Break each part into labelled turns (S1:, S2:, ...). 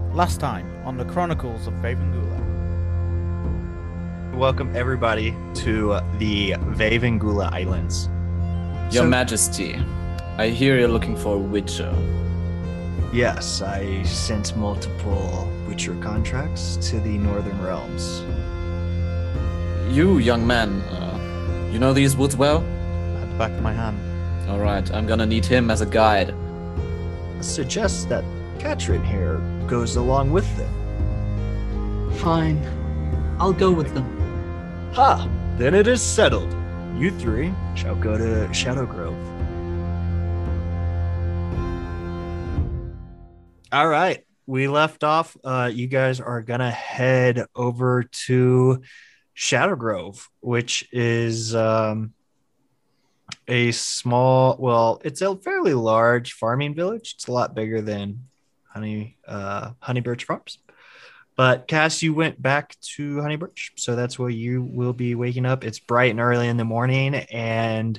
S1: Last time on the Chronicles of Vavengula.
S2: Welcome everybody to the Vavengula Islands.
S3: Your Majesty, I hear you're looking for a Witcher.
S2: Yes, I sent multiple Witcher contracts to the Northern Realms.
S3: You, young man, you know these woods well?
S1: At the back of my hand.
S3: Alright, I'm gonna need him as a guide.
S2: I suggest that Katrin here goes along with them.
S4: Fine. I'll go with them.
S2: Ha! Then it is settled. You three shall go to Shadow Grove. All right. We left off. You guys are going to head over to Shadow Grove, which is a small, well, it's a fairly large farming village. It's a lot bigger than Honey Birch Farms. But Cass, you went back to Honey Birch, so that's where you will be waking up. It's bright and early in the morning, and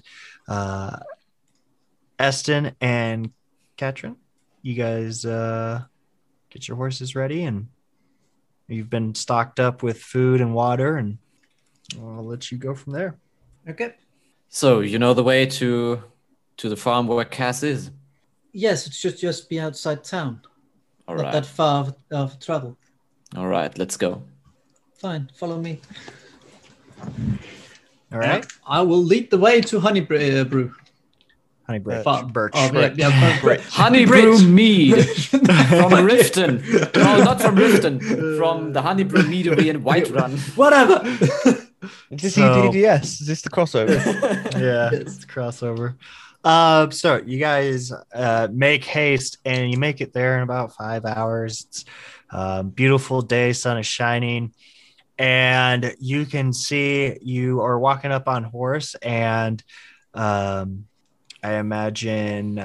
S2: Eston and Katrin, you guys get your horses ready, and you've been stocked up with food and water, and I'll let you go from there.
S4: Okay.
S3: So, you know the way to the farm where Cass is?
S4: Yes, it should just be outside town. Not
S3: Alright.
S4: that far of travel.
S3: Alright, let's go.
S4: Fine, follow me.
S2: All right.
S4: I will lead the way to Honey Brew.
S2: Honey Birch.
S4: Farm.
S2: Birch.
S4: Oh,
S2: right.
S3: Honey Brew Mead from Riften. No, not from Riften. From the Honey Brew Meadery in Whiterun.
S4: Whatever.
S1: Is this
S2: So-
S1: EDDS? Is this the crossover?
S2: Yeah,
S4: Yes.
S2: it's a crossover. So you guys make haste, and you make it there in about 5 hours. It's beautiful day, sun is shining, and you can see you are walking up on horse, and I imagine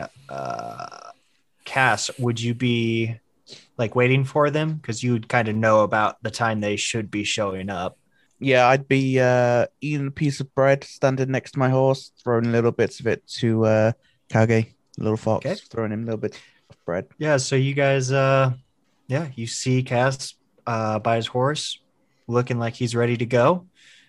S2: Cass, would you be like waiting for them because you'd kind of know about the time they should be showing up?
S1: Yeah, I'd be eating a piece of bread, standing next to my horse, throwing little bits of it to Kage, little fox,
S2: Okay.
S1: throwing him little bits of bread.
S2: Yeah, so you guys, you see Cass by his horse, looking like he's ready to go.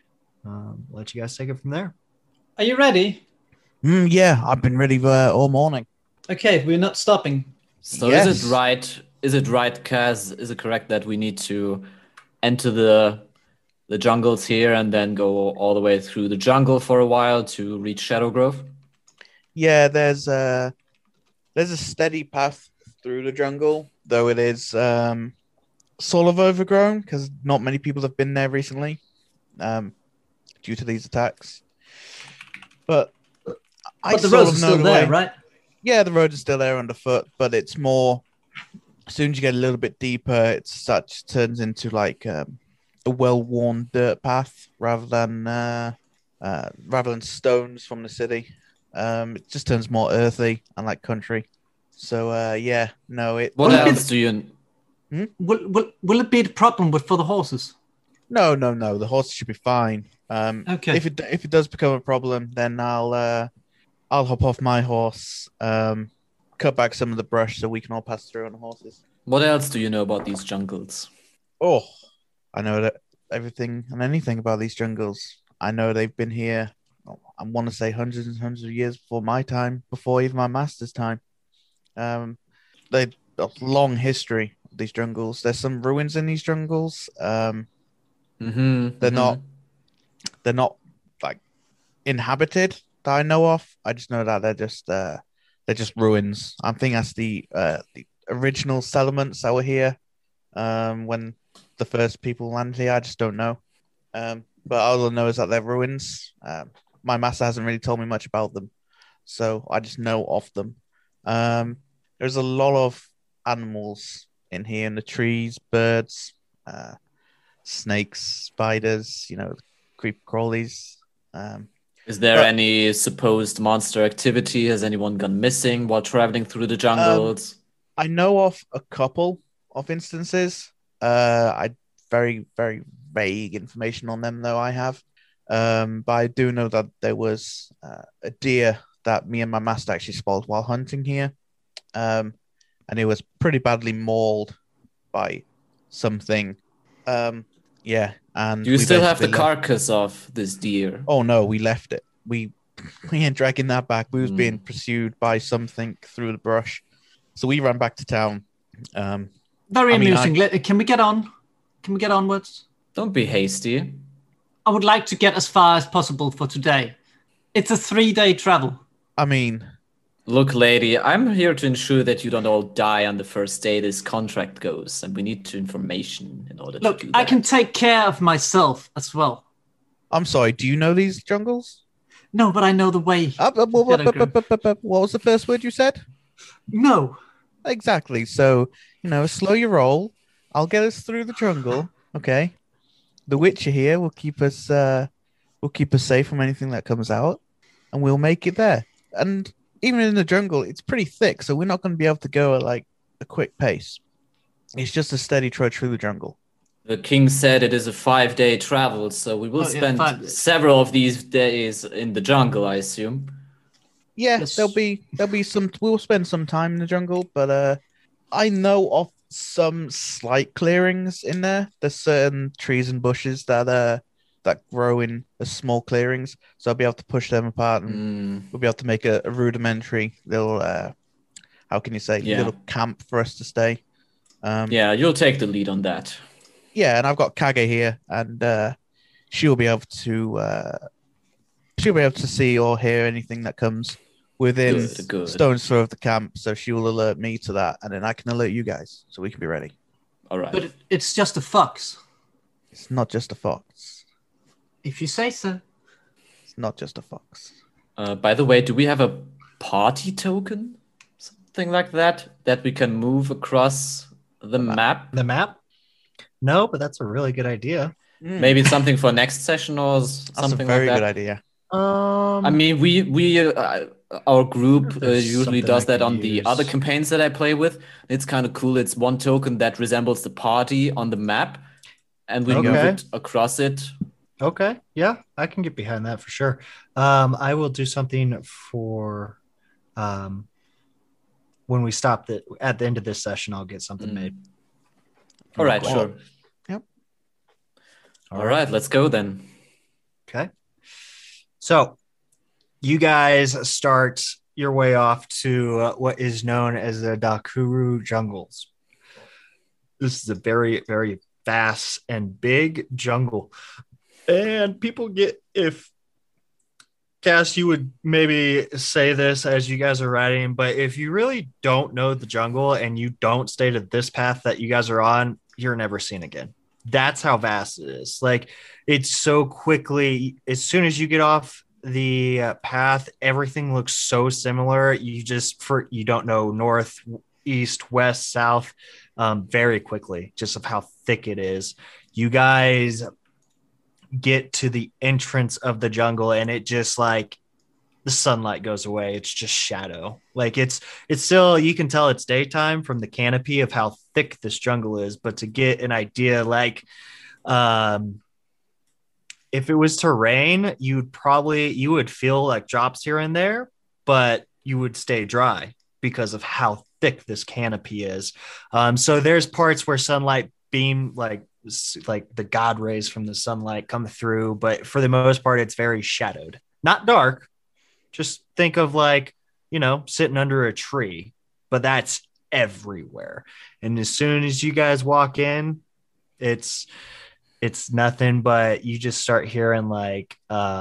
S2: Let you guys take it from there.
S4: Are you ready?
S1: Yeah, I've been ready all morning.
S4: Okay, we're not stopping.
S3: So
S1: Yes.
S3: is it right, Cass? Is it correct that we need to enter the jungles here and then go all the way through the jungle for a while to reach Shadow Grove?
S1: Yeah, there's a steady path through the jungle, though it is sort of overgrown because not many people have been there recently, due to these attacks. But
S4: But the
S1: sort
S4: roads
S1: of
S4: are
S1: know
S4: still
S1: the
S4: there,
S1: way.
S4: right?
S1: Yeah, the road is still there underfoot, but it's more. As soon as you get a little bit deeper, it turns into like a well-worn dirt path rather than stones from the city. It just turns more earthy and like country. So it.
S3: What
S4: Well,
S3: else do you...
S4: Will it be a problem for the horses?
S1: No. The horse should be fine.
S4: Okay.
S1: If it does become a problem, then I'll hop off my horse, cut back some of the brush so we can all pass through on the horses.
S3: What else do you know about these jungles?
S1: Oh, I know that everything and anything about these jungles. I know they've been here. I want to say hundreds and hundreds of years before my time, before even my master's time. They a long history of these jungles. There's some ruins in these jungles. They're not like inhabited that I know of. I just know that they're just ruins. I think that's the original settlements that were here when the first people landed here. I just don't know. But all I know is that they're ruins. My master hasn't really told me much about them, so I just know of them. There's a lot of animals in here in the trees, birds, snakes, spiders, creep crawlies.
S3: Is there
S1: But-
S3: any supposed monster activity? Has anyone gone missing while traveling through the jungles?
S1: I know of a couple of instances. I very, very vague information on them, though I have. But I do know that there was a deer that me and my master actually spotted while hunting here. And it was pretty badly mauled by something. Yeah, and
S3: Do you
S1: we
S3: still have the
S1: basically left-
S3: carcass of this deer?
S1: Oh no, we left it. We ain't dragging that back. We was being pursued by something through the brush, so we ran back to town.
S4: Very
S1: I mean,
S4: amusing. Can we get on? Can we get onwards?
S3: Don't be hasty.
S4: I would like to get as far as possible for today. It's a 3-day travel.
S1: I mean,
S3: Look, lady, I'm here to ensure that you don't all die on the first day this contract goes, and we need information in order
S4: Look,
S3: to do that.
S4: I can take care of myself as well.
S1: I'm sorry. Do you know these jungles?
S4: No, but I know the way.
S1: What was the first word you said?
S4: No.
S1: Exactly. So, slow your roll. I'll get us through the jungle. Okay. The Witcher here will keep us safe from anything that comes out, and we'll make it there. And even in the jungle, it's pretty thick, so we're not going to be able to go at like a quick pace. It's just a steady trudge through the jungle.
S3: The king said it is a 5-day travel, so we will spend several of these days in the jungle, I assume.
S1: Yeah,
S4: Yes.
S1: there'll be some. We'll spend some time in the jungle, but I know of some slight clearings in there. There's certain trees and bushes that grow in the small clearings, so I'll be able to push them apart, and we'll be able to make a rudimentary little how can you say little camp for us to stay.
S3: Yeah, you'll take the lead on that.
S1: Yeah, and I've got Kage here, and she'll be able to see or hear anything that comes within
S3: Good.
S1: stone's throw of the camp. So she will alert me to that, and then I can alert you guys, so we can be ready.
S3: All right.
S4: But it's just a fox.
S1: It's not just a fox.
S4: If you say so.
S1: It's not just a fox.
S3: By the way, do we have a party token? Something like that we can move across the map?
S2: The map? No, but that's a really good idea.
S3: Maybe something for next session or something
S1: That's a very
S3: like
S1: good
S3: that.
S1: idea.
S3: I mean, we our group
S2: There's
S3: usually
S2: something
S3: does
S2: I
S3: that
S2: could
S3: on the
S2: use.
S3: other campaigns that I play with. It's kind of cool. It's one token that resembles the party on the map, and we move
S2: Okay.
S3: it across it.
S2: Okay. Yeah, I can get behind that for sure. I will do something for when we stop at the end of this session, I'll get something made.
S3: All right,
S1: Cool.
S3: sure.
S1: Yep.
S3: All right, let's go then.
S2: Okay. So you guys start your way off to what is known as the Dakuru jungles. This is a very, very vast and big jungle. And people get, if Cass, you would maybe say this as you guys are riding, but if you really don't know the jungle and you don't stay to this path that you guys are on, you're never seen again. That's how vast it is. Like, it's so quickly, as soon as you get off the path, everything looks so similar. You don't know north, east, west, south, very quickly, just of how thick it is. You guys get to the entrance of the jungle, and it just like the sunlight goes away. It's just shadow. Like it's still, you can tell it's daytime from the canopy of how thick this jungle is. But to get an idea, like if it was to rain, you would feel like drops here and there, but you would stay dry because of how thick this canopy is. So there's parts where sunlight beam, like the god rays from the sunlight come through, but for the most part, it's very shadowed, not dark. Just think of like, sitting under a tree, but that's everywhere. And as soon as you guys walk in, it's nothing but you just start hearing like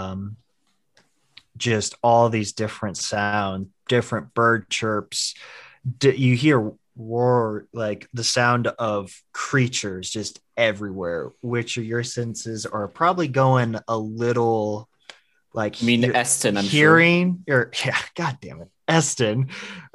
S2: just all these different sounds, different bird chirps. You hear roar, like the sound of creatures just everywhere, which your senses are probably going a little like,
S3: I mean, Eston, I'm
S2: hearing or yeah, god damn it, Eston.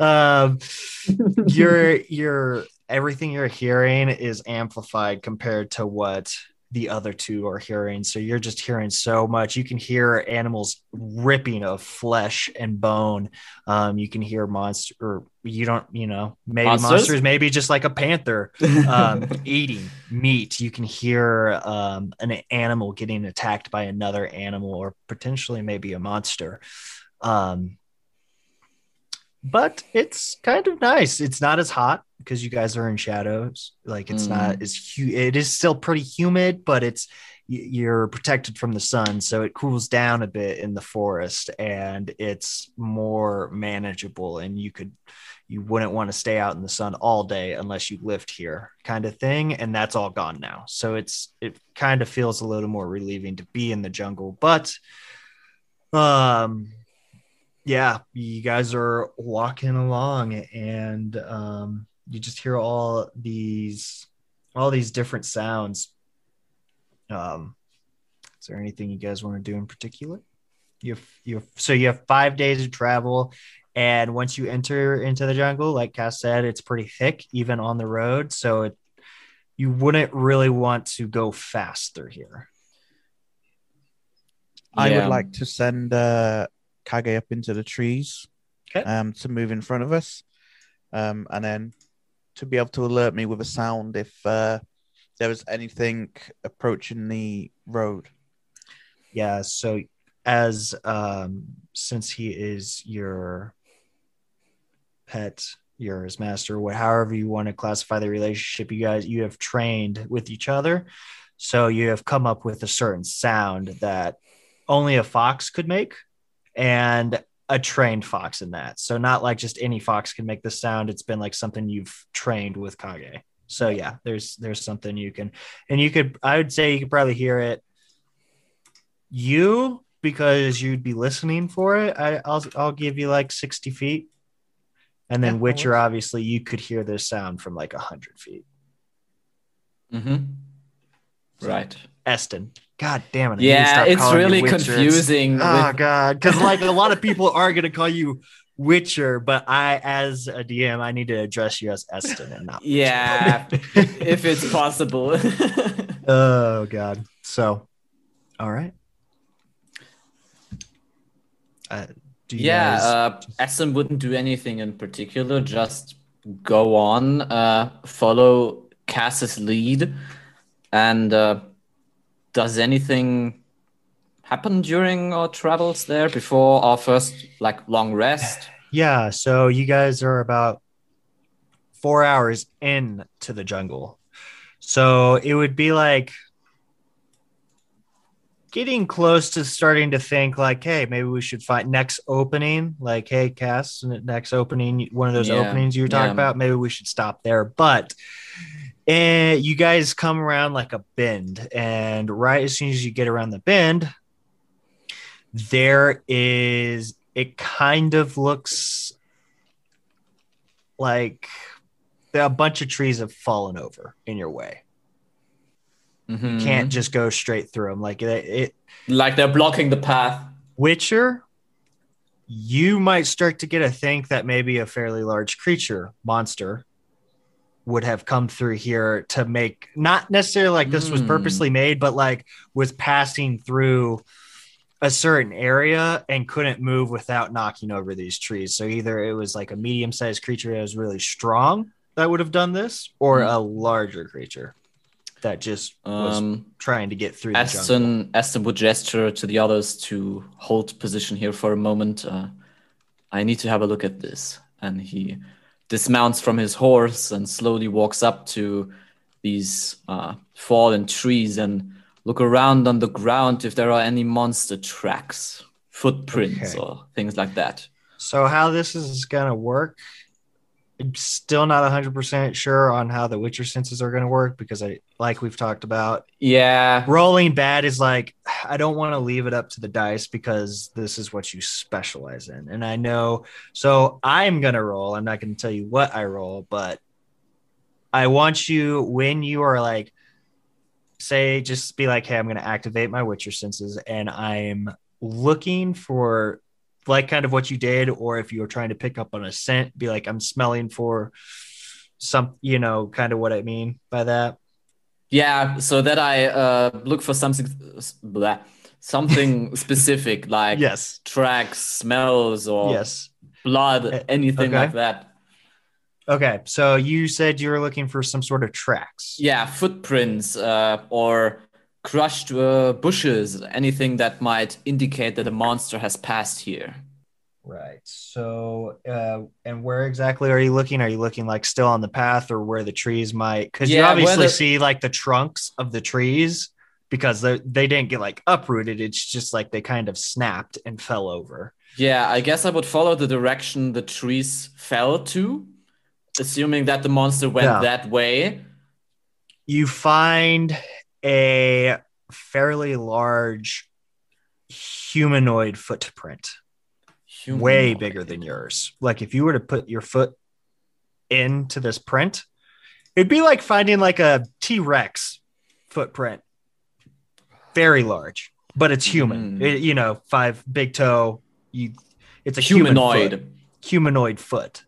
S2: Your everything you're hearing is amplified compared to what the other two are hearing. So you're just hearing so much. You can hear animals ripping of flesh and bone. You can hear monster, or maybe monsters, maybe just like a panther eating meat. You can hear an animal getting attacked by another animal, or potentially maybe a monster. But it's kind of nice. It's not as hot because you guys are in shadows. Like it's not as it is still pretty humid, but you're protected from the sun, so it cools down a bit in the forest, and it's more manageable. And you wouldn't want to stay out in the sun all day unless you lived here, kind of thing. And that's all gone now, so it kind of feels a little more relieving to be in the jungle. But yeah, you guys are walking along, and you just hear all these different sounds. Is there anything you guys want to do in particular? You have 5 days of travel, and once you enter into the jungle, like Cass said, it's pretty thick even on the road, so you wouldn't really want to go fast through here.
S1: I would like to send Kage up into the trees, to move in front of us, and then to be able to alert me with a sound if there was anything approaching the road.
S2: Yeah, so as since he is your pet, you're his master, however you want to classify the relationship, you have trained with each other, so you have come up with a certain sound that only a fox could make, and a trained fox in that. So not like just any fox can make the sound. It's been like something you've trained with Kage. So yeah, there's something you can, and I would say you could probably hear it because you'd be listening for it. I'll give you like 60 feet. And then Witcher, obviously you could hear this sound from like 100 feet.
S3: Right.
S2: Eston. God damn it.
S3: Yeah, it's really confusing.
S2: God. Because like a lot of people are going to call you Witcher, but as a DM, I need to address you as Eston and not Witcher.
S3: Yeah, if it's possible.
S2: Oh, God. So, all right.
S3: Eston wouldn't do anything in particular, just go on, follow Cass's lead, and does anything happen during our travels there before our first long rest?
S2: Yeah, so you guys are about 4 hours into the jungle, so it would be like getting close to starting to think like, hey, maybe we should find next opening. Like, hey, Cass, next opening, one of those openings you were talking about, maybe we should stop there. But you guys come around like a bend, and right as soon as you get around the bend, it kind of looks like a bunch of trees have fallen over in your way. You can't just go straight through them. Like
S3: they're blocking the path.
S2: Witcher, you might start to get a think that maybe a fairly large monster, would have come through here to make, not necessarily like this was purposely made, but like was passing through a certain area and couldn't move without knocking over these trees. So either it was like a medium-sized creature that was really strong that would have done this, or a larger creature that just was trying to get through the jungle.
S3: Aston would gesture to the others to hold position here for a moment. I need to have a look at this. And he dismounts from his horse and slowly walks up to these fallen trees and look around on the ground if there are any monster tracks, footprints, or things like that.
S2: So how this is going to work, I'm still not 100% sure on how the Witcher senses are going to work, because like we've talked about, rolling bad is like, I don't want to leave it up to the dice because this is what you specialize in. And I know, so I'm going to roll. I'm not going to tell you what I roll, but I want you, when you are like, say, just be like, hey, I'm going to activate my Witcher senses, and I'm looking for like kind of what you did, or if you were trying to pick up on a scent, be like, I'm smelling for some, kind of what I mean by that.
S3: Yeah, so that I look for something specific, like tracks, smells, or blood, anything like that.
S2: Okay, so you said you were looking for some sort of tracks.
S3: Yeah, footprints or crushed bushes, anything that might indicate that a monster has passed here.
S2: Right. So, and where exactly are you looking? Are you looking like still on the path or where the trees might? Because you
S3: Yeah,
S2: obviously see like the trunks of the trees because they didn't get like uprooted. It's just like they kind of snapped and fell over.
S3: Yeah, I guess I would follow the direction the trees fell to, assuming that the monster went
S2: Yeah.
S3: that way.
S2: You find a fairly large humanoid footprint, way bigger than yours. Like if you were to put your foot into this print, it'd be like finding like a T-Rex footprint. Very large, but it's human. You know, 5 big toe. It's a humanoid foot.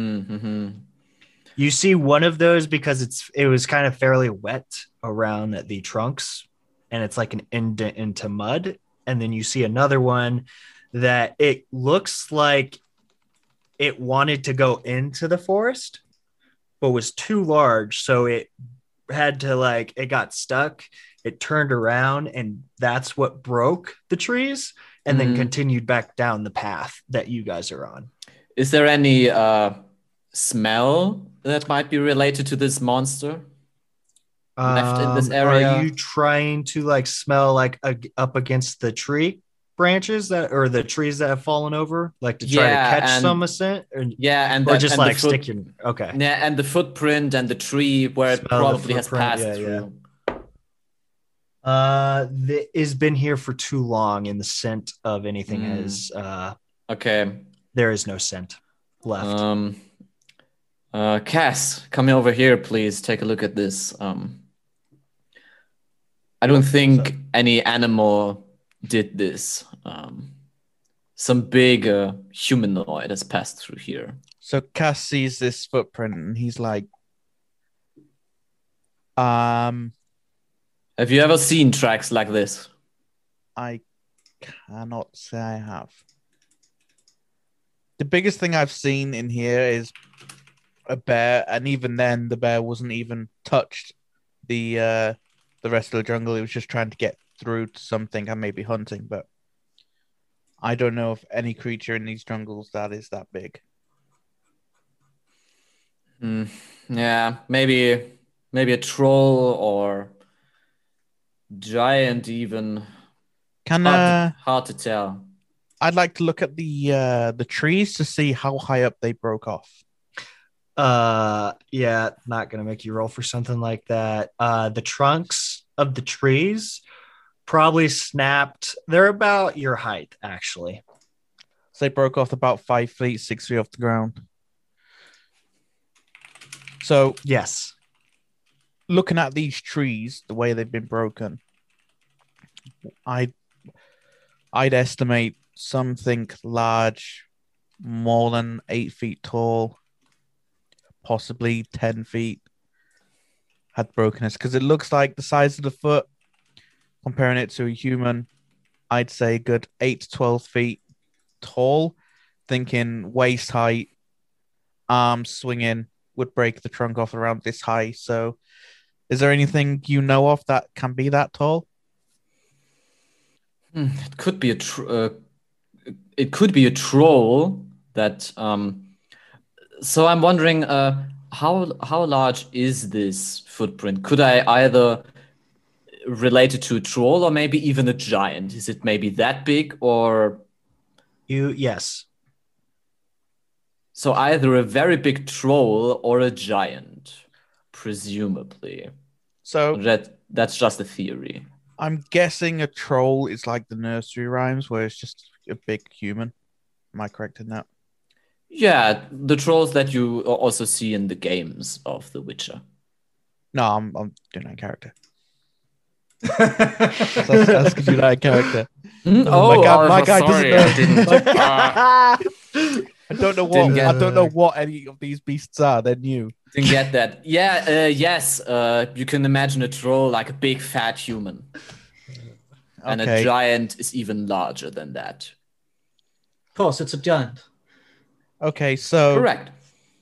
S2: You see one of those because it was kind of fairly wet around the trunks, and it's like an indent into mud. And then you see another one that it looks like it wanted to go into the forest, but was too large, so it had to it got stuck. It turned around, and that's what broke the trees, and then continued back down the path that you guys are on.
S3: Is there any smell that might be related to this monster left in this area?
S2: Are you trying to smell up against the tree branches or the trees that have fallen over, to try to catch some scent? Okay.
S3: Yeah, and the footprint and the tree where it probably has passed through.
S2: It's been here for too long, and the scent of anything has
S3: okay.
S2: There is no scent left.
S3: Cass, come over here, please. Take a look at this. I don't think any animal did this. Some big humanoid has passed through here.
S1: So Cass sees this footprint and he's like, have
S3: you ever seen tracks like this?
S1: I cannot say I have. The biggest thing I've seen in here is a bear, and even then the bear wasn't even touched the rest of the jungle. It was just trying to get through to something and maybe hunting, but I don't know of any creature in these jungles that is that big.
S3: Yeah, maybe a troll or giant even. Hard to tell.
S1: I'd like to look at the trees to see how high up they broke off.
S2: Yeah, not gonna make you roll for something like that. The trunks of the trees probably snapped. They're about your height, actually.
S1: So they broke off about 5 feet, 6 feet off the ground. So
S2: yes,
S1: looking at these trees, the way they've been broken, I'd estimate something large, more than 8 feet tall, possibly 10 feet, had brokenness. Because it looks like the size of the foot, comparing it to a human, I'd say a good 8 to 12 feet tall. Thinking waist height, arms swinging would break the trunk off around this high. So is there anything you know of that can be that tall?
S3: It could be a troll that so I'm wondering how large is this footprint? Could I either relate it to a troll or maybe even a giant? Is it maybe that big or
S2: yes.
S3: So either a very big troll or a giant, presumably.
S1: So
S3: that's just a theory.
S1: I'm guessing a troll is like the nursery rhymes where it's just a big human. Am I correct in that?
S3: Yeah, the trolls that you also see in the games of The Witcher.
S1: No, I'm doing that character. That's because you that character. My guy
S3: sorry,
S1: doesn't know.
S3: I didn't.
S1: I don't know what any of these beasts are. They're new.
S3: Didn't get that. Yeah, yes. You can imagine a troll like a big fat human. And a giant is even larger than that.
S4: Of course, it's a giant.
S1: Okay, so
S3: correct.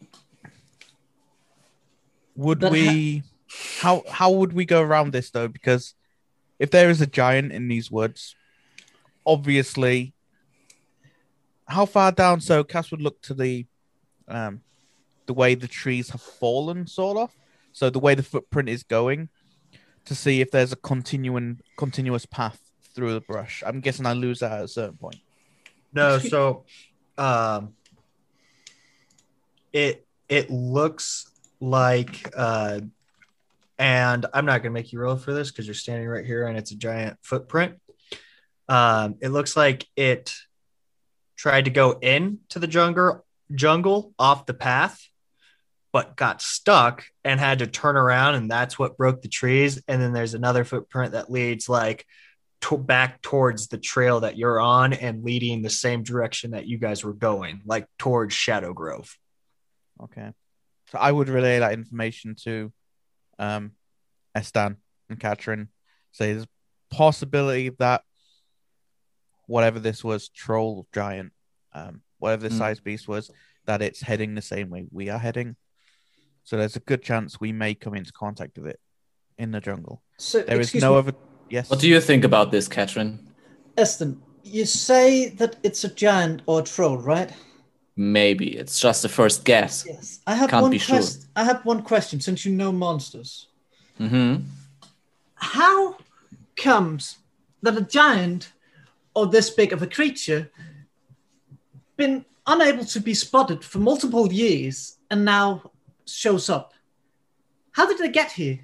S1: How would we go around this though? Because if there is a giant in these woods, obviously how far down? So Cass would look to the way the trees have fallen, sort of. So the way the footprint is going, to see if there's a continuous path through the brush. I'm guessing I lose that at a certain point.
S2: No, so it looks like and I'm not gonna make you roll for this because you're standing right here and it's a giant footprint. It looks like it tried to go into the jungle off the path, but got stuck and had to turn around, and that's what broke the trees. And then there's another footprint that leads like back towards the trail that you're on and leading the same direction that you guys were going, like towards Shadow Grove.
S1: Okay. So I would relay that information to Estan and Katrin. Say there's a possibility that whatever this was, troll giant, whatever the size beast was, that it's heading the same way we are heading. So there's a good chance we may come into contact with it in the jungle.
S5: So
S1: there is no other. Yes.
S3: What do you think about this, Katrin?
S5: Estan, you say that it's a giant or a troll, right?
S3: Maybe it's just a first guess.
S5: Yes. I have one question since you know monsters.
S3: Mm-hmm.
S4: How comes that a giant or this big of a creature been unable to be spotted for multiple years and now shows up? How did they get here?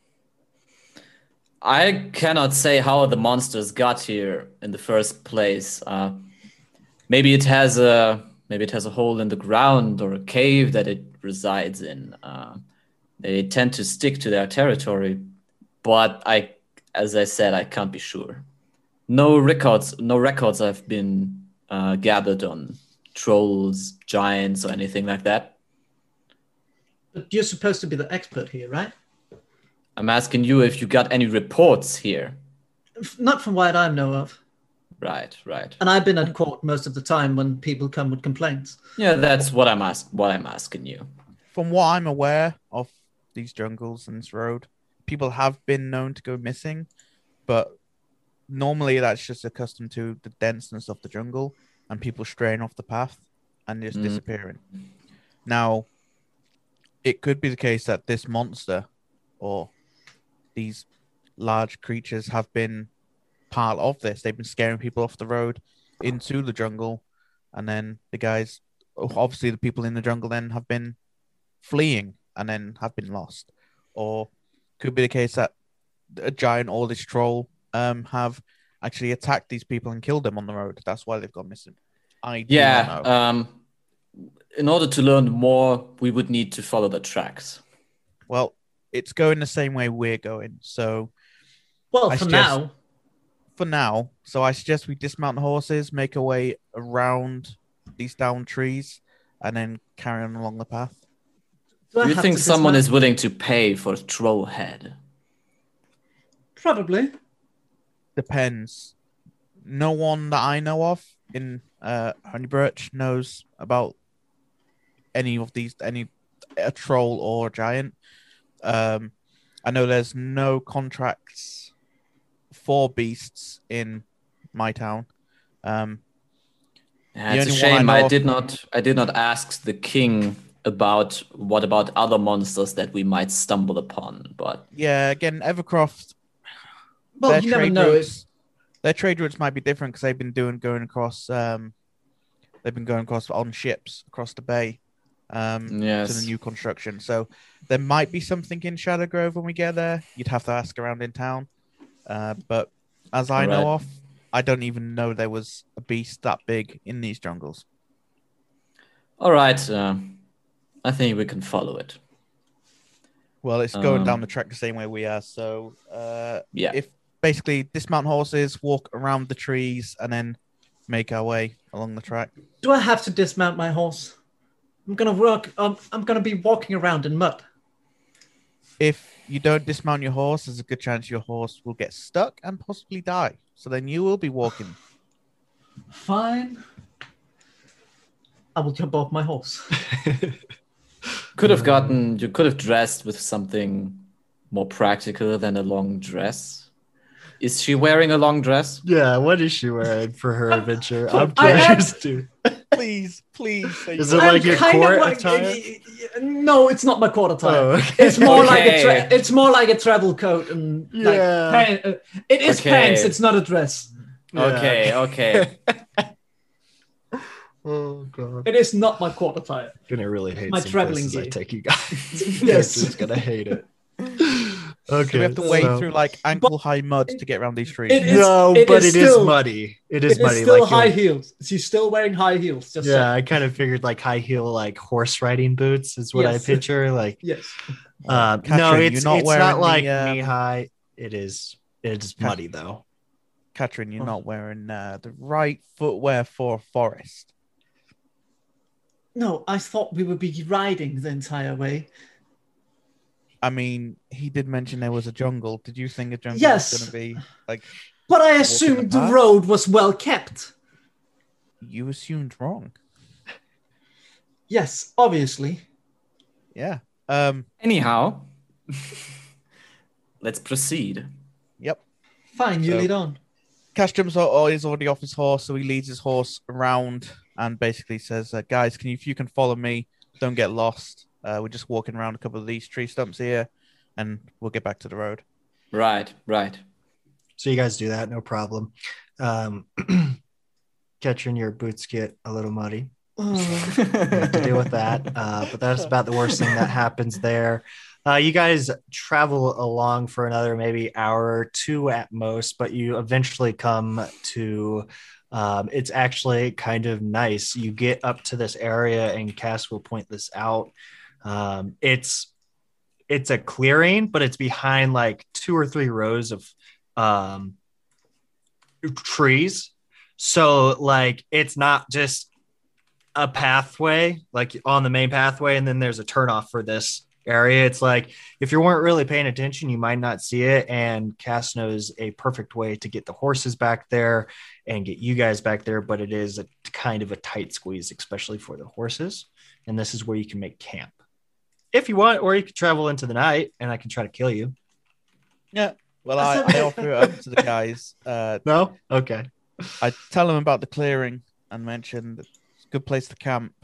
S3: I cannot say how the monsters got here in the first place. Maybe it has a hole in the ground or a cave that it resides in. They tend to stick to their territory, but as I said, I can't be sure. No records have been gathered on trolls, giants, or anything like that.
S4: But you're supposed to be the expert here, right?
S3: I'm asking you if you got any reports here.
S4: Not from what I know of.
S3: Right.
S4: And I've been at court most of the time when people come with complaints.
S3: Yeah, that's what I'm asking you.
S1: From what I'm aware of these jungles and this road, people have been known to go missing, but normally that's just accustomed to the denseness of the jungle and people straying off the path and just disappearing. Now, it could be the case that this monster or these large creatures have been part of this. They've been scaring people off the road into the jungle, and then the guys, obviously the people in the jungle, then have been fleeing and then have been lost. Or could be the case that a giant or this troll have actually attacked these people and killed them on the road. That's why they've gone missing. I do not know.
S3: In order to learn more, we would need to follow the tracks.
S1: Well, it's going the same way we're going. So, for now, so I suggest we dismount the horses, make our way around these down trees, and then carry on along the path.
S3: Do you think someone is willing to pay for a troll head?
S4: Probably.
S1: Depends. No one that I know of in Honeybirch knows about any of these, a troll or a giant. I know there's no contracts for beasts in my town.
S3: It's a shame. I did not ask the king about other monsters that we might stumble upon. But
S1: yeah, again, Evercroft.
S4: Well, you never know.
S1: Their trade routes might be different because they've been going across. They've been going across on ships across the bay. To the new construction. So there might be something in Shadow Grove when we get there. You'd have to ask around in town. But as I know of, I don't even know there was a beast that big in these jungles.
S3: All right. I think we can follow it.
S1: Well, it's going down the track the same way we are. So if basically dismount horses, walk around the trees, and then make our way along the track.
S4: Do I have to dismount my horse? I'm gonna be walking around in mud.
S1: If you don't dismount your horse, there's a good chance your horse will get stuck and possibly die. So then you will be walking.
S4: Fine. I will jump off my horse.
S3: You could have dressed with something more practical than a long dress. Is she wearing a long dress?
S2: Yeah, what is she wearing for her adventure? I'm
S4: I am-
S2: curious too.
S1: Please, please. Say
S2: Is
S1: you
S2: it
S1: are.
S2: like your
S4: kind
S2: court
S4: like-
S2: attire?
S4: No, it's not my court attire.
S2: Oh, okay.
S4: It's more like
S3: Okay.
S4: it's more like a travel coat and like
S2: Yeah.
S4: it is
S3: Okay.
S4: pants. It's not a dress.
S2: Yeah,
S3: Okay.
S2: Oh god.
S4: It is not my court attire.
S2: Gonna really hate
S4: My
S2: some
S4: traveling
S2: places I
S4: gear.
S2: take you guys.
S4: Yes.
S2: Just gonna hate it.
S1: So
S2: Okay.
S1: we have to wade
S2: so-
S1: through like ankle-high mud to get around these trees.
S4: It is-
S2: No,
S4: it
S2: but
S4: is
S2: it is
S4: still-
S2: muddy. It
S4: It
S2: is
S4: is
S2: muddy.
S4: still
S2: like
S4: high
S2: you'll-
S4: heels. She's still wearing high heels. Just
S2: Yeah,
S4: saying.
S2: I kind of figured like high heel, like horse riding boots is what
S4: Yes.
S2: I picture. Like,
S4: Yes.
S2: no,
S1: Katrin,
S2: it's
S1: you're not
S2: it's
S1: wearing
S2: not like
S1: the,
S2: knee high. It's muddy though.
S1: Katrin, you're
S4: Oh.
S1: not wearing the right footwear for a forest.
S4: No, I thought we would be riding the entire way.
S1: I mean, he did mention there was a jungle. Did you think a jungle
S4: Yes.
S1: was going to be like
S4: But I
S1: Walking
S4: assumed the
S1: apart?
S4: road was well kept.
S1: you assumed wrong?
S4: Yes, obviously.
S1: Yeah.
S3: Anyhow, let's proceed.
S1: Yep.
S4: Fine, you
S1: So-
S4: lead on.
S1: Cash jumps out. Oh, he's already off his horse, so he leads his horse around and basically says, "Guys, if you can follow me, don't get lost. We're just walking around a couple of these tree stumps here, and we'll get back to the road."
S3: Right.
S2: So you guys do that, no problem. Catching your boots get a little muddy.
S4: Oh,
S2: You have to deal with that. But that's about the worst thing that happens there. You guys travel along for another maybe hour or two at most, but you eventually come to it's actually kind of nice. You get up to this area, and Cass will point this out. It's a clearing, but it's behind like 2 or 3 rows of trees. So like it's not just a pathway like on the main pathway and then there's a turnoff for this area. It's like if you weren't really paying attention, you might not see it. And Cass knows a perfect way to get the horses back there and get you guys back there, but it is a kind of a tight squeeze, especially for the horses. And this is where you can make camp if you want, or you could travel into the night and I can try to kill you.
S1: Yeah. Well,
S4: That's
S1: I
S4: okay.
S1: offer it up to the guys.
S2: No? Okay.
S1: I tell them about the clearing and mention that it's a good place to camp.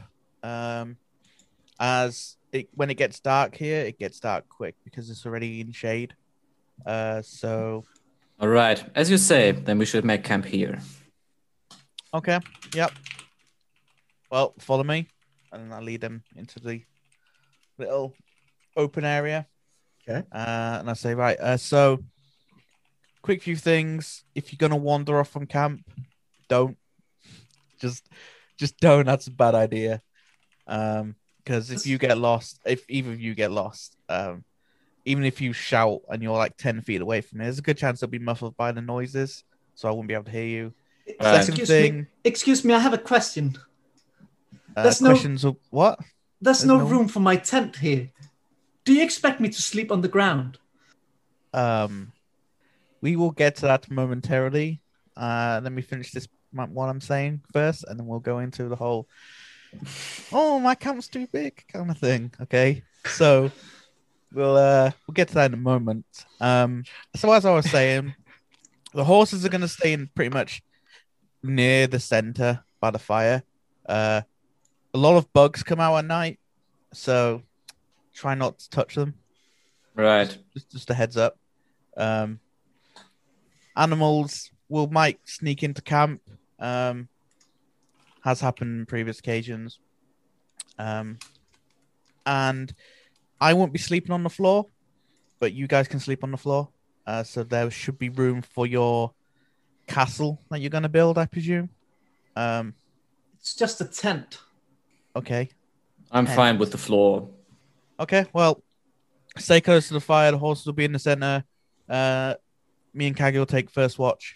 S1: When it gets dark here, it gets dark quick because it's already in shade. So
S3: All right. As you say, then we should make camp here.
S1: okay, yep. Well, follow me, and I lead them into the little open area.
S2: Okay.
S1: And I say, right. So, quick few things. If you're gonna wander off from camp, don't. Just don't. That's a bad idea. Because if you get lost, if either of you get lost, even if you shout and you're like 10 feet away from me, there's a good chance they'll be muffled by the noises, so I won't be able to hear you.
S3: Right.
S1: Second thing,
S4: Excuse me, I have a question. There's no-
S1: questions of what?
S4: There's
S1: There's
S4: no
S1: no-
S4: room for my tent here. Do you expect me to sleep on the ground?
S1: We will get to that momentarily. Let me finish this what I'm saying first, and then we'll go into the whole "oh, my camp's too big" kind of thing. Okay, so we'll get to that in a moment. So as I was saying, the horses are going to stay in pretty much near the center by the fire. A lot of bugs come out at night, so try not to touch them.
S3: Right.
S1: Just a heads up. Animals might sneak into camp. Has happened in previous occasions. And I won't be sleeping on the floor, but you guys can sleep on the floor. So there should be room for your castle that you're going to build, I presume.
S4: It's just a tent.
S1: Okay.
S3: I'm
S1: Tent.
S3: fine with the floor.
S1: Okay, well, stay close to the fire. The horses will be in the center. Me and Kagi will take first watch.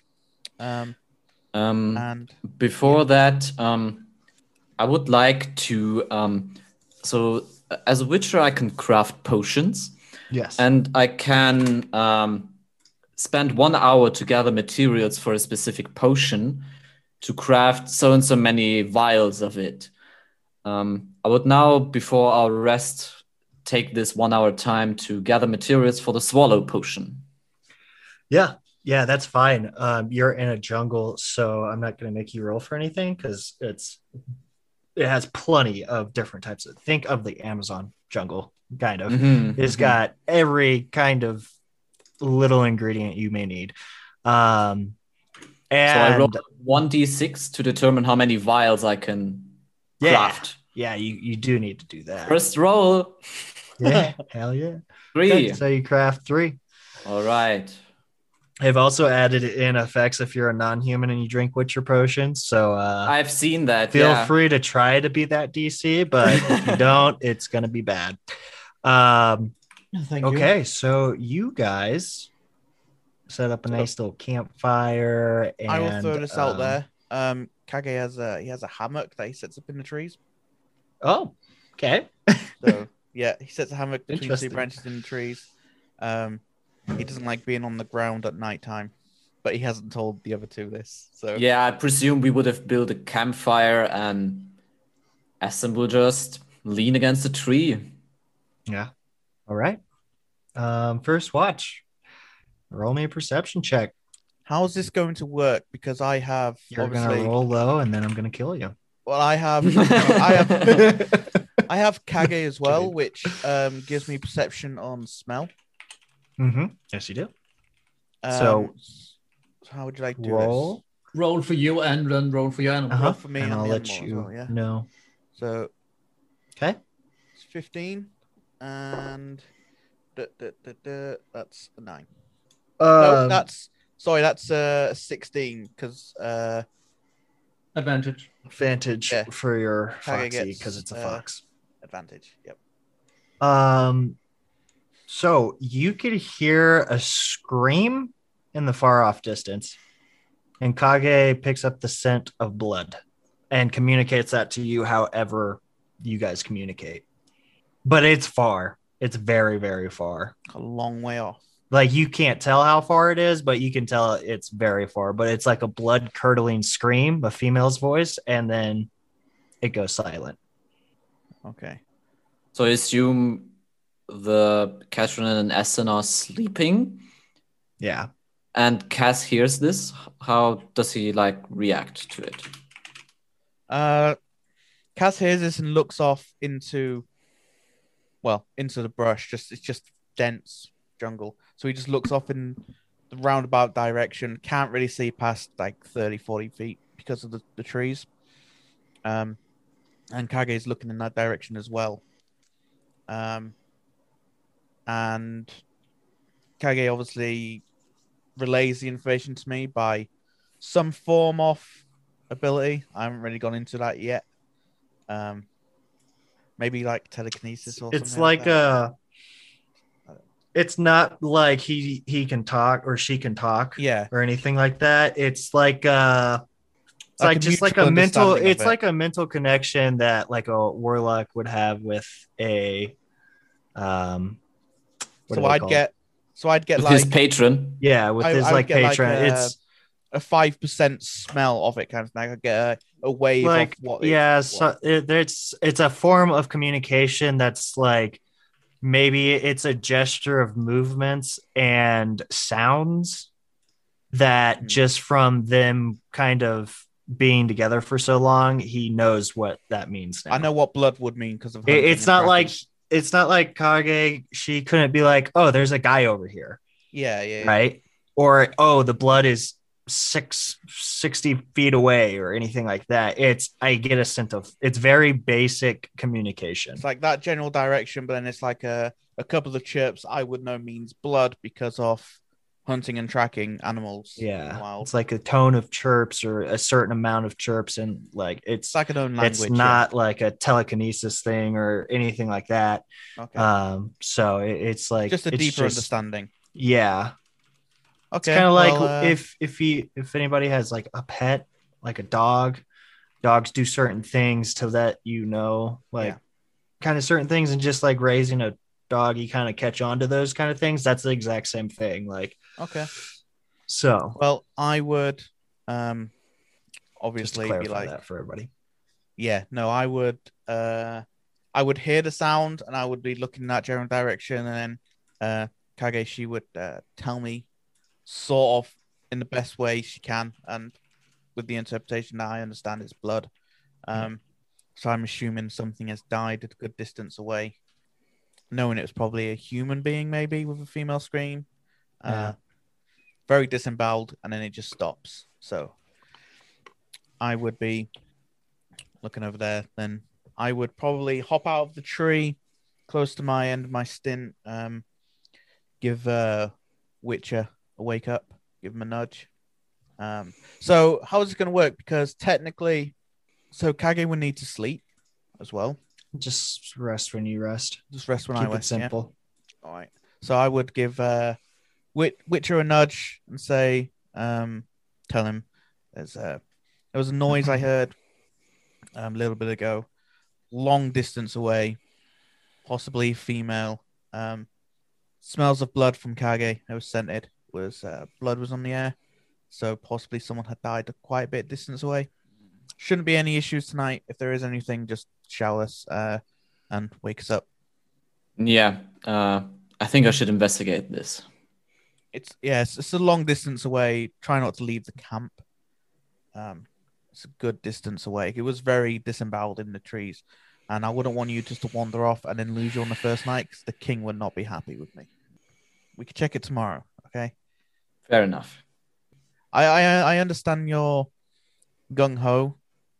S1: And
S3: Before that, I would like to. So, as a witcher, I can craft potions,
S2: Yes.
S3: and I can spend 1 hour to gather materials for a specific potion to craft so and so many vials of it. I would now, before our rest, take this 1 hour time to gather materials for the swallow potion.
S2: Yeah. Yeah, that's fine. You're in a jungle, so I'm not going to make you roll for anything because it has plenty of different types of. Think of the Amazon jungle, kind of. It's got every kind of little ingredient you may need. And
S3: So I roll 1d6 to determine how many vials I can craft.
S2: Yeah, you do need to do that.
S3: First roll.
S2: Yeah, hell yeah.
S3: 3.
S2: Okay, so you craft 3.
S3: All right.
S2: I've also added in effects if you're a non-human and you drink Witcher potions. So
S3: I've seen that.
S2: feel free to try to beat that DC, but if you don't, it's gonna be bad.
S5: Thank you.
S2: Okay, so you guys set up a nice little campfire, and
S1: I will throw this out there. Kage has a hammock that he sets up in the trees.
S2: Oh, okay.
S1: So yeah, he sets a hammock between 2
S2: Interesting.
S1: branches in the trees. He doesn't like being on the ground at nighttime, but he hasn't told the other two this. So
S3: Yeah, I presume we would have built a campfire and Essen will just lean against a tree.
S2: Yeah. All right. First watch. Roll me a perception check.
S1: how's this going to work? Because I have
S2: You're
S1: obviously.
S2: gonna roll low, and then I'm gonna kill you.
S1: Well, I have I have Kage as well, which gives me perception on smell.
S2: Mm-hmm. Yes, you do.
S1: So how would you like to do
S2: Roll.
S4: Roll for you and then roll for your animal.
S1: Roll for me
S2: and
S1: and
S2: I'll
S1: the
S2: let
S1: animal as
S2: you
S1: well, yeah.
S2: know.
S1: this? So
S2: Okay.
S1: it's 15 and that's a 9. No, that's 16 because
S4: Advantage.
S2: advantage
S1: Yeah.
S2: for your
S1: Kage
S2: foxy
S1: gets,
S2: because it's a fox.
S1: advantage. Yep.
S2: So you could hear a scream in the far off distance, and Kage picks up the scent of blood and communicates that to you however you guys communicate. But it's far. It's very, very far.
S1: A long way off.
S2: Like you can't tell how far it is, but you can tell it's very far. But it's like a blood curdling scream, a female's voice, and then it goes silent.
S1: Okay.
S3: So I assume the Catherine and Essen are sleeping,
S2: Yeah.
S3: and Cass hears this. How does he react to it?
S1: Cass hears this and looks off into the brush. It's just dense jungle. So he just looks off in the roundabout direction. Can't really see past 30, 40 feet because of the trees. And Kage's looking in that direction as well. And Kage obviously relays the information to me by some form of ability. I haven't really gone into that yet. Maybe telekinesis or
S2: It's
S1: something
S2: like
S1: that.
S2: it's not like he can talk or she can talk,
S1: Yeah,
S2: or anything like that. It's like
S1: Like a
S2: just like
S1: mutual
S2: a mental
S1: understanding of
S2: it's
S1: it.
S2: like a mental connection that like a warlock would have with a what do they call it?
S1: So I'd get
S3: With his patron.
S2: Yeah, with his
S1: I would get
S2: patron. It's
S1: a 5% smell of it kind of thing. I get a wave of what.
S2: So it's a form of communication that's like maybe it's a gesture of movements and sounds that just from them kind of being together for so long, he knows what that means now.
S1: I know what blood would mean because of
S2: It's not like Kage. She couldn't be like, oh, there's a guy over here.
S1: Yeah.
S2: Right. Or, oh, the blood is 60 feet away or anything like that. I get a sense of it's very basic communication.
S1: It's like that general direction, but then it's like a couple of chirps I would know means blood because of hunting and tracking animals.
S2: Yeah.
S1: Wild.
S2: It's like a tone of chirps or a certain amount of chirps. And
S1: It's like an own language.
S2: It's not like a telekinesis thing or anything like that.
S1: Okay.
S2: So it's like
S1: just a deeper understanding.
S2: Yeah.
S1: Okay.
S2: It's kind of like if anybody has like a pet, like a dog, dogs do certain things to let you know, kind of certain things, and just like raising a dog, you kind of catch on to those kind of things. That's the exact same thing.
S1: Okay.
S2: So
S1: well, I would obviously
S2: just to
S1: be like
S2: that for everybody.
S1: Yeah, no, I would hear the sound and I would be looking in that general direction, and then Kage, she would tell me sort of in the best way she can, and with the interpretation that I understand it's blood. So I'm assuming something has died at a good distance away, knowing it was probably a human being, maybe with a female scream. Very disemboweled, and then it just stops. So I would be looking over there. Then I would probably hop out of the tree close to my end of my stint. Give Witcher a wake up, give him a nudge. So how is it going to work? Because technically, so Kage would need to sleep as well.
S2: Just rest when you rest.
S1: Just rest when
S2: Keep
S1: I
S2: it
S1: rest.
S2: simple.
S1: Yeah? All right. So I would give Witcher a nudge and say, tell him there was a noise I heard a little bit ago, long distance away, possibly female. Smells of blood from Kage. It was scented. Blood was on the air, so possibly someone had died quite a bit distance away. Shouldn't be any issues tonight. If there is anything, just shower us and wake us up.
S3: Yeah, I think I should investigate this.
S1: It's a long distance away. Try not to leave the camp. It's a good distance away. It was very disemboweled in the trees, and I wouldn't want you just to wander off and then lose you on the first night, because the king would not be happy with me. We could check it tomorrow, okay?
S3: Fair enough.
S1: I understand your gung ho,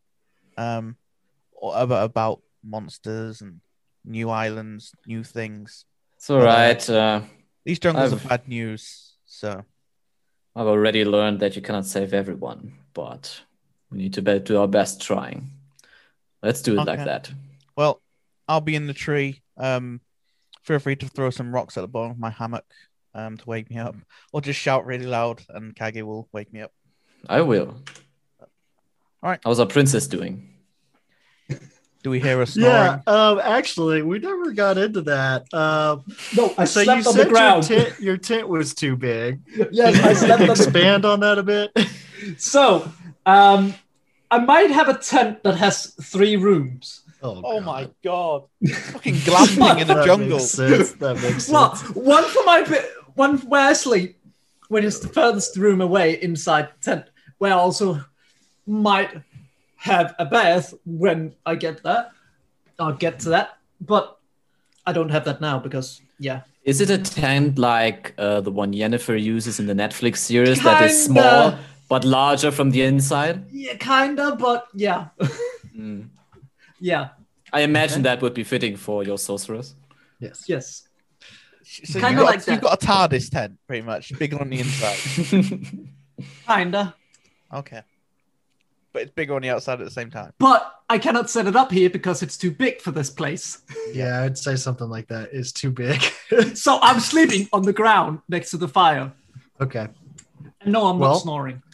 S1: about monsters and new islands, new things.
S3: It's all right.
S1: These jungles are bad news, so
S3: I've already learned that you cannot save everyone, but we need to do our best trying. Let's do it like that.
S1: Well, I'll be in the tree. Feel free to throw some rocks at the bottom of my hammock to wake me up, or just shout really loud and Kage will wake me up.
S3: I will.
S1: All right.
S3: How's our princess doing?
S1: Do we hear her snoring?
S2: Yeah, actually, we never got into that.
S4: No, I
S2: So you
S4: slept on the
S2: said
S4: ground.
S2: your tent was too big.
S4: Yes, I slept on the
S2: Expand on that a bit.
S4: So, I might have a tent that has 3 rooms.
S1: Oh my god! Fucking glamping in the
S2: That
S1: jungle.
S2: makes sense. That makes
S4: Well,
S2: sense.
S4: one where I sleep, which is the furthest room away inside the tent, where I also might have a bath when I get there. I'll get to that, but I don't have that now because, yeah.
S3: Is it a tent like the one Yennefer uses in the Netflix series that is
S4: Kinda.
S3: small but larger from the inside?
S4: Yeah, kinda, but yeah. Yeah.
S3: I imagine that would be fitting for your sorceress.
S2: Yes.
S4: Yes.
S1: So
S4: Kinda
S1: you've got,
S4: like that.
S1: you've got a TARDIS tent, pretty much, bigger on the inside.
S4: Kinda.
S1: Okay. But it's bigger on the outside at the same time.
S4: But I cannot set it up here because it's too big for this place.
S2: Yeah, I'd say something like that is too big.
S4: So I'm sleeping on the ground next to the fire.
S2: Okay.
S4: And no, I'm
S2: Well-
S4: not snoring.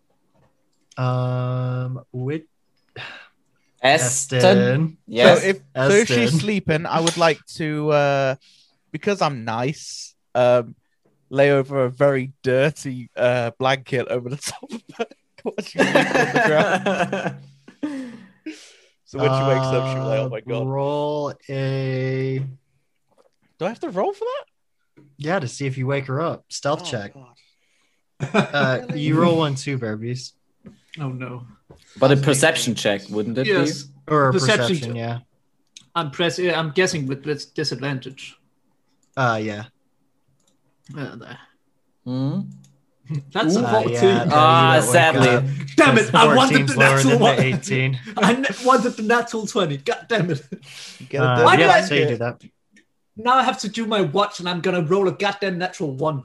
S2: With
S3: Eston.
S2: Eston.
S3: Yes.
S1: So if she's
S2: Eston.
S1: sleeping, I would like to, because I'm nice, lay over a very dirty blanket over the top of her while she's sleeping on the ground. So when she wakes up, she'll be like, "Oh my god!"
S2: Roll a
S1: Do I have to roll for that?
S2: to see if you wake her up. Stealth
S1: Oh,
S2: check.
S1: God.
S2: You roll 1 too, Bearbeast.
S4: Oh no.
S3: But a perception check, wouldn't it
S4: Yes.
S2: Or a
S4: Perception
S2: perception,
S4: check.
S2: yeah.
S4: I'm guessing with disadvantage.
S2: Yeah.
S4: There.
S3: be? Hmm?
S4: That's a 14.
S2: yeah, no,
S3: Ah,
S2: you don't wake
S3: sadly.
S2: up.
S4: Damn it! I wanted
S2: 14's
S4: the
S2: lower
S4: natural
S2: than
S4: one.
S2: the 18.
S4: Wanted the natural 20. God damn it!
S1: Get a dirty
S4: Why did I
S2: yeah, so you do
S1: blanket.
S2: that.
S4: Now I have to do my watch, and I'm gonna roll a goddamn natural 1.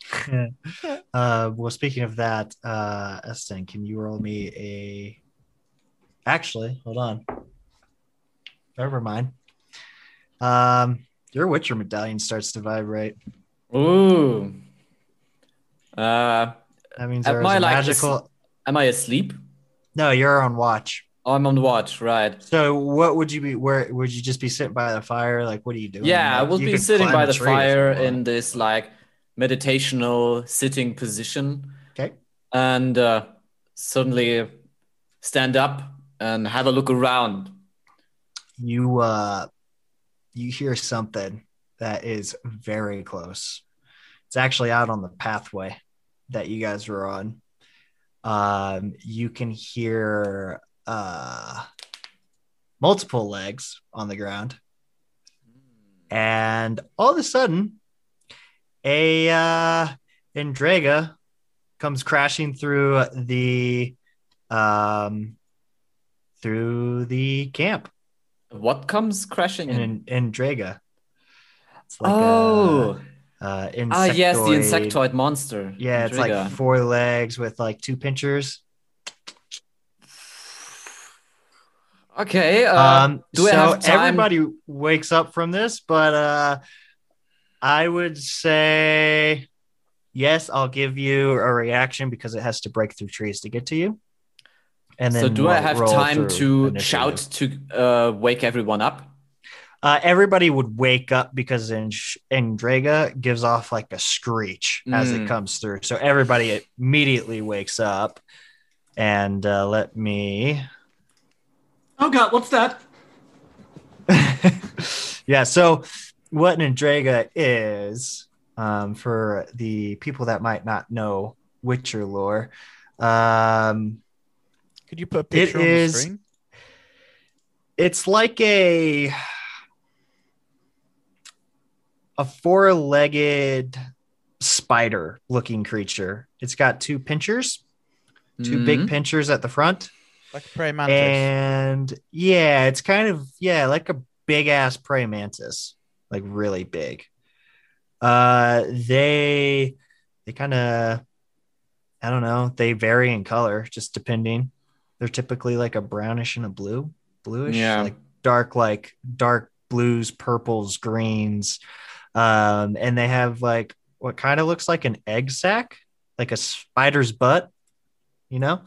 S2: Well, speaking of that, Eston, can you roll me a? Actually, hold on. Never mind. Your Witcher medallion starts to vibrate.
S3: Ooh.
S2: That means
S3: Am
S2: there's
S3: I
S2: a
S3: like
S2: magical.
S3: Am I asleep?
S2: No, you're on watch.
S3: Oh, I'm on watch, right?
S2: So, what would you be? Where would you just be sitting by the fire? Like, what are you doing?
S3: Yeah, I
S2: Like,
S3: will
S2: you
S3: be
S2: could
S3: sitting
S2: climb
S3: by
S2: a
S3: the
S2: tree if you
S3: fire
S2: want.
S3: in this like meditational sitting position,
S2: Okay.
S3: and suddenly stand up and have a look around.
S2: You hear something that is very close. It's actually out on the pathway. that you guys were on, you can hear multiple legs on the ground. And all of a sudden, a Endrega comes crashing through the camp.
S3: What comes crashing in?
S2: An Endrega. It's like insectoid.
S3: Yes, the insectoid monster.
S2: Yeah, it's
S3: Endrega.
S2: like 4 legs with like 2 pinchers.
S3: Okay. Do I
S2: so
S3: have time?
S2: everybody wakes up from this, but I would say yes, I'll give you a reaction because it has to break through trees to get to you. And then
S3: So do I have
S2: roll
S3: time
S2: through
S3: to
S2: initiative.
S3: shout to wake everyone up?
S2: Everybody would wake up because Endrega gives off like a screech as it comes through. So everybody immediately wakes up. And let me...
S4: Oh God, what's that?
S2: Yeah, so what an Endrega is, for the people that might not know Witcher lore,
S1: Could you put a picture on the screen?
S2: it's like a 4-legged spider-looking creature. It's got 2 pinchers, 2 big pinchers at the front.
S1: Like a praying mantis.
S2: And yeah, it's kind of like a big ass praying mantis, like really big. They kind of, I don't know, they vary in color just depending. They're typically like a brownish and a bluish, like dark blues, purples, greens. And they have like what kind of looks like an egg sac, like a spider's butt, you know?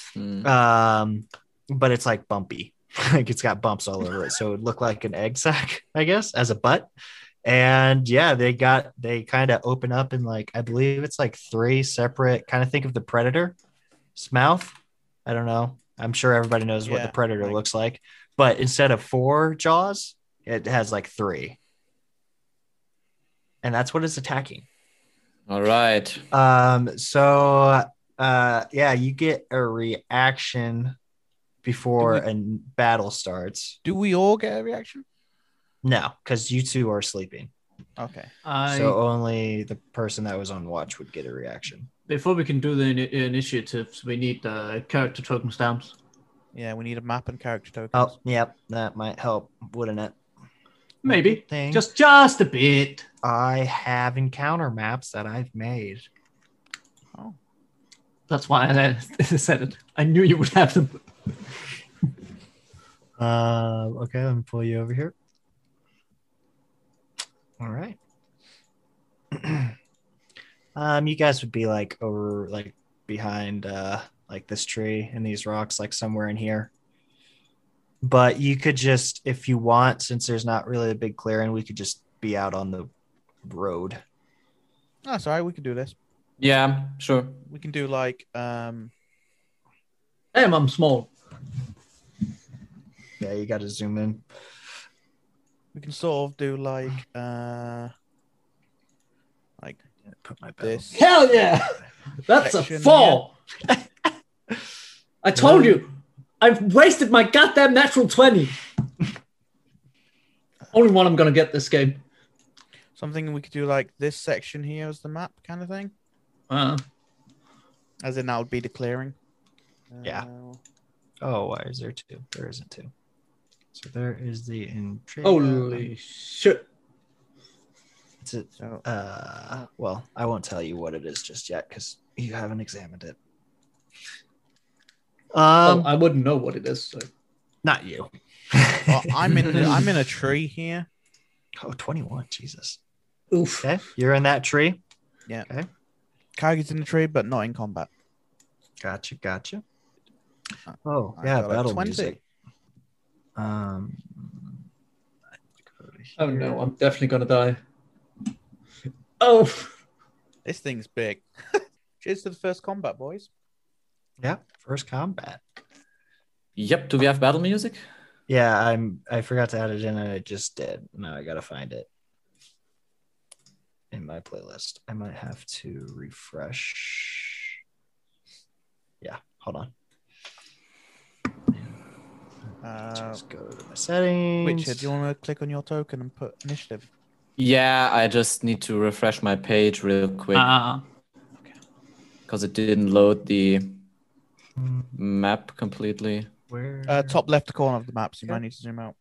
S2: But it's like bumpy. Like it's got bumps all over it. So it would look like an egg sac, I guess, as a butt. And yeah, they kind of open up in like, I believe it's like 3 separate, kind of think of the Predator's mouth. I don't know. I'm sure everybody knows what the Predator looks like. But instead of 4 jaws, it has like 3. And that's what it's attacking.
S3: All right.
S2: Yeah, you get a reaction before a battle starts.
S1: Do we all get a reaction?
S2: No, because you 2 are sleeping.
S1: Okay.
S2: So only the person that was on watch would get a reaction.
S4: Before we can do the initiatives, we need character token stamps.
S1: Yeah, we need a map and character tokens.
S2: Oh, yep, that might help, wouldn't it?
S4: Maybe.
S2: Thing.
S4: Just a bit.
S2: I have encounter maps that I've made.
S1: Oh.
S4: That's why I said it. I knew you would have them.
S2: Okay, let me pull you over here. All right. You guys would be like over, like behind, like this tree and these rocks, like somewhere in here. But you could just, if you want, since there's not really a big clearing, we could just be out on the road.
S1: Oh, sorry, we can do this.
S3: Yeah, sure.
S1: We can do like
S4: Damn, I'm small.
S2: Yeah, you got to zoom in.
S1: we can sort of do like
S2: Put my
S1: this.
S4: Hell yeah! That's a
S1: Section
S4: 4. I told you. I've wasted my goddamn natural 20. Only one I'm going to get this game.
S1: Something we could do like this section here as the map kind of thing. As in that would be the clearing.
S2: Yeah. Oh, why is there 2? There isn't 2. So there is the Endrega.
S4: Holy shit.
S2: Well, I won't tell you what it is just yet because you haven't examined it.
S4: Well, I wouldn't know what it is. So.
S2: Not you.
S1: Well, I'm in a tree here.
S2: Oh, 21. Jesus.
S4: Oof.
S2: Okay. You're in that tree.
S1: Yeah.
S2: Okay.
S1: Kaigi's in the tree, but not in combat.
S2: Gotcha. Oh,
S1: I
S2: yeah,
S1: got a
S2: battle
S1: 20.
S2: music.
S4: Oh no, I'm definitely going to die. Oh.
S1: This thing's big. Cheers to the first combat, boys.
S2: Yeah, first combat.
S3: Yep. Do we have battle music?
S2: Yeah, I forgot to add it in and I just did. Now I gotta find it. find my playlist. I might have to refresh. Yeah, hold on. Just go to my settings.
S1: Witcher, do you want to click on your token and put initiative?
S3: Yeah, I just need to refresh my page real quick because it didn't load the map completely.
S2: Where?
S1: Top left corner of the map, so you might need to zoom out.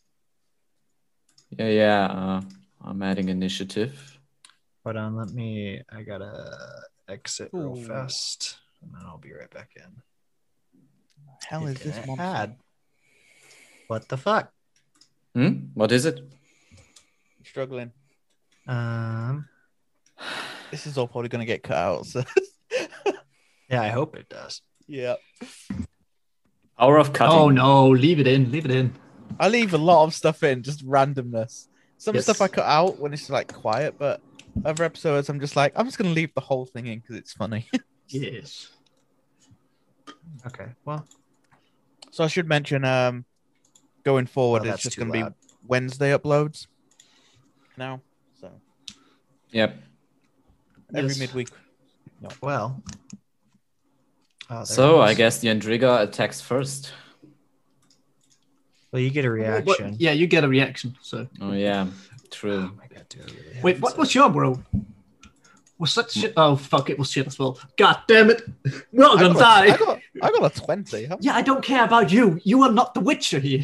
S3: Yeah. I'm adding initiative.
S2: Hold on, I gotta exit real
S1: Ooh.
S2: fast, and then I'll be right back in.
S1: Hell is this monster?
S2: Ad. What the fuck?
S3: What is it?
S1: I'm struggling.
S2: Um.
S1: This is all probably going to get cut out. So.
S2: Yeah, I hope it does.
S1: Yeah.
S3: Power of cutting.
S4: Oh no, leave it in. Leave it in.
S1: I leave a lot of stuff in, just randomness. Some
S4: Yes.
S1: stuff I cut out when it's like quiet, but other episodes I'm just like, I'm just going to leave the whole thing in because it's funny.
S4: Yes.
S2: Okay. Well,
S1: So I should mention, going forward,
S2: Oh,
S1: it's
S2: that's
S1: just
S2: too
S1: going to be
S2: loud.
S1: Wednesday uploads now. So
S3: Yep.
S1: every
S4: Yes.
S1: midweek.
S2: well. Oh, there
S3: So
S2: it
S3: I
S2: is.
S3: guess the Endriga attacks first.
S2: Well, you get a reaction.
S4: Yeah, you get a reaction. So
S3: Oh yeah,
S2: Oh
S3: true.
S2: my god, do I really have
S4: wait, what
S2: to-
S4: was your bro? Was that shit? Oh fuck, it was shit as well. God damn it! We're all gonna die.
S1: I got a 20. Huh?
S4: Yeah, I don't care about you. You are not the Witcher here.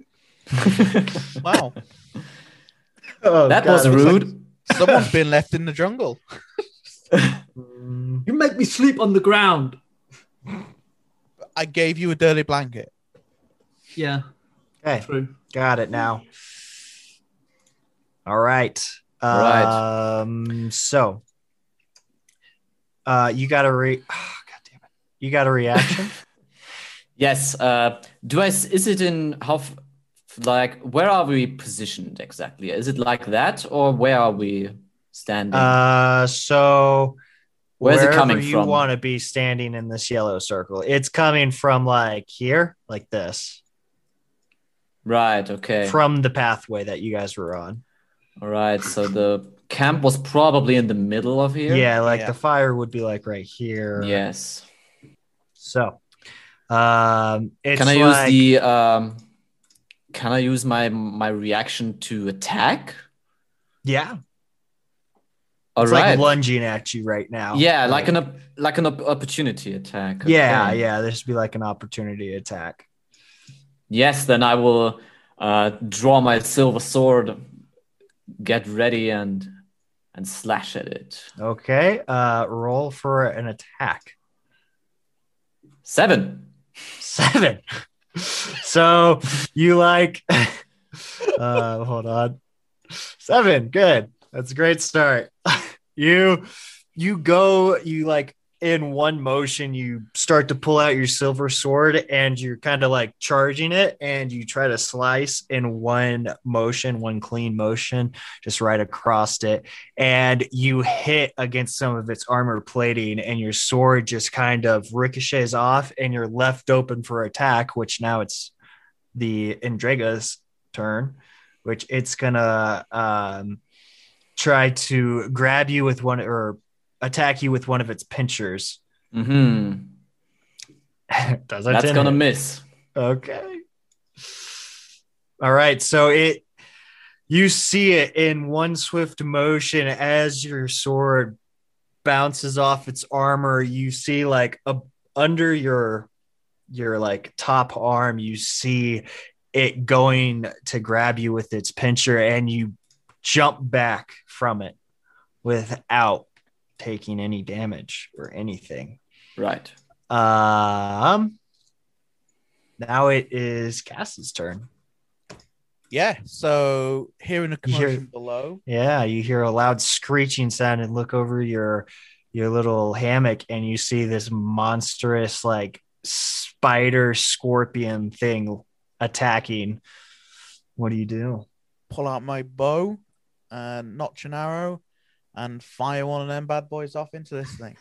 S1: Wow.
S2: Oh,
S3: That
S2: God,
S3: was
S2: it looks like-
S3: rude.
S1: Someone's been left in the jungle.
S2: Mm,
S4: You make me sleep on the ground.
S1: I gave you a dirty blanket.
S4: Yeah,
S2: Okay,
S4: true.
S2: got it now. All right.
S3: Right.
S2: So, you got a God damn it! You got a reaction?
S3: Yes. Is it in like where are we positioned exactly? Is it like that or where are we standing?
S2: So
S3: Where's it
S2: wherever
S3: coming
S2: you
S3: from?
S2: want to be standing in this yellow circle, it's coming from like here, like this,
S3: Right. Okay.
S2: from the pathway that you guys were on.
S3: All right. So the camp was probably in the middle of here.
S2: Yeah, like
S1: Yeah.
S2: the fire would be like right here.
S3: Yes.
S2: So, it's
S3: Can I
S2: like,
S3: use the Can I use my reaction to attack?
S2: yeah,
S3: All
S2: it's
S3: right.
S2: like lunging at you right now.
S3: Yeah, like an opportunity attack.
S2: Yeah,
S3: Okay.
S2: yeah. This would be like an opportunity attack.
S3: Yes, then I will draw my silver sword, get ready, and slash at it.
S2: Okay. Roll for an attack.
S3: 7.
S2: 7. So you like hold on. 7. Good. That's a great start. You go, you like in one motion, you start to pull out your silver sword and you're kind of like charging it and you try to slice in one motion, one clean motion, just right across it. And you hit against some of its armor plating and your sword just kind of ricochets off and you're left open for attack, which now it's the Endriga's turn, which it's gonna try to grab you with one or attack you with one of its pinchers.
S3: Mm-hmm.
S2: That's
S3: gonna miss.
S2: Okay. All right. So you see it in one swift motion as your sword bounces off its armor. You see like under your like top arm, you see it going to grab you with its pincher and you jump back from it without taking any damage or anything.
S3: Right.
S2: Now it is Cass's turn.
S1: Yeah. So hearing a
S2: You hear-
S1: commotion below.
S2: Yeah, you hear a loud screeching sound and look over your little hammock and you see this monstrous like spider scorpion thing attacking. What do you do?
S1: Pull out my bow and notch an arrow and fire one of them bad boys off into this thing.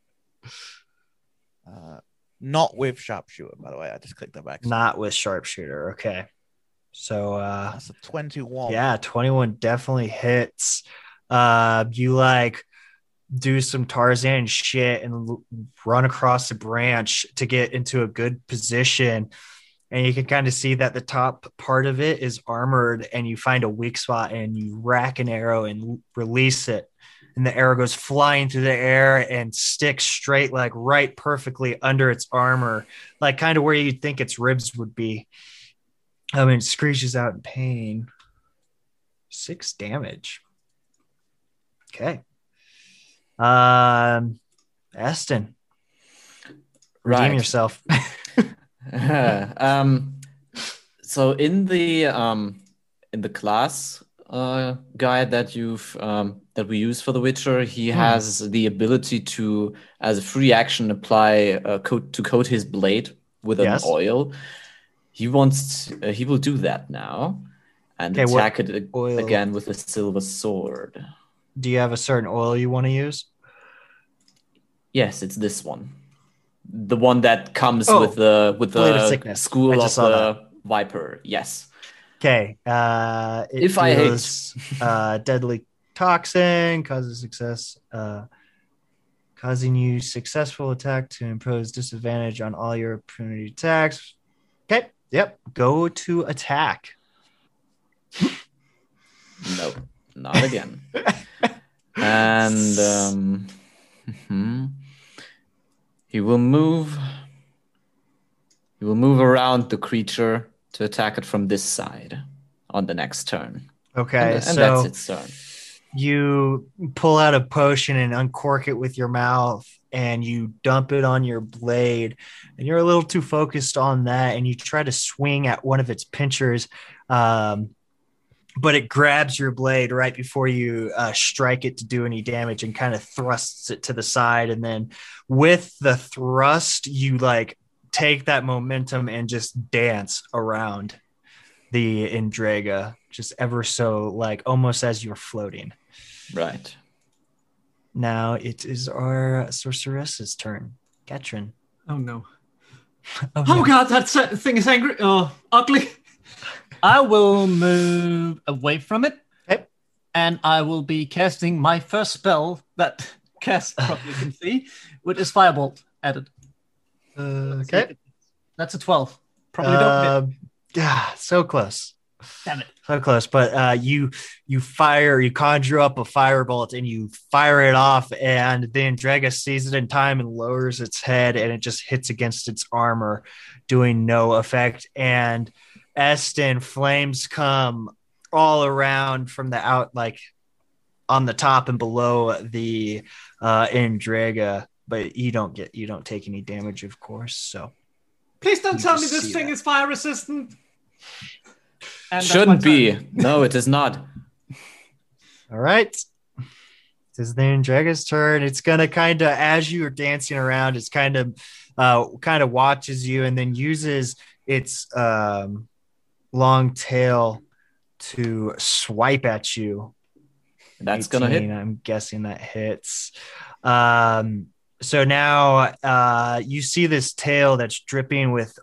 S1: Not with sharpshooter, by the way. I just clicked that back.
S2: Not with sharpshooter. Okay. So
S1: That's a 21.
S2: yeah, 21 definitely hits. You like do some Tarzan shit and run across the branch to get into a good position. And you can kind of see that the top part of it is armored, and you find a weak spot and you rack an arrow and release it. And the arrow goes flying through the air and sticks straight, like right perfectly under its armor, like kind of where you'd think its ribs would be. I mean, it screeches out in pain. 6 damage. Okay. Eston, redeem yourself.
S3: So in the class guide that that we use for the Witcher, he has the ability to, as a free action, apply coat his blade with an oil. He will do that now and attack it again with a silver sword.
S2: Do you have a certain oil you want to use?
S3: Yes, it's this one. The one that comes with the school of the Viper. Yes.
S2: Okay. If I hate deadly toxin causes success, causing you successful attack to impose disadvantage on all your opportunity attacks. Okay. Yep. Go to attack.
S3: No, not again. And he will move around the creature to attack it from this side on the next turn.
S2: Okay,
S3: and that's its turn.
S2: You pull out a potion and uncork it with your mouth, and you dump it on your blade, and you're a little too focused on that, and you try to swing at one of its pinchers, but it grabs your blade right before you strike it to do any damage and kind of thrusts it to the side. And then with the thrust, you like take that momentum and just dance around the Endrega, just ever so like almost as you're floating.
S3: Right.
S2: Now it is our sorceress's turn. Katrin.
S4: Oh no.
S5: Oh
S4: God, that thing is angry. Oh, ugly.
S5: I will move away from it.
S2: Okay.
S5: And I will be casting my first spell that Cass probably can see, which is Firebolt added.
S2: Okay.
S5: That's a 12. Probably don't hit.
S2: Yeah, so close.
S5: Damn it.
S2: So close. But you conjure up a firebolt and you fire it off, and the Endrega sees it in time and lowers its head, and it just hits against its armor, doing no effect. And Eston, flames come all around from the out, like on the top and below the Endrega, but you don't take any damage, of course. So
S4: please don't tell me this thing is fire resistant.
S3: And shouldn't be. No, it is not.
S2: All right. It is the Endrega's turn. It's gonna kind of, as you are dancing around, it's kind of watches you and then uses its long tail to swipe at you.
S3: That's 18, gonna hit.
S2: I'm guessing that hits. So now you see this tail that's dripping with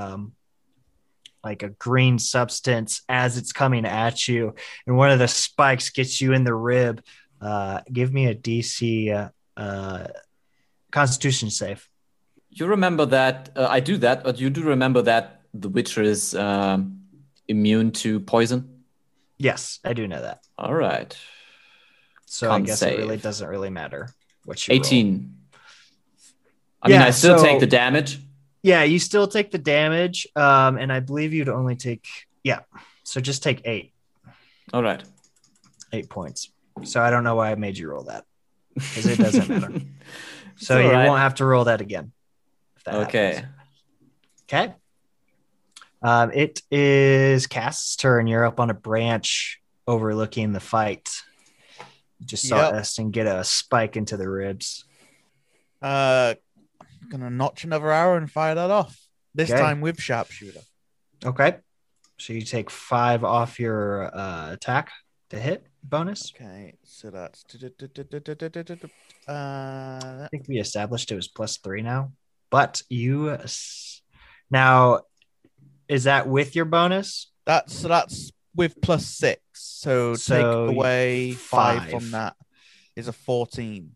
S2: like a green substance as it's coming at you, and one of the spikes gets you in the rib. Give me a DC Constitution save.
S3: You remember that I do that, but you do remember that the Witcher is immune to poison?
S2: Yes, I do know that.
S3: All right.
S2: So I guess it really doesn't really matter what you
S3: 18.
S2: roll.
S3: I mean, I still take the damage.
S2: Yeah, you still take the damage, and I believe you'd only take... Yeah, so just take 8.
S3: All right.
S2: 8 points. So I don't know why I made you roll that, because it doesn't matter. So you won't have to roll that again. If that
S3: okay.
S2: Happens. Okay. It is Cass's turn. You're up on a branch overlooking the fight. You just saw Eston get a spike into the ribs.
S1: Gonna notch another arrow and fire that off. This time with sharpshooter.
S2: Okay. So you take 5 off your attack to hit bonus.
S1: Okay, so that's
S2: I think we established it was +3 now. But now is that with your bonus?
S1: That's with +6. So take
S2: So,
S1: away 5
S2: 5.
S1: from that is a 14.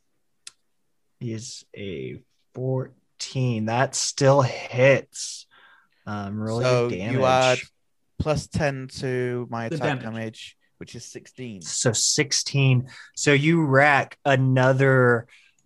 S2: Is a 14. That still hits. Roll
S1: So
S2: your
S1: you add
S2: damage.
S1: +10 to my
S5: The
S1: attack
S5: damage.
S1: damage, which is 16.
S2: So 16. So you rack another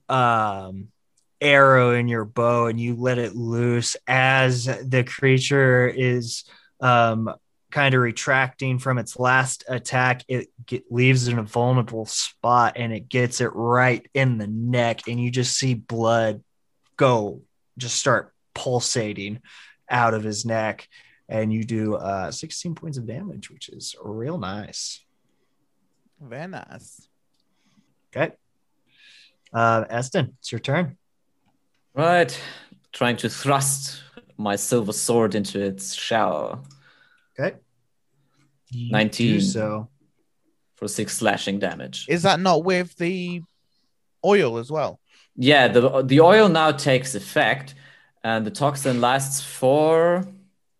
S2: arrow in your bow and you let it loose as the creature is kind of retracting from its last attack. It leaves it in a vulnerable spot and it gets it right in the neck, and you just see blood just start pulsating out of his neck, and you do 16 points of damage, which is real nice.
S1: Very nice.
S2: Okay. Eston, it's your turn.
S3: Right. Trying to thrust my silver sword into its shell
S2: Okay. You
S3: 19.
S2: do so.
S3: for 6 slashing damage.
S1: Is that not with the oil as well?
S3: Yeah, the oil now takes effect, and the toxin lasts for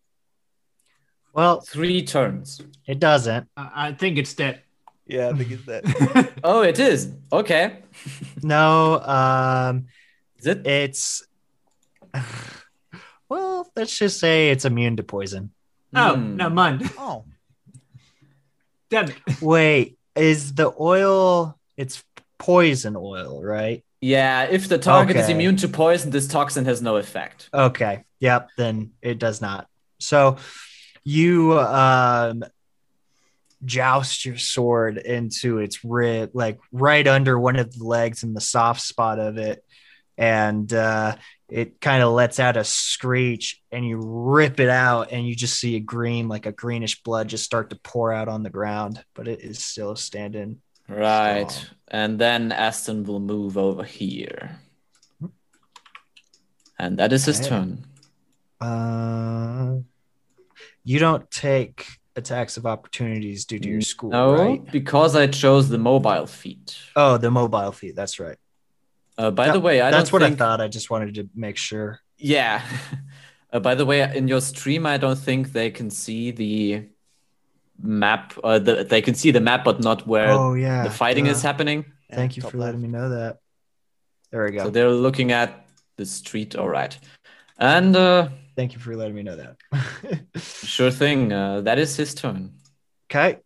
S2: Well,
S3: 3 turns.
S2: it doesn't.
S5: I think it's dead.
S1: Yeah, I think it's that.
S3: Oh, it is. Okay.
S2: No,
S3: Is it?
S2: it's well, let's just say it's immune to poison.
S5: Oh,
S3: Hmm.
S5: never mind.
S1: Oh,
S5: Damn it.
S2: Wait, is the oil? It's poison oil, right?
S3: Yeah, if the target is
S2: Okay.
S3: immune to poison, this toxin has no effect.
S2: Okay. Yep. Then it does not. So you joust your sword into its rib, like right under one of the legs in the soft spot of it, and it kind of lets out a screech, and you rip it out, and you just see a greenish blood just start to pour out on the ground, but it is still standing.
S3: Right.
S2: Strong.
S3: And then Aston will move over here. And that is his
S2: Okay.
S3: turn.
S2: You don't take attacks of opportunities due to your school,
S3: No,
S2: right?
S3: because I chose the mobile feat.
S2: Oh, the mobile feat. That's right.
S3: By the way,
S2: that's
S3: don't
S2: what
S3: think...
S2: I thought. I just wanted to make sure.
S3: Yeah. By the way, in your stream, I don't think they can see the map. They can see the map, but not where
S2: Oh yeah,
S3: the fighting
S2: duh.
S3: is happening.
S2: Thank you
S1: top
S2: for letting
S1: left.
S2: me know that. There we go.
S3: So they're looking at the street. All right. And
S2: Thank you for letting me know that.
S3: sure thing. That is his turn.
S2: Okay.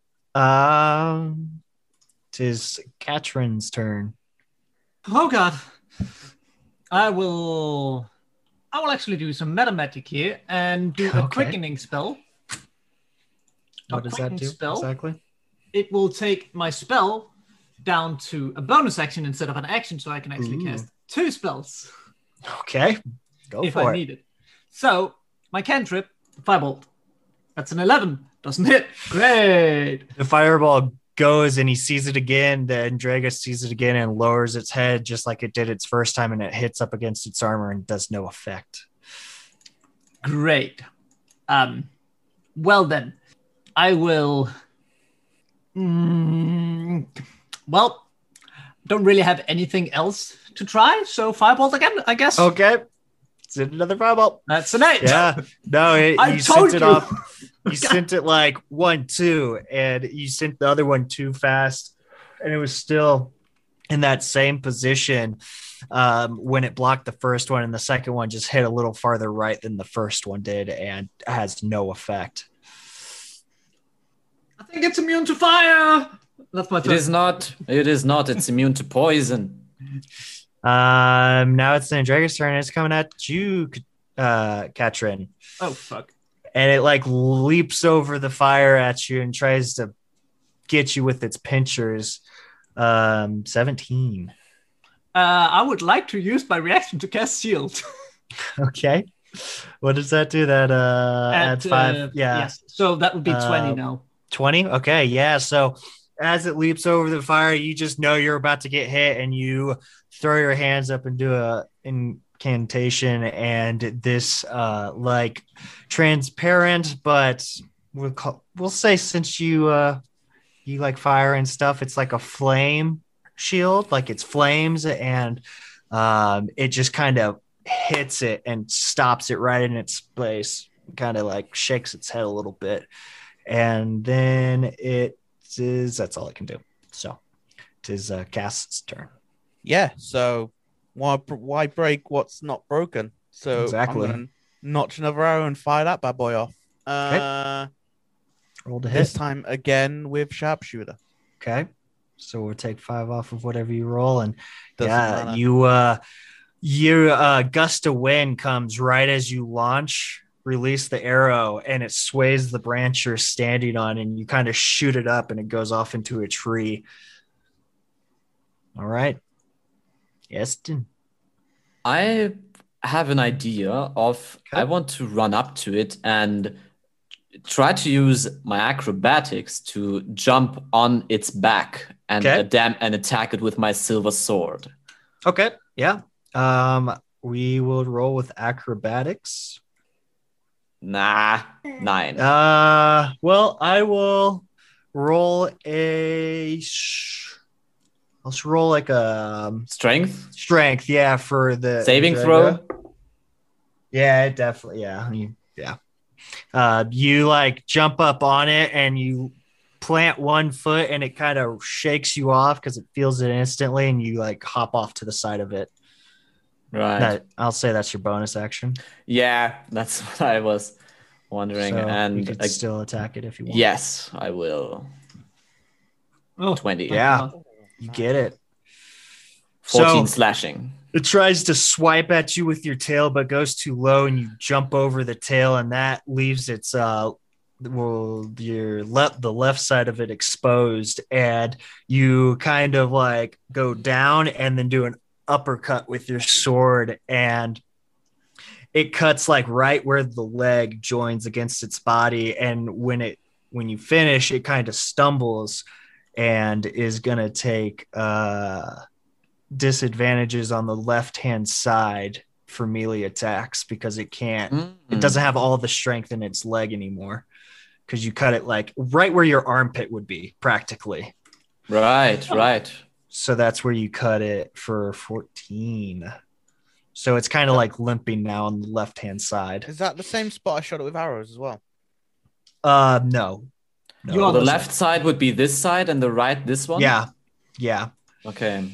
S2: Tis Katrin's turn.
S5: Oh god. I will actually do some meta magic here and do a
S2: Okay.
S5: quickening spell.
S2: What does that
S5: quickening
S2: do
S5: spell.
S2: exactly?
S5: It will take my spell down to a bonus action instead of an action, so I can actually
S2: Ooh.
S5: cast 2 spells
S2: Okay. Go
S5: if
S2: for
S5: I
S2: it.
S5: need it. So my cantrip, Firebolt. That's an 11. Doesn't hit. Great.
S2: The fireball goes and he sees it again. The Andragus sees it again and lowers its head just like it did its first time, and it hits up against its armor and does no effect.
S5: Great. Well then, I will. Well, don't really have anything else to try, so Firebolt again, I guess.
S2: Okay. Send another fireball.
S5: That's an 8.
S2: Yeah. No,
S5: I
S2: you
S5: told
S2: sent it
S5: you.
S2: off. You sent it like 1-2, and you sent the other one too fast, and it was still in that same position when it blocked the first one, and the second one just hit a little farther right than the first one did and has no effect.
S5: I think it's immune to fire. That's my
S3: It
S5: turn.
S3: is not. It is not. It's immune to poison.
S2: Now it's the Andragus turn. It's coming at you, Katrin.
S5: Oh fuck.
S2: And it like leaps over the fire at you and tries to get you with its pinchers. 17.
S5: I would like to use my reaction to cast shield.
S2: Okay. What does that do? That add 5? Yeah.
S5: Yes. So that would be 20 now.
S2: 20. Okay. Yeah. So as it leaps over the fire, you just know you're about to get hit, and you throw your hands up and do a incantation, and this like transparent, but we'll say, since you like fire and stuff, it's like a flame shield, like it's flames, and it just kind of hits it and stops it right in its place, kind of like shakes its head a little bit, And then that's all it can do. So it is Cass's turn.
S1: Yeah. So why break what's not broken? So
S2: Exactly.
S1: I'm gonna notch another arrow and fire that bad boy off.
S2: Roll to
S1: This
S2: hit.
S1: time again with sharpshooter.
S2: Okay. So we'll take 5 off of whatever you roll. And
S1: Doesn't matter.
S2: your gust of wind comes right as you launch, release the arrow, and it sways the branch you're standing on, and you kind of shoot it up and it goes off into a tree. All right. Eston.
S3: I have an idea of
S2: Okay.
S3: I want to run up to it and try to use my acrobatics to jump on its back and
S2: Okay.
S3: and attack it with my silver sword.
S2: Okay. Yeah. We will roll with acrobatics.
S3: Nah, 9.
S2: Well, I will roll I'll roll like a
S3: Strength?
S2: strength, yeah, for the
S3: Saving
S2: Drago.
S3: throw?
S2: Yeah, it definitely, yeah. You like jump up on it and you plant one foot and it kind of shakes you off because it feels it instantly, and you like hop off to the side of it.
S3: Right.
S2: I'll say that's your bonus action.
S3: Yeah, that's what I was wondering.
S2: So you
S3: and
S2: could still attack it if you want.
S3: yes, I will.
S5: Oh,
S3: 20.
S2: Yeah. You get it.
S3: 14
S2: So-
S3: slashing.
S2: It tries to swipe at you with your tail, but goes too low, and you jump over the tail, and that leaves its the left side of it exposed, and you kind of like go down and then do an uppercut with your sword, and it cuts like right where the leg joins against its body, and when you finish, it kind of stumbles and is gonna take disadvantages on the left-hand side for melee attacks because it doesn't have all the strength in its leg anymore because you cut it like right where your armpit would be practically.
S3: Right.
S2: So that's where you cut it for 14. So it's kind of like limping now on the left-hand side.
S1: Is that the same spot I shot it with arrows as well?
S2: No.
S5: You
S3: Well,
S5: are
S3: the
S5: the
S3: left side would be this side and the right this one?
S2: Yeah.
S3: Okay.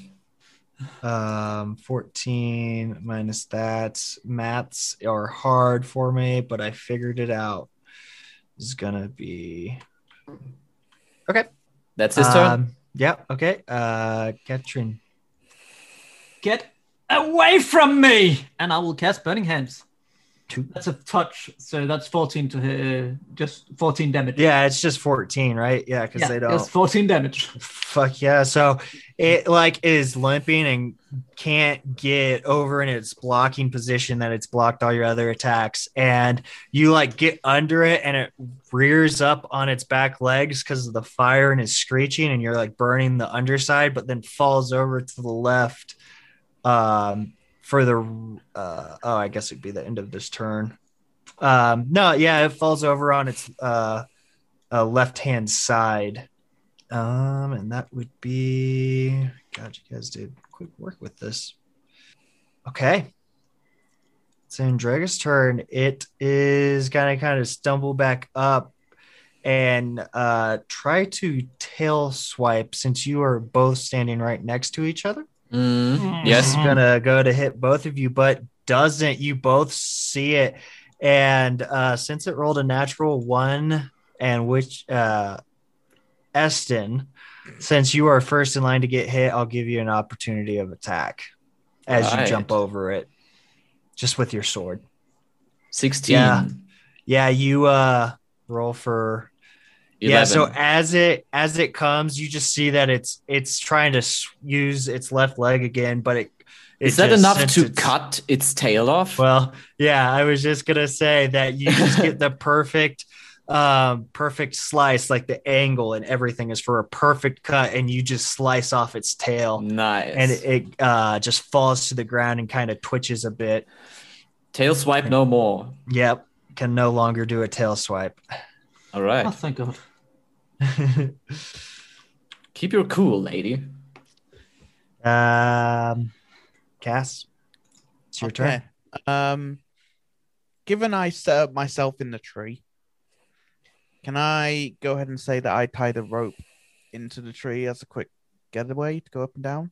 S2: 14 minus that. Maths are hard for me, but I figured it out. Is gonna be okay.
S3: That's his turn?
S2: Yeah, okay. Katrin.
S5: Get away from me! And I will cast Burning Hands.
S2: 2.
S5: That's a touch, so that's 14 to hit, just 14 damage.
S2: Yeah, it's just 14, right? Yeah, because they don't.
S5: It's 14 damage.
S2: Fuck yeah. So it like is limping and can't get over in its blocking position that it's blocked all your other attacks. And you like get under it and it rears up on its back legs because of the fire and is screeching, and you're like burning the underside, but then falls over to the left. For the I guess it'd be the end of this turn. It falls over on its left-hand side. And that would be God, you guys did quick work with this. Okay. It's Andraga's turn. It is gonna kind of stumble back up and try to tail swipe since you are both standing right next to each other.
S3: Yes.
S2: It's gonna go to hit both of you, but doesn't. You both see it, and since it rolled a natural 1, and which Eston, since you are first in line to get hit, I'll give you an opportunity of attack as you jump over it, just with your sword.
S3: 16.
S2: Yeah. You roll for
S3: 11.
S2: Yeah, so as it comes, you just see that it's trying to use its left leg again, but it
S3: is that enough to cut its tail off?
S2: Well, yeah, I was just gonna say that you just get the perfect slice, like the angle and everything is for a perfect cut, and you just slice off its tail.
S3: Nice.
S2: And it just falls to the ground and kind of twitches a bit.
S3: Tail swipe no more.
S2: Yep, can no longer do a tail swipe.
S3: All right.
S5: Oh, thank God.
S3: Keep your cool, lady.
S2: Cass, it's your turn.
S1: Given I set up myself in the tree, Can I go ahead and say that I tied a rope into the tree as a quick getaway to go up and down?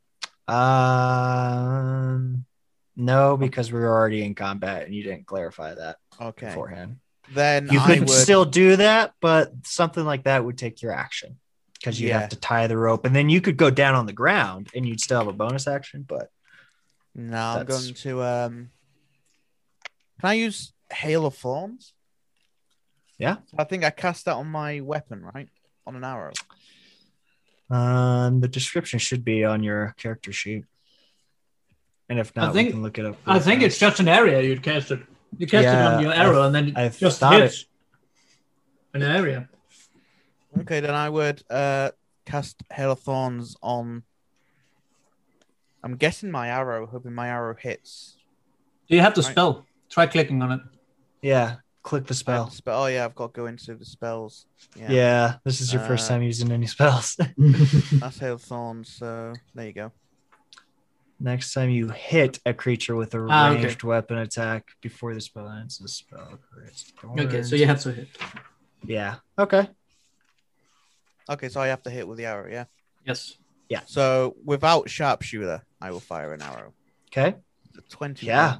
S2: No, because we were already in combat and you didn't clarify that
S1: Okay.
S2: beforehand.
S1: Then
S2: You
S1: I
S2: could
S1: would
S2: still do that, but something like that would take your action because you'd
S1: Yeah.
S2: have to tie the rope, and then you could go down on the ground and you'd still have a bonus action. But
S1: No, I'm
S2: That's-
S1: going to Can I use Hail of Thorns?
S2: Yeah.
S1: I think I cast that on my weapon, right? On an arrow.
S2: the description should be on your character sheet, and if not,
S5: think-
S2: we can look it up.
S5: I think it's just an area you'd cast it. You cast it
S2: Yeah,
S5: on your arrow, and then
S2: I
S5: it just
S2: thought
S5: hits an area.
S1: Okay, then I would cast Hail of Thorns on. I'm guessing my arrow, hoping my arrow hits.
S5: Do you have the
S1: Right.
S5: spell? Try clicking on it.
S2: Yeah, click the
S1: I have
S2: spell.
S1: the spell. Oh yeah, I've got to go into the spells.
S2: Yeah, this is your first
S1: Uh,
S2: time using any spells.
S1: That's Hail of Thorns. So there you go.
S2: Next time you hit a creature with a
S5: Okay.
S2: ranged weapon attack before the spell ends, the spell creates
S5: Okay, so
S2: thorns.
S5: you have to hit.
S2: Yeah. Okay.
S1: Okay, so I have to hit with the arrow. Yeah.
S5: Yes.
S1: So without sharpshooter, I will fire an arrow.
S2: Okay.
S1: 20.
S2: Yeah.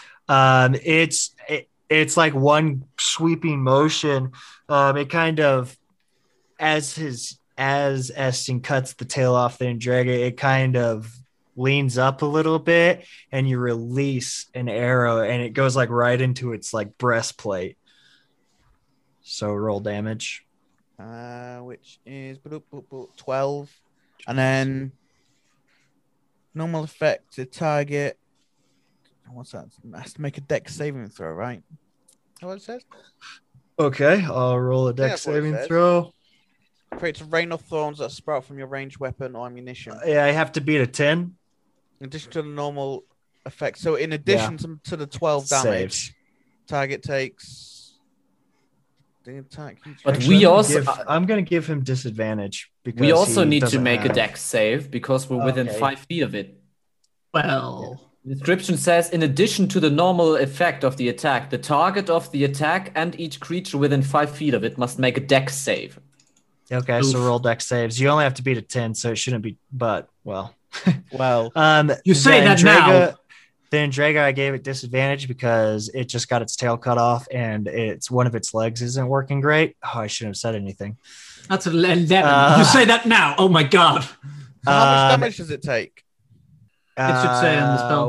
S2: It's like one sweeping motion. It kind of as Eston cuts the tail off the Endrega, it kind of leans up a little bit, and you release an arrow, and it goes like right into its like breastplate. So roll damage.
S1: Which is 12, and then normal effect to target. What's that? It has to make a dex saving throw, right? Is that what it says?
S2: Okay, I'll roll a dex
S1: that's what it
S2: saving
S1: says.
S2: throw.
S1: Creates a rain of thorns that sprout from your ranged weapon or ammunition.
S2: Yeah, I have to beat a 10.
S1: In addition to the normal effect. So in addition to the 12 damage,
S2: Saves.
S1: target takes the attack.
S3: But
S2: Actually,
S3: we
S2: I'm gonna
S3: also-
S2: give- I'm going to give him disadvantage because
S3: We also
S2: he
S3: need to
S2: doesn't
S3: make a
S2: have-
S3: dex save because we're within
S2: Okay.
S3: 5 feet of it.
S5: Well,
S3: The description says, in addition to the normal effect of the attack, the target of the attack and each creature within 5 feet of it must make a dex save.
S2: Okay, so
S5: Oof.
S2: roll dex saves. You only have to beat a 10, so it shouldn't be. But well,
S1: Well,
S5: You say that now.
S2: The Endrega, I gave it disadvantage because it just got its tail cut off and it's one of its legs isn't working great. Oh, I shouldn't have said anything.
S5: that's 11. You say that now. Oh my god.
S1: so how much damage does it take?
S5: It should say on the spell.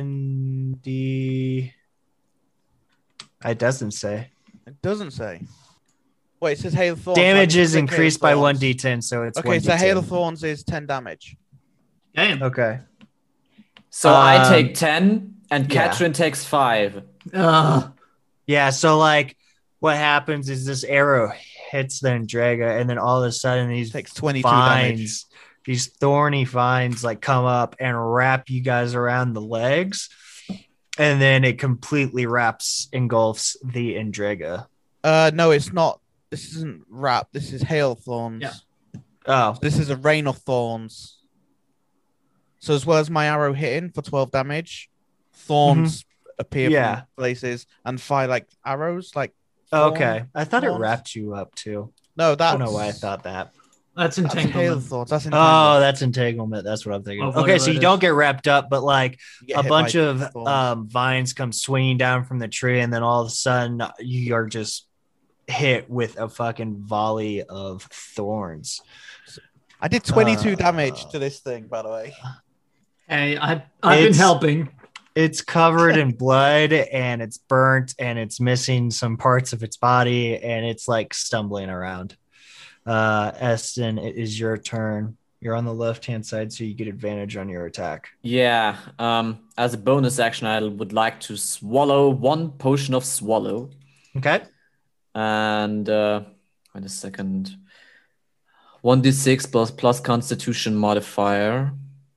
S2: 1d. It doesn't say.
S1: It doesn't say. Wait, it says Hail of Thorns.
S2: Damage
S1: I
S2: is
S1: can click Hail
S2: increased
S1: of
S2: by
S1: Thorns.
S2: 1d10, so it's
S1: Okay, so
S2: 1d10.
S1: Hail of Thorns is 10 damage.
S5: Damn.
S2: Okay.
S3: So I
S2: Um,
S3: take 10 and
S2: yeah.
S3: Katrin takes 5.
S2: Yeah, so like what happens is this arrow hits the Endrega, and then all of a sudden these
S1: Takes 22 damage.
S2: vines, these thorny vines like come up and wrap you guys around the legs, and then it completely engulfs the Endrega.
S1: No, it's not. This isn't wrap. This is Hail of Thorns.
S5: Yeah.
S2: Oh,
S1: This is a Rain of Thorns. So as well as my arrow hitting for 12 damage, thorns appear
S2: Yeah.
S1: from places and fire like arrows, like thorn.
S2: okay. I thought it
S1: thorns.
S2: wrapped you up too.
S1: No,
S2: I
S1: that's
S2: don't know why I thought that.
S5: That's
S1: that's Hail of
S5: entanglement.
S1: Thorns. That's
S2: Oh,
S1: entanglement.
S2: that's entanglement. That's what I'm thinking.
S5: Oh,
S2: Okay,
S5: whatever
S2: so you
S5: it
S2: don't
S5: is.
S2: get wrapped up, but like
S1: You get
S2: a
S1: hit
S2: bunch
S1: by
S2: of
S1: thorns.
S2: vines come swinging down from the tree, and then all of a sudden you are just hit with a fucking volley of thorns.
S1: I did 22 damage to this thing, by the way.
S5: Hey, I've been
S2: It's-
S5: helping.
S2: It's covered in blood, and it's burnt, and it's missing some parts of its body, and it's like stumbling around. Eston, it is your turn. You're on the left-hand side, so you get advantage on your attack.
S3: Yeah, as a bonus action, I would like to swallow 1 potion of swallow.
S2: Okay.
S3: And wait a second. 1d6 plus constitution modifier.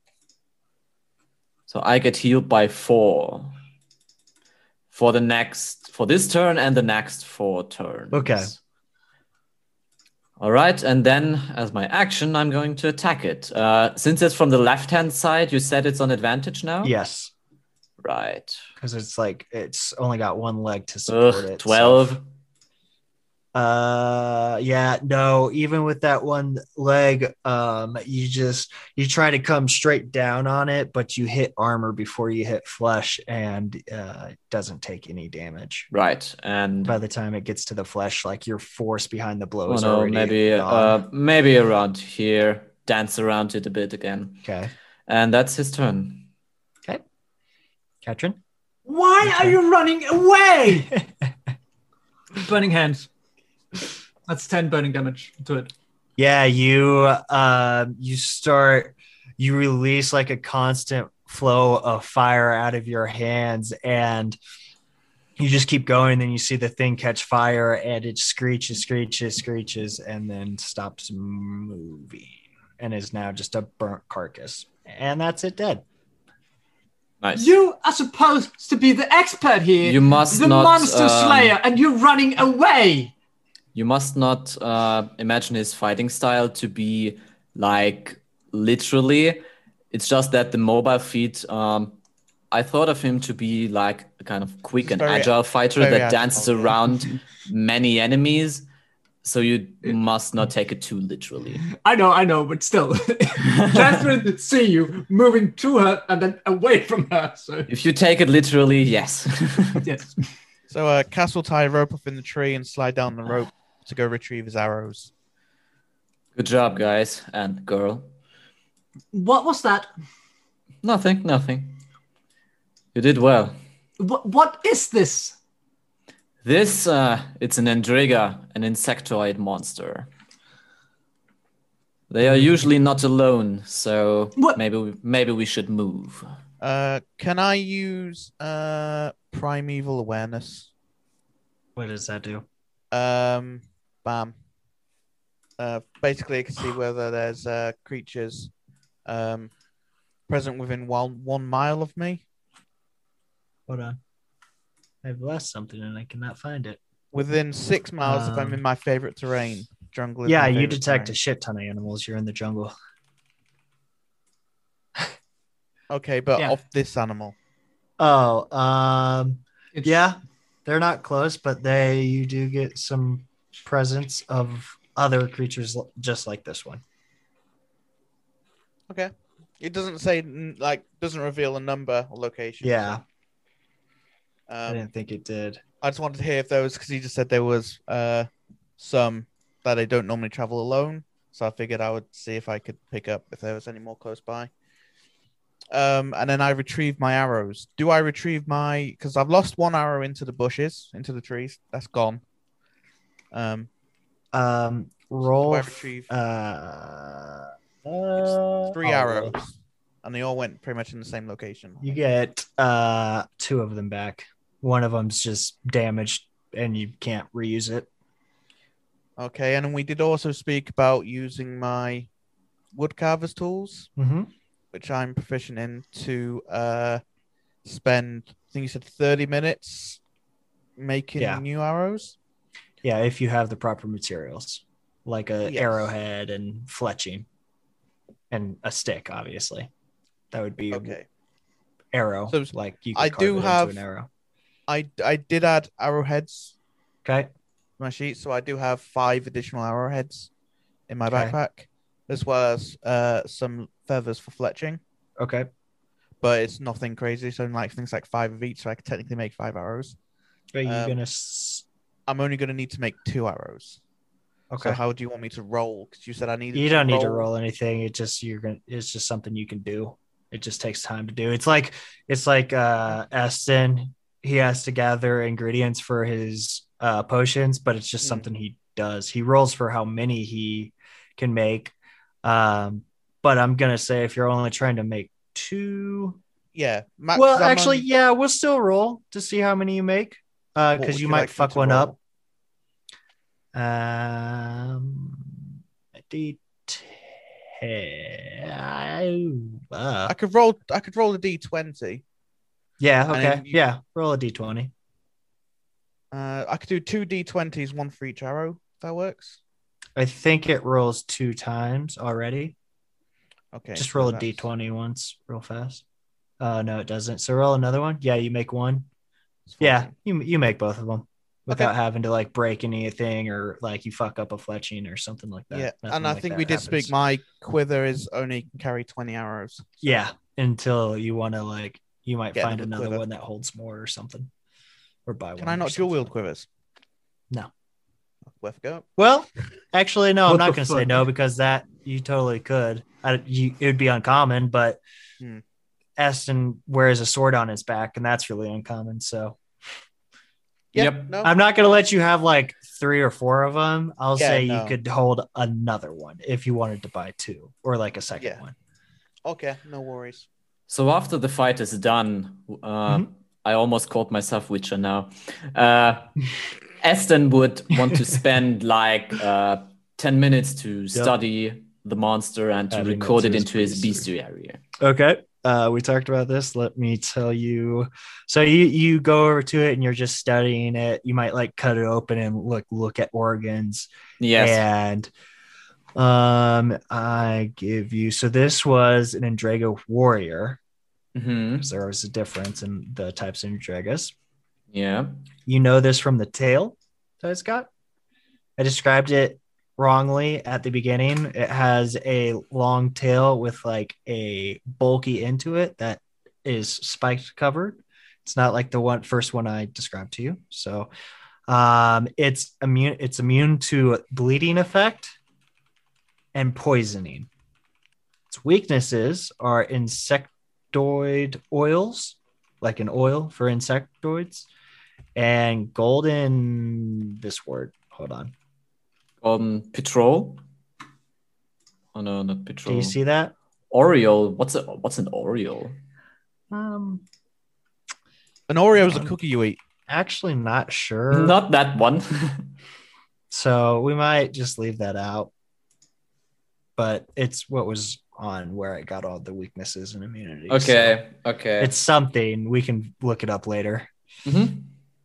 S3: So I get healed by 4 for this turn and the next 4 turns.
S2: Okay.
S3: All right, and then as my action, I'm going to attack it. Since it's from the left-hand side, you said it's on advantage now?
S2: Yes,
S3: Right.
S2: because it's like it's only got one leg to support it.
S3: 12.
S2: Yeah, no, even with that one leg, you try to come straight down on it, but you hit armor before you hit flesh, and it doesn't take any damage.
S3: Right. And
S2: By the time it gets to the flesh, like your force behind the blow
S3: oh
S2: is
S3: no,
S2: already
S3: maybe
S2: gone.
S3: maybe around here. Dance around it a bit again.
S2: Okay.
S3: And that's his turn.
S2: Okay. Katrin?
S4: Why are you running away?
S5: Burning hands. That's 10 burning damage to it.
S2: Yeah, you release like a constant flow of fire out of your hands, and you just keep going. Then you see the thing catch fire, and it screeches, and then stops moving, and is now just a burnt carcass. And that's it, dead.
S3: Nice.
S4: You are supposed to be the expert here.
S3: You must
S4: the
S3: not,
S4: monster slayer, and you're running away.
S3: You must not imagine his fighting style to be like literally. It's just that the mobile feat, I thought of him to be like a kind of quick
S1: He's
S3: and
S1: very-
S3: agile fighter
S1: very
S3: that dances
S1: agile, yeah.
S3: around many enemies. So you must not take it too literally.
S4: I know, but still. Catherine see you moving to her and then away from her. So
S3: If you take it literally, yes.
S4: yes.
S1: So Cass will tie a rope up in the tree and slide down the rope to go retrieve his arrows.
S3: Good job, guys and girl.
S4: What was that?
S3: Nothing. You did well.
S4: What is this?
S3: This, it's an Endriga, an insectoid monster. They are usually not alone, so
S4: What?
S3: maybe we should move.
S1: Can I use primeval awareness?
S2: What does that do?
S1: Bam. Basically, I can see whether there's creatures present within 1 mile of me.
S2: Hold on. I've lost something and I cannot find it.
S1: Within 6 miles if I'm in my favorite terrain. Jungle is
S2: Yeah,
S1: my
S2: you
S1: favorite
S2: detect a
S1: terrain.
S2: shit ton of animals. You're in the jungle.
S1: Okay, but
S5: Yeah.
S1: of this animal.
S2: Oh,
S5: It's,
S2: yeah, they're not close, but you do get some presence of other creatures just like this one.
S1: Okay. It doesn't say, doesn't reveal a number or location.
S2: Yeah,
S1: so,
S2: I
S1: Um,
S2: didn't think it did.
S1: I just wanted to hear if there was, because he just said there was some that I don't normally travel alone. So I figured I would see if I could pick up if there was any more close by. And then I retrieve my arrows. Do I retrieve because I've lost one arrow into the bushes, into the trees. That's gone.
S2: Roll.
S1: Do I retrieve
S2: It's
S1: 3 arrows, and they all went pretty much in the same location.
S2: You get 2 of them back. One of them's just damaged, and you can't reuse it.
S1: Okay, and then we did also speak about using my woodcarver's tools,
S2: Mm-hmm.
S1: which I'm proficient in, to spend, I think you said 30 minutes making
S2: Yeah.
S1: new arrows.
S2: Yeah, if you have the proper materials, like a
S1: Yes.
S2: arrowhead and fletching, and a stick, obviously. That would be
S1: Okay.
S2: arrow.
S1: So,
S2: like you could
S1: I
S2: carve
S1: do
S2: it into
S1: have-
S2: an arrow.
S1: I did add arrowheads
S2: Okay.
S1: to my sheet, so I do have 5 additional arrowheads in my
S2: Okay.
S1: backpack, as well as some feathers for fletching.
S2: Okay.
S1: But it's nothing crazy, so things like 5 of each, so I could technically make 5 arrows.
S2: Are you
S1: Um, I'm only going to need to make 2 arrows.
S2: Okay.
S1: So how do you want me to roll? Because you said I needed.
S2: You don't need to roll anything. It's just something you can do. It just takes time to do. It's like Aston. He has to gather ingredients for his potions, but it's just something he does. He rolls for how many he can make. But I'm gonna say if you're only trying to make 2,
S1: Yeah.
S2: well, actually, yeah, we'll still roll to see how many you make.
S1: What
S2: Because
S1: would
S2: you
S1: you
S2: might
S1: like me
S2: fuck
S1: to
S2: one up.
S1: roll?
S2: A D10.
S1: I could roll a d20.
S2: Yeah.
S1: And
S2: Okay.
S1: then
S2: Yeah. Roll a D20.
S1: I could do 2 d20s, 1 for each arrow. If that works.
S2: I think it rolls 2 times already.
S1: Okay.
S2: Just
S1: so
S2: roll a
S1: that's-
S2: D20 once, real fast. No, it doesn't. So roll another one. Yeah, you make one.
S1: it's
S2: Yeah,
S1: 14.
S2: you make both of them without having to like break anything or like you fuck up a fletching or something like that.
S1: Yeah,
S2: Nothing
S1: and I
S2: like
S1: think
S2: that
S1: we did
S2: happens.
S1: speak. My quiver is only carry 20 arrows. So
S2: Yeah, until you want to like, you might
S1: Get
S2: find
S1: another
S2: another
S1: quiver.
S2: one that holds more or something, or buy one.
S1: Can I
S2: or
S1: not dual
S2: something
S1: wield
S2: like
S1: quivers?
S2: that. No.
S1: Worth a go.
S2: Well, actually, no. I'm
S4: What
S2: not
S4: the
S2: going to say
S4: fuck?
S2: no because that you totally could. It would be uncommon, but
S1: Hmm.
S2: Aston wears a sword on his back, and that's really uncommon. So
S1: Yeah,
S3: Yep.
S1: no.
S2: I'm not going to let you have like 3 or 4 of them. I'll
S1: Yeah,
S2: say you
S1: no.
S2: could hold another one if you wanted to buy 2 or like a second
S1: Yeah.
S2: one.
S1: Okay, no worries.
S3: So after the fight is done,
S2: Mhm.
S3: I almost called myself Witcher now. Aston would want to spend like 10 minutes to study the monster and to
S2: Adding it
S3: record
S2: to
S3: it
S2: his
S3: into his
S2: bestiary.
S3: bestiary.
S2: Okay. We talked about this. Let me tell you. So you go over to it and you're just studying it. You might like cut it open and look at organs.
S3: Yes.
S2: And I give you, so this was an Endrega warrior.
S3: Hmm.
S2: Because there was a difference in the types of Endregas.
S3: Yeah.
S2: You know this from the tail that it's got. I described it wrongly at the beginning. It has a long tail with like a bulky into it that is spiked covered. It's not like the first one I described to you. So it's immune to bleeding effect and poisoning. Its weaknesses are insectoid oils, like an oil for insectoids, and golden. This word. Hold on.
S3: Petrol. Oh no, not petrol.
S2: Do you see that?
S3: Oreo. What's an Oreo?
S2: Um,
S1: An Oreo is a cookie you eat.
S2: actually not sure.
S3: Not that one.
S2: So we might just leave that out. But it's what was on where I got all the weaknesses and immunities.
S3: Okay.
S2: So
S3: Okay.
S2: it's something. We can look it up later.
S3: Mhm.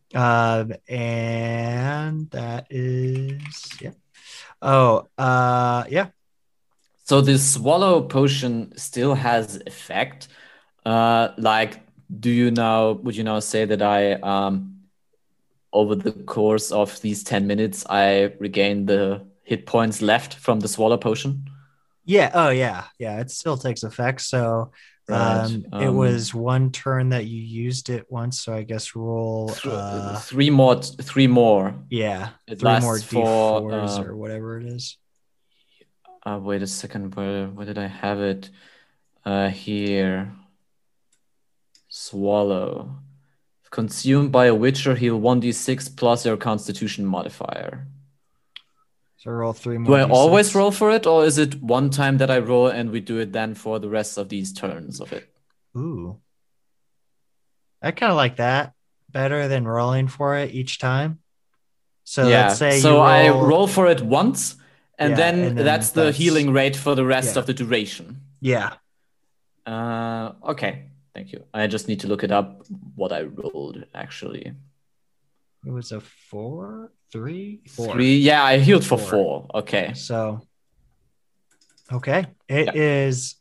S2: And that is yeah. Oh, yeah.
S3: So this swallow potion still has effect. Like, would you now say that I over the course of these 10 minutes I regained the hit points left from the swallow potion?
S2: Yeah. Oh, yeah. Yeah. It still takes effect. So
S3: Right.
S2: it was one turn that you used it once. So I guess roll.
S3: Three more.
S2: Yeah.
S3: It
S2: 3 more
S3: lasts for,
S2: D4s or whatever it is.
S3: wait a second. Where did I have it? Here. Swallow. Consumed by a Witcher, heal 1d6 plus your Constitution modifier.
S2: So roll 3
S3: Do
S2: more.
S3: I
S2: D6.
S3: always roll for it, or is it one time that I roll and we do it then for the rest of these turns of it?
S2: Ooh. I kind of like that better than rolling for it each time. So
S3: Yeah.
S2: let's say
S3: So
S2: you
S3: I roll for it once, and
S2: Yeah,
S3: then
S2: and then
S3: that's the
S2: that's-
S3: healing rate for the rest
S2: yeah.
S3: of the duration.
S2: Yeah.
S3: Okay. Thank you. I just need to look it up what I rolled actually.
S2: It was a 4, 3, 4.
S3: 3. Yeah, I healed for
S2: 4.
S3: 4. Okay.
S2: So, okay. It is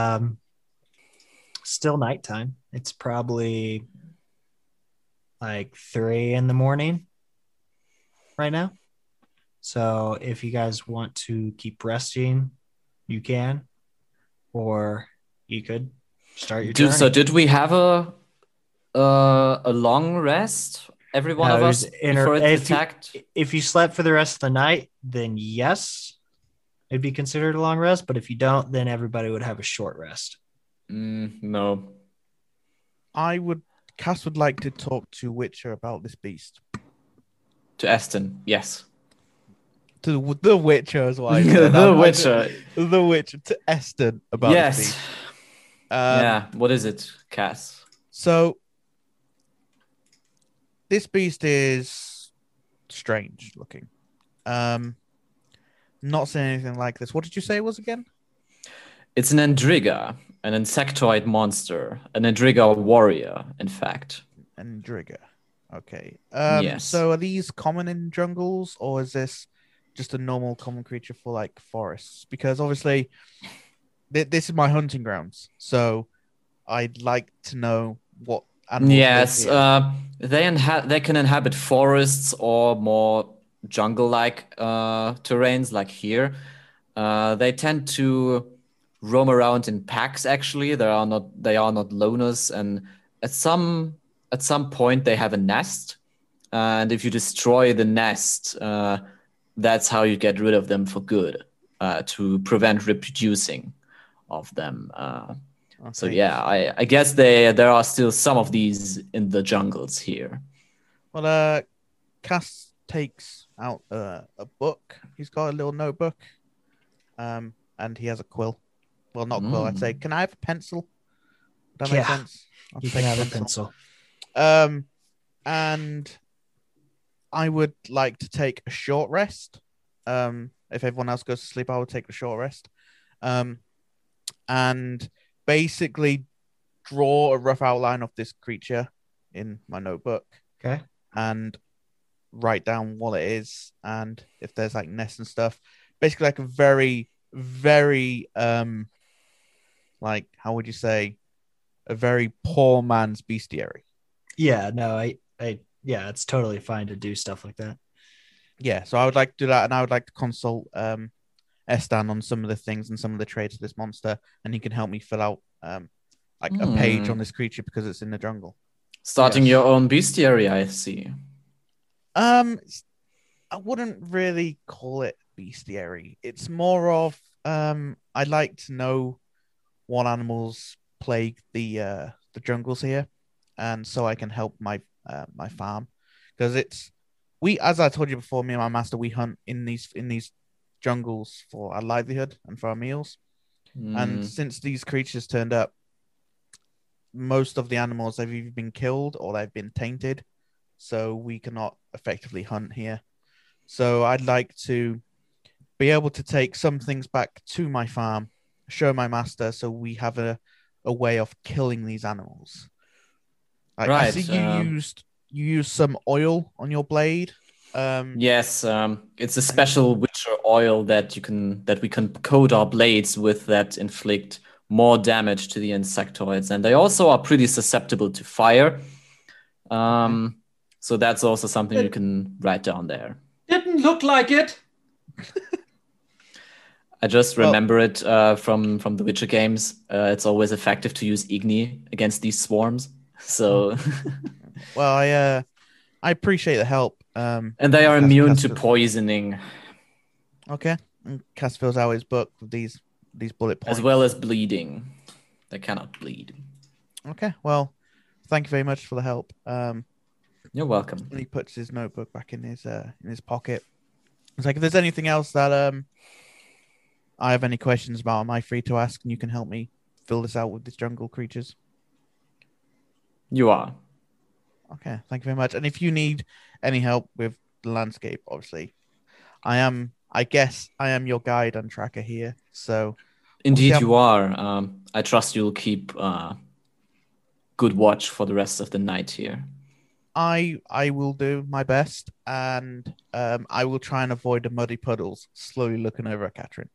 S2: still nighttime. It's probably like 3 in the morning right now. So if you guys want to keep resting, you can, or you could start your journey.
S3: So did we have a long rest? Every one
S2: No,
S3: of
S2: it
S3: us
S2: was
S3: before it attacked?
S2: If you slept for the rest of the night, then yes, it'd be considered a long rest. But if you don't, then everybody would have a short rest.
S3: No.
S1: Cass would like to talk to Witcher about this beast.
S3: To Aston, yes.
S1: To the Witcher as well.
S3: The Witcher.
S1: The Witcher to Eston about this beast.
S3: Yeah. What is it, Cass?
S1: So this beast is strange looking. Not saying anything like this. What did you say it was again?
S3: It's an Endriga, an insectoid monster, an Endriga warrior, in fact.
S1: Endriga. Okay.
S3: Yes.
S1: So are these common in jungles, or is this just a normal common creature for like forests? Because obviously this is my hunting grounds, so I'd like to know what animals
S3: Yes,
S1: live here?
S3: they can inhabit forests or more jungle-like terrains like here. They tend to roam around in packs. Actually, they are not loners, and at some at some point they have a nest. And if you destroy the nest, that's how you get rid of them for good, to prevent reproducing of them. So
S1: Okay.
S3: yeah, I guess there are still some of these in the jungles here.
S1: Well, Cass takes out a book. He's got a little notebook, and he has a quill. Well, not quill. I'd say. Can I have a pencil? Does that make
S2: Yeah,
S1: sense? I'll
S2: you
S1: take
S2: can have a pencil.
S1: And I would like to take a short rest. If everyone else goes to sleep, I will take a short rest. And basically draw a rough outline of this creature in my notebook
S2: Okay.
S1: and write down what it is and if there's like nests and stuff. Basically, like a very, very like how would you say, a very poor man's bestiary.
S2: Yeah. No. Yeah. It's totally fine to do stuff like that.
S1: Yeah, so I would like to do that, and I would like to consult Estan on some of the things and some of the traits of this monster, and he can help me fill out like a page on this creature because it's in the jungle.
S3: Starting
S2: Yes.
S3: your own bestiary, I see.
S1: I wouldn't really call it bestiary. It's more of I'd like to know what animals plague the jungles here, and so I can help my my farm because as I told you before, me and my master we hunt in these jungles for our livelihood and for our meals. And since these creatures turned up, most of the animals have either been killed or they've been tainted, so we cannot effectively hunt here. So I'd like to be able to take some things back to my farm, show my master, so we have a way of killing these animals. Like, I
S3: Right.
S1: see you used some oil on your blade.
S3: Yes, it's a special Witcher oil that we can coat our blades with that inflict more damage to the insectoids, and they also are pretty susceptible to fire. So that's also something you can write down there.
S4: Didn't look like it.
S3: I just remember it from the Witcher games. It's always effective to use Igni against these swarms. So,
S1: Well, I appreciate the help.
S3: and they are immune to poisoning
S1: Okay, and Cass fills out his book with these bullet points
S3: as well as bleeding. They cannot bleed.
S1: Okay, well, thank you very much for the help.
S3: You're welcome.
S1: And he puts his notebook back in his pocket. It's like if there's anything else that I have any questions about, am I free to ask? And you can help me fill this out with these jungle creatures.
S3: You are.
S1: Okay, thank you very much. And if you need any help with the landscape, obviously, I guess I am your guide and tracker here. So
S3: Indeed,
S1: obviously
S3: you are. I trust you'll keep good watch for the rest of the night here.
S1: I will do my best, and I will try and avoid the muddy puddles. Slowly looking over at Catherine.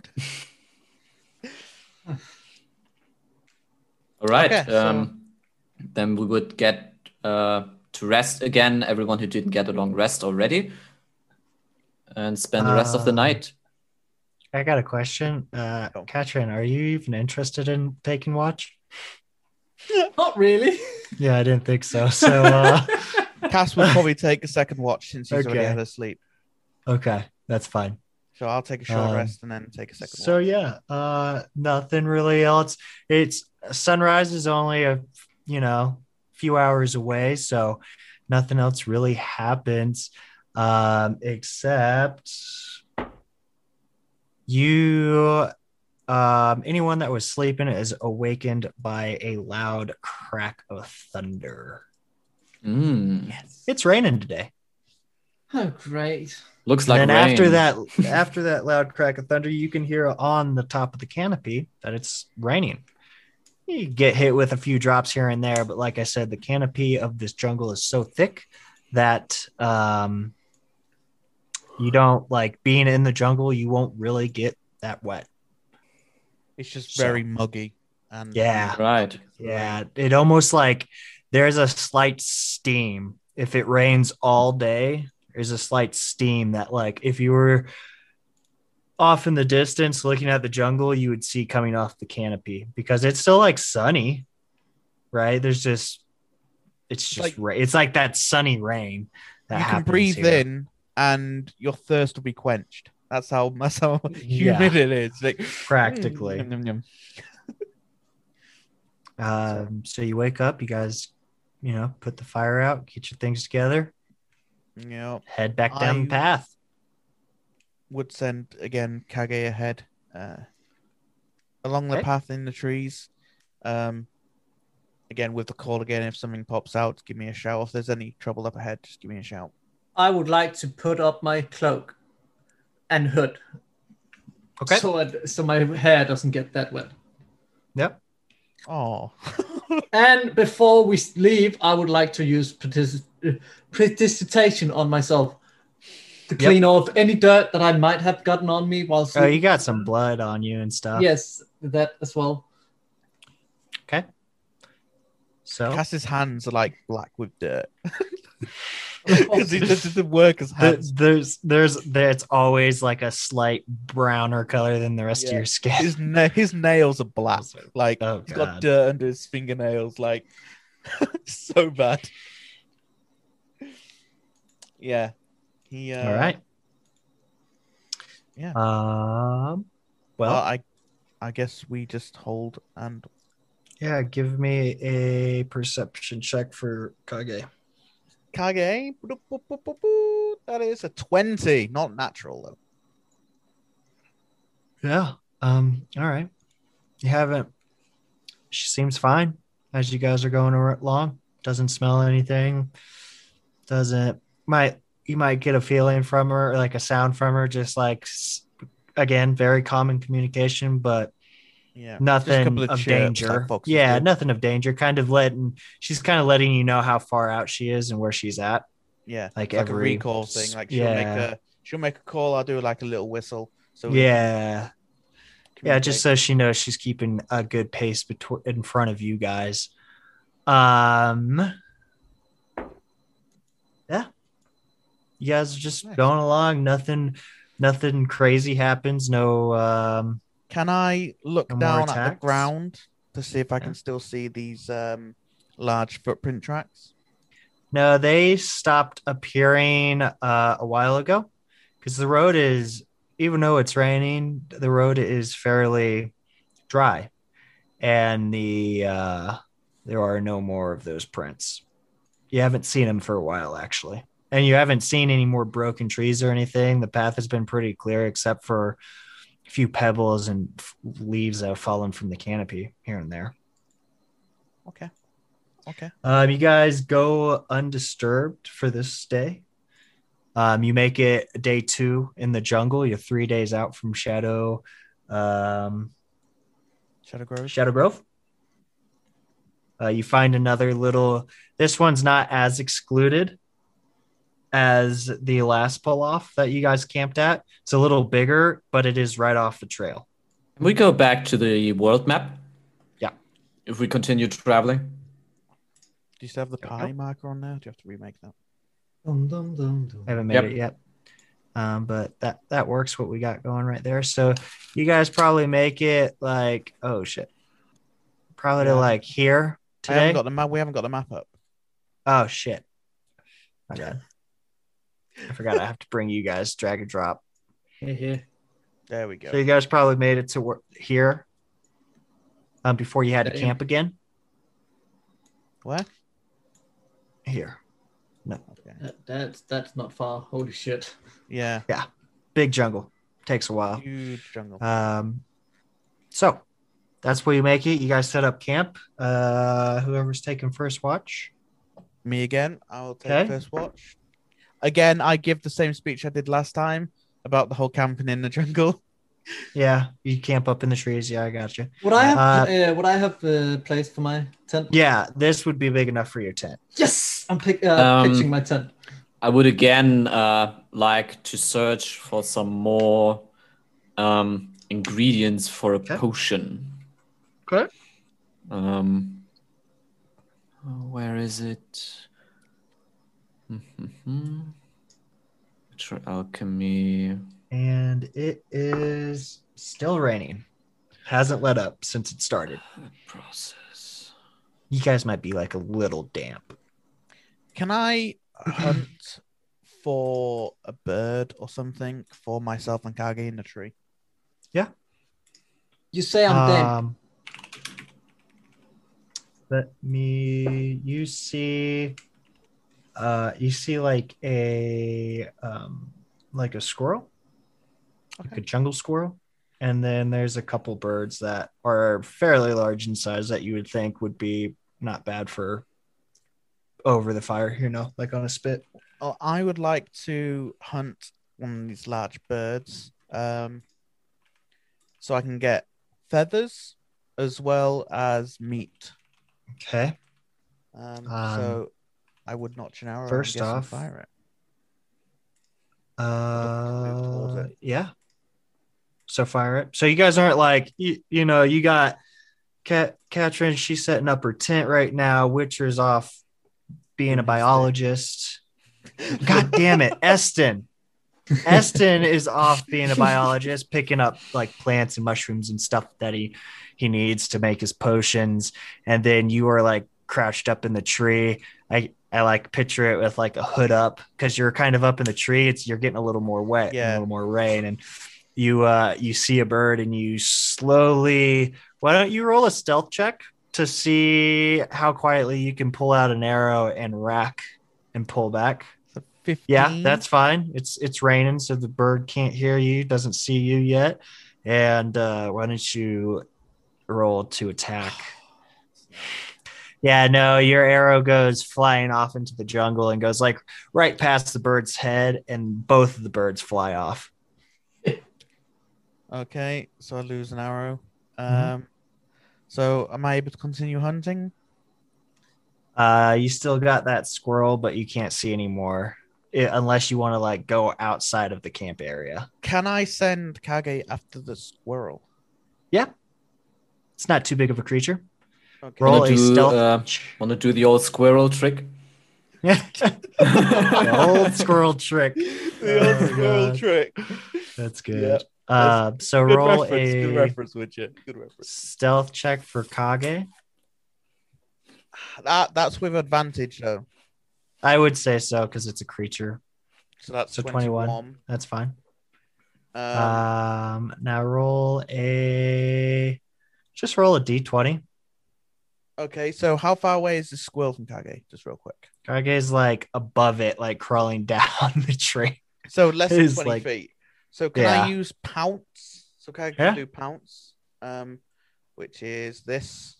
S3: All right.
S1: Okay, so-
S3: Then we would get to rest again. Everyone who didn't get a long rest already, and spend the rest of the night.
S2: I got a question. Katrin, are you even interested in taking watch?
S4: Not really.
S2: Yeah, I didn't think so. So,
S1: Cass will probably take a second watch since he's already
S2: Okay.
S1: had a sleep.
S2: okay, that's fine.
S1: So I'll take a short rest and then take a second
S2: So
S1: watch.
S2: yeah, nothing really else. It's sunrise is only a few hours away, so nothing else really happens, except you. Anyone that was sleeping is awakened by a loud crack of thunder. It's raining today.
S4: Oh, great.
S3: Looks like
S2: And then
S3: rain.
S2: after that loud crack of thunder, you can hear on the top of the canopy that it's raining. You get hit with a few drops here and there, but like I said, the canopy of this jungle is so thick that you don't like being in the jungle. You won't really get that wet.
S1: It's just
S2: So-
S1: very muggy. And
S2: Yeah.
S3: Right.
S2: Yeah, it almost like there's a slight steam. If it rains all day, there's a slight steam that, like, if you were off in the distance looking at the jungle, you would see coming off the canopy because it's still like sunny, right? It's just it's like that sunny rain that
S1: You can
S2: happens
S1: breathe
S2: here.
S1: in, and your thirst will be quenched. That's how humid it is. Like,
S2: Practically.
S1: Yum, yum, yum.
S2: So you wake up, you guys, put the fire out, get your things together,
S1: Yeah.
S2: head back down the path.
S1: Would send again Kage ahead along the
S2: Okay.
S1: path in the trees. Again with the call again. If something pops out, give me a shout. If there's any trouble up ahead, just give me a shout.
S4: I would like to put up my cloak and hood.
S2: Okay.
S4: So my hair doesn't get that wet.
S2: Yep.
S1: Oh,
S4: And before we leave, I would like to use prestidigitation on myself to clean off any dirt that I might have gotten on me while
S2: Oh,
S4: sleeping.
S2: you got some blood on you and stuff.
S4: Yes, that as well.
S2: Okay. So
S1: Cass's hands are like black with dirt because he just did work his hands.
S2: there's always like a slight browner color than the rest of
S1: Yeah.
S2: your skin.
S1: His nails are black. Like
S2: Oh,
S1: he's
S2: God.
S1: got dirt under his fingernails. Like so bad. Yeah. He.
S2: All right.
S1: Yeah.
S2: Well,
S1: I guess we just hold and
S2: yeah. Give me a perception check for Kage.
S1: Kage. That is a 20, not natural though.
S2: Yeah. All right. You haven't. She seems fine as you guys are going along. Doesn't smell anything. You might get a feeling from her, or like a sound from her, just like, again, very common communication, but
S1: Yeah.
S2: nothing
S1: Just a couple
S2: of
S1: chirps
S2: danger.
S1: like foxes
S2: Yeah,
S1: do.
S2: nothing of danger. She's kind of letting you know how far out she is and where she's at.
S1: Yeah.
S2: Like
S1: It's like a
S2: every-
S1: recall thing. Like
S2: Yeah.
S1: she'll make a call. I'll do like a little whistle. So
S2: Yeah. Yeah, just
S1: communicate.
S2: so she knows she's keeping a good pace in front of you guys. Yeah. You guys are just
S1: Nice.
S2: going along. Nothing crazy happens. No.
S1: Can I look
S2: No more
S1: down at the
S2: attacks?
S1: ground to see if I can
S2: Yeah.
S1: still see these large footprint tracks?
S2: No, they stopped appearing a while ago because the road is, even though it's raining, the road is fairly dry, and there are no more of those prints. You haven't seen them for a while, actually, and you haven't seen any more broken trees or anything. The path has been pretty clear, except for a few pebbles and leaves that have fallen from the canopy here and there.
S1: Okay.
S2: You guys go undisturbed for this day. You make it day 2 in the jungle. You're 3 days out from Shadow
S1: Shadow Grove.
S2: Grove. You find another little. This one's not as excluded as the last pull off that you guys camped at. It's a little bigger, but it is right off the trail.
S3: Can we go back to the world map?
S2: Yeah.
S3: If we continue traveling?
S1: Do you still have the pie marker on there? Do you have to remake that?
S4: Dum, dum, dum, dum.
S2: I haven't made
S3: Yep.
S2: it yet. But that works what we got going right there. So you guys probably make it like, oh shit. Probably to
S1: Yeah.
S2: like here
S1: I haven't
S2: today.
S1: got the map. We haven't got the map up.
S2: Oh shit. My bad. I forgot I have to bring you guys drag and drop.
S4: Here.
S1: There we go.
S2: So you guys probably made it to here before you had to
S4: Damn.
S2: camp again.
S1: Where?
S2: Here.
S1: Okay.
S4: That's not far. Holy shit.
S1: Yeah.
S2: Big jungle. Takes a while.
S1: Huge jungle.
S2: So that's where you make it. You guys set up camp. Whoever's taking first watch.
S1: Me again. I'll take
S2: Okay.
S1: first watch. Again, I give the same speech I did last time about the whole camping in the jungle.
S2: Yeah, you camp up in the trees. Yeah, I got you.
S4: Would I have a place for my tent?
S2: Yeah, this would be big enough for your tent.
S4: Yes, I'm pitching my tent.
S3: I would again like to search for some more ingredients for a
S2: Okay.
S3: potion.
S2: Okay.
S3: Where is it? True alchemy.
S2: And it is still raining. Hasn't let up since it started.
S3: Process.
S2: You guys might be like a little damp.
S1: Can I hunt for a bird or something for myself and Kage in the tree?
S4: You say I'm dead.
S2: Let me. You see like a squirrel, like a jungle squirrel, and then there's a couple birds that are fairly large in size that you would think would be not bad for over the fire, like on a spit.
S1: Oh, I would like to hunt one of these large birds, so I can get feathers as well as meat.
S2: Okay.
S1: So I would notch an arrow
S2: first
S1: and guess and
S2: off-
S1: fire it. Move towards it.
S2: Yeah. So fire it. So you guys aren't like you got Katrin. She's setting up her tent right now. Witcher's off being a biologist. God damn it, Eston. Eston is off being a biologist, picking up like plants and mushrooms and stuff that he needs to make his potions. And then you are like crouched up in the tree. I like picture it with like a hood up because you're kind of up in the tree. You're getting a little more wet, and a little more rain, and you see a bird and you slowly. Why don't you roll a stealth check to see how quietly you can pull out an arrow and rack and pull back?
S1: 15.
S2: Yeah, that's fine. It's raining, so the bird can't hear you, doesn't see you yet. And why don't you roll to attack? Yeah, no, your arrow goes flying off into the jungle and goes like right past the bird's head, and both of the birds fly off.
S1: Okay, so I lose an arrow.
S2: Mhm.
S1: So am I able to continue hunting?
S2: You still got that squirrel, but you can't see anymore unless you want to like go outside of the camp area.
S1: Can I send Kage after the squirrel?
S2: Yeah, it's not too big of a creature.
S1: Okay.
S2: Roll a stealth.
S3: Want to do the old squirrel trick?
S2: The old squirrel trick.
S1: The old squirrel
S2: God.
S1: trick.
S2: That's good.
S1: Yeah,
S2: So
S1: Good
S2: roll
S1: reference. Good
S2: a
S1: reference, Witcher. Good reference.
S2: stealth check for Kage.
S1: That's with advantage though.
S2: I would say so because it's a creature.
S1: So that's
S2: So
S1: 21.
S2: That's fine.
S1: Um,
S2: Now roll a d20.
S1: okay, so how far away is the squirrel from Kage? Just real quick.
S2: Kage's like above it, like crawling down the tree.
S1: So less
S2: It
S1: than
S2: is
S1: 20
S2: like-
S1: feet. So can
S2: Yeah.
S1: I use pounce? So Kage
S2: Yeah.
S1: can do pounce, which is this.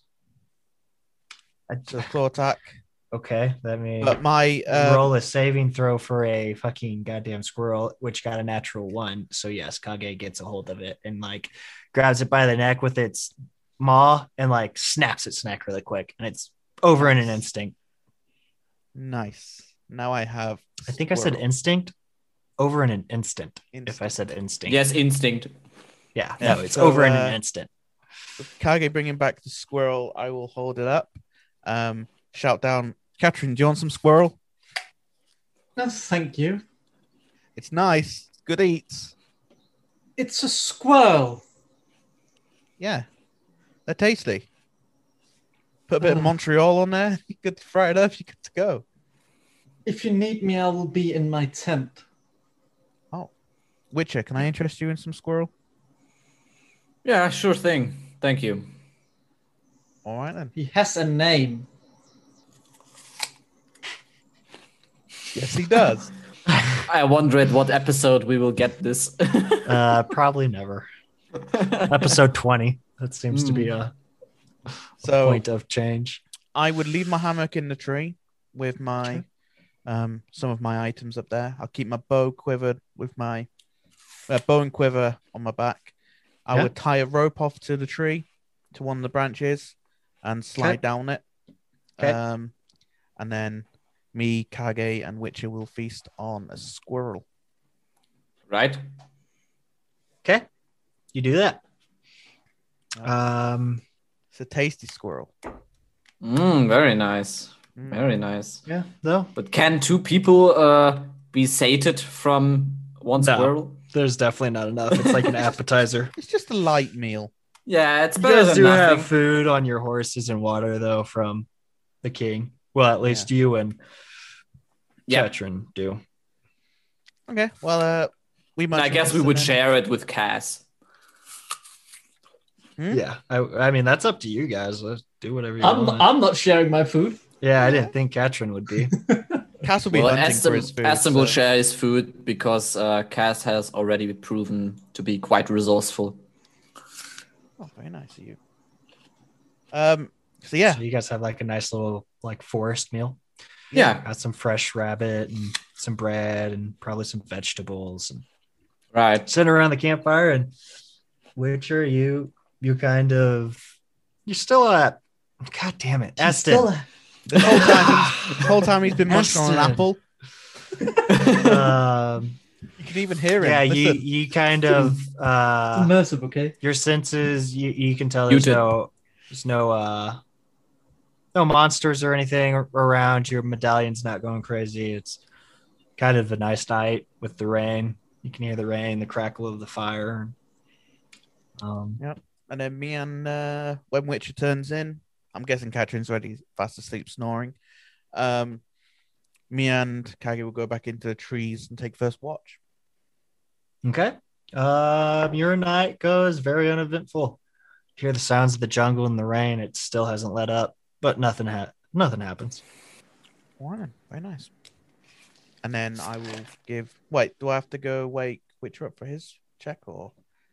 S1: So claw attack.
S2: Okay, let me
S1: But my
S2: roll a saving throw for a fucking goddamn squirrel, which got a natural 1. So yes, Kage gets a hold of it and like grabs it by the neck with its maw and like snaps its neck really quick, and it's over in an instinct.
S1: nice. Now I have.
S2: I think I said
S1: squirrel.
S2: instinct. Over in an instant. If I
S1: Instinct.
S2: said instinct.
S3: Yes, instinct.
S2: Yeah.
S1: Yeah,
S2: No, it's
S1: so,
S2: over in an instant.
S1: With Kage bringing back the squirrel, I will hold it up. Shout down, Katrin, do you want some squirrel?
S4: No, thank you.
S1: It's nice. Good eats.
S4: It's a squirrel.
S1: Yeah. They're tasty. Put a bit of
S4: Oh.
S1: Montreal on there. You could fry it up. You're good to go.
S4: If you need me, I will be in my tent.
S1: Witcher, can I interest you in some squirrel?
S3: Yeah, sure thing. Thank you.
S1: All right then.
S4: He has a name.
S1: Yes, he does.
S3: I wonder at what episode we will get this.
S2: Probably never. Episode 20. That seems to be a
S1: So
S2: point of change.
S1: I would leave my hammock in the tree with my some of my items up there. I'll keep my bow quivered with my bow and quiver on my back. I
S2: Yeah.
S1: would tie a rope off to the tree, to one of the branches, and slide
S2: Okay.
S1: down it.
S2: Okay.
S1: And then me, Kage, and Witcher will feast on a squirrel.
S3: Right?
S2: Okay. You do that.
S1: It's a tasty squirrel.
S3: Very nice.
S1: Mm.
S3: Very nice.
S2: Yeah, no,
S3: But can two people be sated from one
S2: No.
S3: squirrel?
S2: there's definitely not enough. It's like an appetizer.
S1: It's just a light meal.
S3: Yeah, it's
S2: You
S3: better
S2: guys
S3: than
S2: do
S3: nothing.
S2: have food on your horses and water, though, from the king. Well, at least you and
S3: Yeah.
S2: Ketrin do.
S1: Okay, well, we
S3: I guess we would share it with Cass.
S2: Yeah, I mean that's up to you guys. Let's do whatever you
S4: I'm
S2: want.
S4: I'm not sharing my food.
S2: Yeah, I didn't think Ketrin would be.
S1: Cass will be
S3: Well,
S1: hunting for his food.
S3: Aston will
S1: so-
S3: share his food because Cass has already proven to be quite resourceful.
S1: Oh, very nice of you. So yeah,
S2: So you guys have like a nice little like forest meal.
S3: Yeah.
S2: Got some fresh rabbit and some bread and probably some vegetables and
S3: Right.
S2: sitting around the campfire. And Witcher, you kind of you're still at God damn it, Eston.
S1: the whole time he's been munching on an
S2: Aston.
S1: apple. You can even hear him.
S2: Yeah,
S1: Listen.
S2: you kind of
S4: Immersive, okay?
S2: your senses you can tell
S3: Muted.
S2: there's no monsters or anything around. Your medallion's not going crazy. It's kind of a nice night with the rain. You can hear the rain, the crackle of the fire.
S1: And then me and when Witcher turns in, I'm guessing Katrin's already fast asleep snoring. Me and Kage will go back into the trees and take first watch.
S2: Okay. Your night goes very uneventful. You hear the sounds of the jungle and the rain. It still hasn't let up, but nothing happens.
S1: All right, very nice. And then I will give. Wait, do I have to go wake Witcher up for his check or?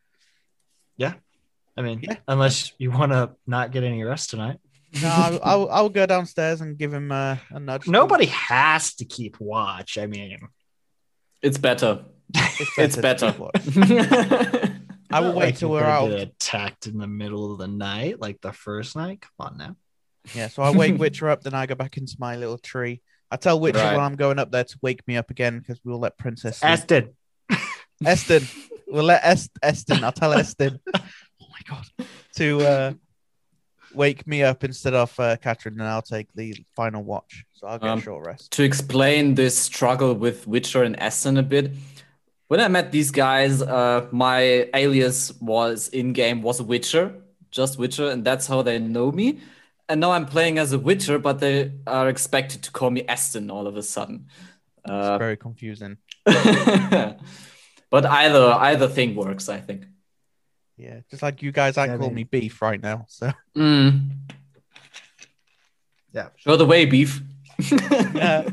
S2: I mean,
S1: Yeah.
S2: unless you want to not get any rest tonight.
S1: No, I'll go downstairs and give him a nudge.
S2: Nobody has to keep watch. I mean,
S3: It's better. It's
S1: to
S3: better.
S1: keep watch. I will
S2: not
S1: wait
S2: like
S1: till
S2: you're
S1: we're
S2: gonna
S1: out.
S2: get attacked in the middle of the night, like the first night. Come on now.
S1: Yeah, so I wake Witcher up, then I go back into my little tree. I tell Witcher
S3: Right.
S1: when I'm going up there to wake me up again because we'll let Princess sleep.
S2: Eston.
S1: Eston. We'll let Eston. I'll tell Eston. Oh my god. To wake me up instead of Katrin, and I'll take the final watch. So I'll get a short rest.
S3: To explain this struggle with Witcher and Aston a bit, when I met these guys, my alias was in-game was Witcher, just Witcher, and that's how they know me. And now I'm playing as a Witcher, but they are expected to call me Aston all of a sudden.
S1: It's very confusing.
S3: But either thing works, I think.
S1: Yeah, just like you guys, I
S2: Yeah, I
S1: call
S2: mean-
S1: me Beef right now. So
S2: Yeah.
S3: Show the way, beef.
S1: yeah.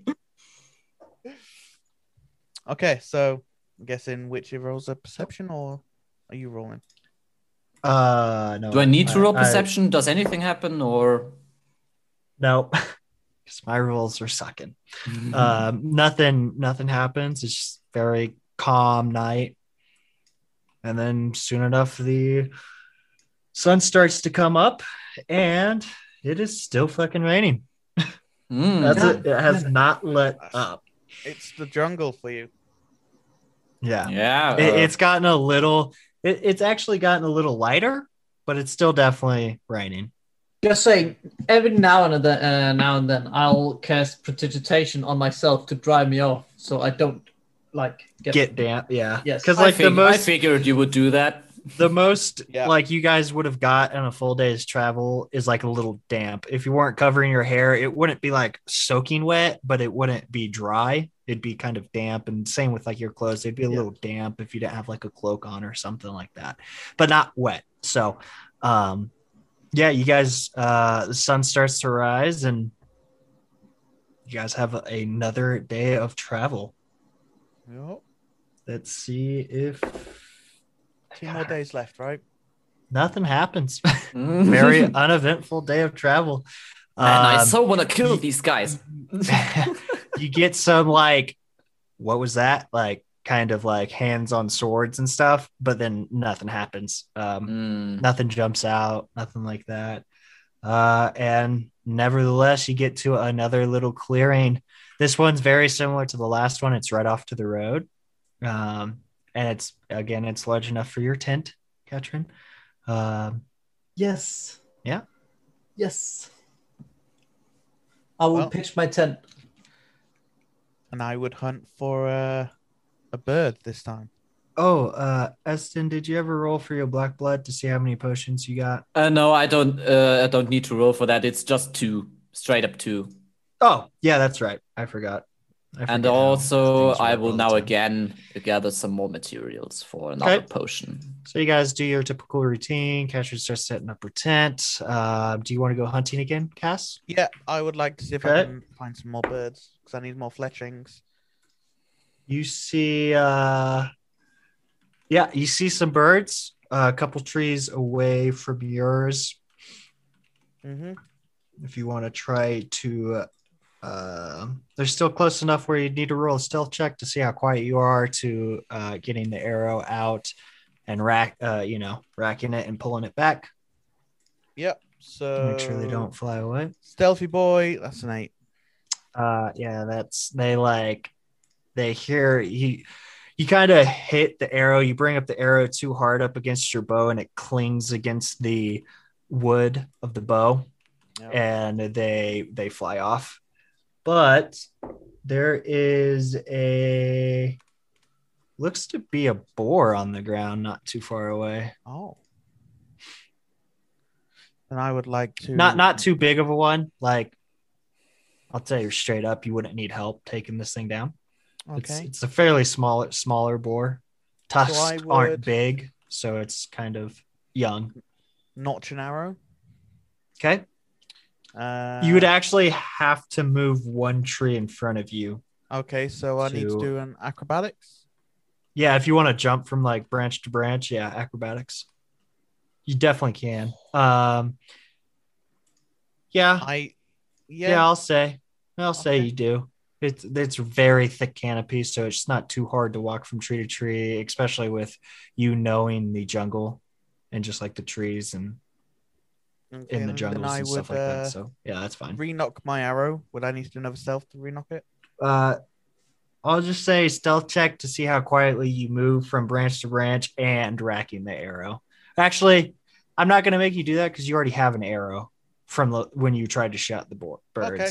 S1: Okay, so I'm guessing Witcher rolls a perception, or are you rolling?
S2: No.
S3: Do I need to roll perception? Does anything happen, or
S2: No. Because my rolls are sucking. Nothing happens. It's just very calm night. And then soon enough, the sun starts to come up and it is still fucking raining. That's
S3: Hmm.
S2: it. It has not let up.
S1: It's the jungle for you.
S2: Yeah.
S3: Yeah,
S2: It's gotten a little, it's actually gotten a little lighter, but it's still definitely raining.
S4: Just saying, every now and then, I'll cast prestidigitation on myself to dry me off, so I don't
S2: Get damp. Yeah.
S4: Yes.
S2: Because
S3: I
S2: like the
S3: I
S2: most,
S3: figured you would do that.
S2: the most
S1: Yeah.
S2: like you guys would have got on a full day's travel is like a little damp. If you weren't covering your hair, it wouldn't be like soaking wet, but it wouldn't be dry. It'd be kind of damp. And same with like your clothes, it'd be a little damp if you didn't have like a cloak on or something like that, but not wet. So, yeah, you guys, the sun starts to rise and you guys have another day of travel.
S1: Yep.
S2: Let's see if
S1: 2 more days left, right?
S2: nothing happens. Very uneventful day of travel.
S3: And I
S2: Um,
S3: so want to kill these guys.
S2: you get some like, what was that? Like kind of like hands on swords and stuff, but then nothing happens. Nothing jumps out, nothing like that. And nevertheless, you get to another little clearing. This one's very similar to the last one. It's right off to the road. And it's large enough for your tent, Katrin.
S4: Yes.
S2: Yeah.
S4: Yes. I will
S1: Well.
S4: pitch my tent.
S1: And I would hunt for a bird this time.
S2: Oh, Eston, did you ever roll for your black blood to see how many potions you got?
S3: No, I don't. I don't need to roll for that. It's just 2, straight up 2.
S2: Oh, yeah, that's right. I forgot.
S3: And
S2: forget how
S3: also,
S2: things
S3: I
S2: work
S3: will
S2: all the
S3: now
S2: time.
S3: again gather some more materials for another
S2: Okay.
S3: potion.
S2: So you guys do your typical routine. Catcher starts setting up her tent. Do you want to go hunting again, Cass?
S1: Yeah, I would like to see if
S2: Okay.
S1: I can find some more birds because I need more fletchings.
S2: You see, you see some birds. A couple trees away from yours.
S1: Mm-hmm.
S2: If you want to try to, they're still close enough where you need to roll a stealth check to see how quiet you are to getting the arrow out and racking it and pulling it back.
S1: Yep. So
S2: Make sure they don't fly away.
S1: Stealthy boy, that's an 8.
S2: They hear you kind of hit the arrow. You bring up the arrow too hard up against your bow and it clings against the wood of the bow.
S1: Yep.
S2: And they fly off. But there is looks to be a boar on the ground not too far away.
S1: Oh. And I would like to
S2: Not too big of a one. Like, I'll tell you straight up, you wouldn't need help taking this thing down.
S1: Okay.
S2: It's a fairly smaller boar. Tusks
S1: I would-
S2: aren't big, so it's kind of young.
S1: Notch an arrow.
S2: Okay. You would actually have to move one tree in front of you.
S1: Okay, so I need to
S2: to-
S1: do an acrobatics.
S2: Yeah, if you want to jump from like branch to branch, yeah, acrobatics. You definitely can. Yeah, I'll say
S1: Okay.
S2: you do. It's very thick canopy, so it's not too hard to walk from tree to tree, especially with you knowing the jungle and just like the trees and
S1: Okay,
S2: in the
S1: then
S2: jungles
S1: I
S2: and stuff
S1: would,
S2: like that. So yeah, that's fine.
S1: Re-knock my arrow. Would I need to do another stealth to re-knock it?
S2: I'll just say stealth check to see how quietly you move from branch to branch and racking the arrow. Actually, I'm not going to make you do that because you already have an arrow from when you tried to shot the birds.
S1: Okay.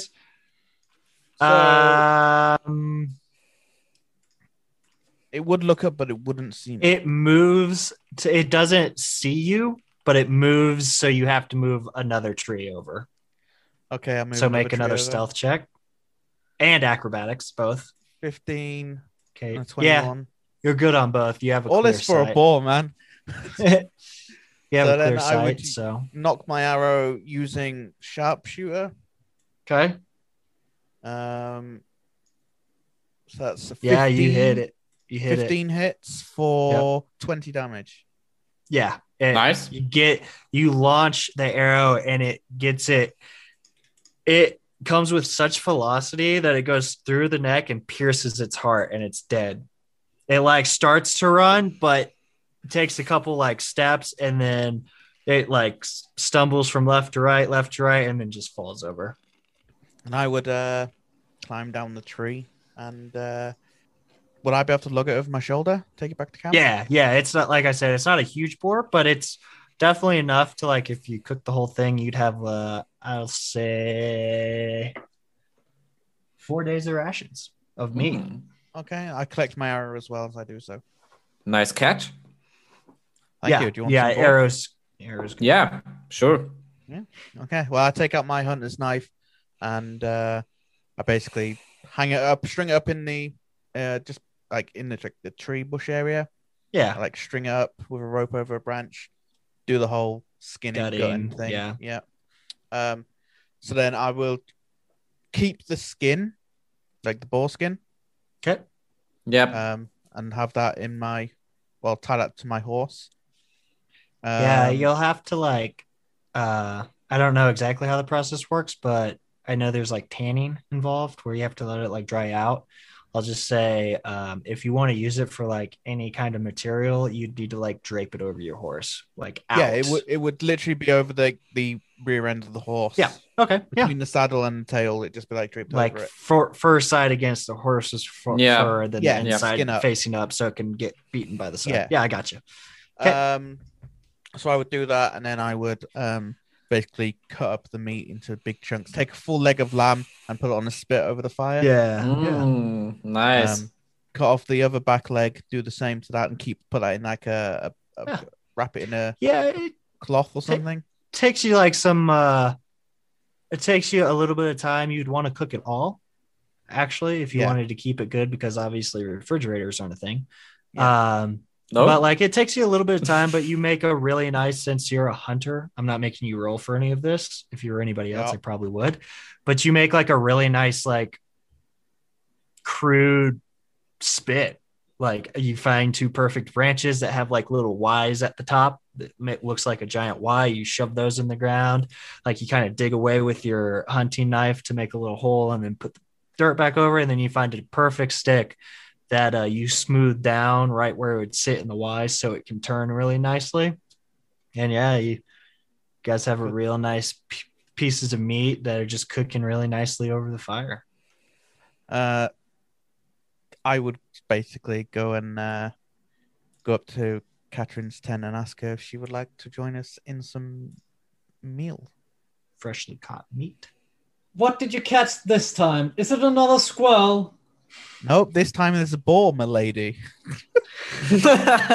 S1: It would look up, but it wouldn't see me.
S2: It moves. It doesn't see you, but it moves. So you have to move another tree over.
S1: Okay, I'm
S2: So make another stealth check and acrobatics, both.
S1: 15
S2: Okay.
S1: and
S2: Yeah,
S1: 21.
S2: you're good on both. You have a
S1: All
S2: clear
S1: this for a
S2: sight.
S1: ball, man.
S2: You have
S1: So
S2: a clear
S1: then I would-
S2: sight. So
S1: Knock my arrow using sharpshooter.
S2: okay.
S1: So that's a 15,
S2: Yeah, you hit it. You hit
S1: 15 hits for 20 damage.
S2: Yeah.
S3: Nice.
S2: You launch the arrow and it gets it. It comes with such velocity that it goes through the neck and pierces its heart and it's dead. It like starts to run, but it takes a couple like steps and then it like stumbles from left to right, and then just falls over.
S1: And I would climb down the tree and would I be able to lug it over my shoulder, take it back to camp?
S2: Yeah. It's not, like I said, it's not a huge boar, but it's definitely enough to like, if you cook the whole thing, you'd have, I'll say 4 days of rations of meat.
S3: Mm.
S1: Okay, I collect my arrow as well as I do so.
S3: Nice catch.
S1: Thank you. Do you want
S2: yeah,
S1: some more?
S2: arrows.
S3: Yeah, sure.
S1: Okay, well, I take out my hunter's knife and I basically hang it up, string it up in the, just like in the tree bush area.
S2: Yeah.
S1: I like string it up with a rope over a branch, do the whole skinning, gutting thing.
S2: Yeah.
S1: So then I will keep the skin, like the boar skin,
S2: Okay.
S3: Yep.
S1: and have that in my, tie that to my horse.
S2: Yeah, you'll have to like, I don't know exactly how the process works, but I know there's like tanning involved where you have to let it like dry out. I'll just say, if you want to use it for like any kind of material, you'd need to like drape it over your horse, like out.
S1: Yeah, it would literally be over the rear end of the horse.
S2: Yeah. Okay. Yeah.
S1: Between the saddle and the tail, it just be like draped
S2: Like
S1: over it.
S2: fur side against the horse's fur, then
S1: Yeah,
S2: the
S1: yeah.
S2: inside
S1: Skin up.
S2: facing up so it can get beaten by the side.
S1: Yeah.
S2: Yeah, I got you. Okay.
S1: So I would do that, and then I would basically cut up the meat into big chunks. Take a full leg of lamb and put it on a spit over the fire.
S3: Nice.
S1: Cut off the other back leg. Do the same to that, and put that in like wrap it in a
S2: It
S1: cloth or something.
S2: takes you like some. It takes you a little bit of time. You'd want to cook it all, actually, if you wanted to keep it good, because obviously refrigerators aren't a thing.
S3: Nope.
S2: But like it takes you a little bit of time, but you make a really nice, since you're a hunter, I'm not making you roll for any of this. If you were anybody else, I probably would. But you make like a really nice, like crude spit. Like you find two perfect branches that have like little Y's at the top that looks like a giant Y. You shove those in the ground. Like you kind of dig away with your hunting knife to make a little hole and then put the dirt back over. And then you find a perfect stick that you smooth down right where it would sit in the Y so it can turn really nicely. And yeah, you guys have a real nice pieces of meat that are just cooking really nicely over the fire.
S1: I would basically go and go up to Catherine's tent and ask her if she would like to join us in some meal.
S2: Freshly caught meat.
S4: What did you catch this time? Is it another squirrel?
S1: Nope, this time there's a boar, my lady.
S3: This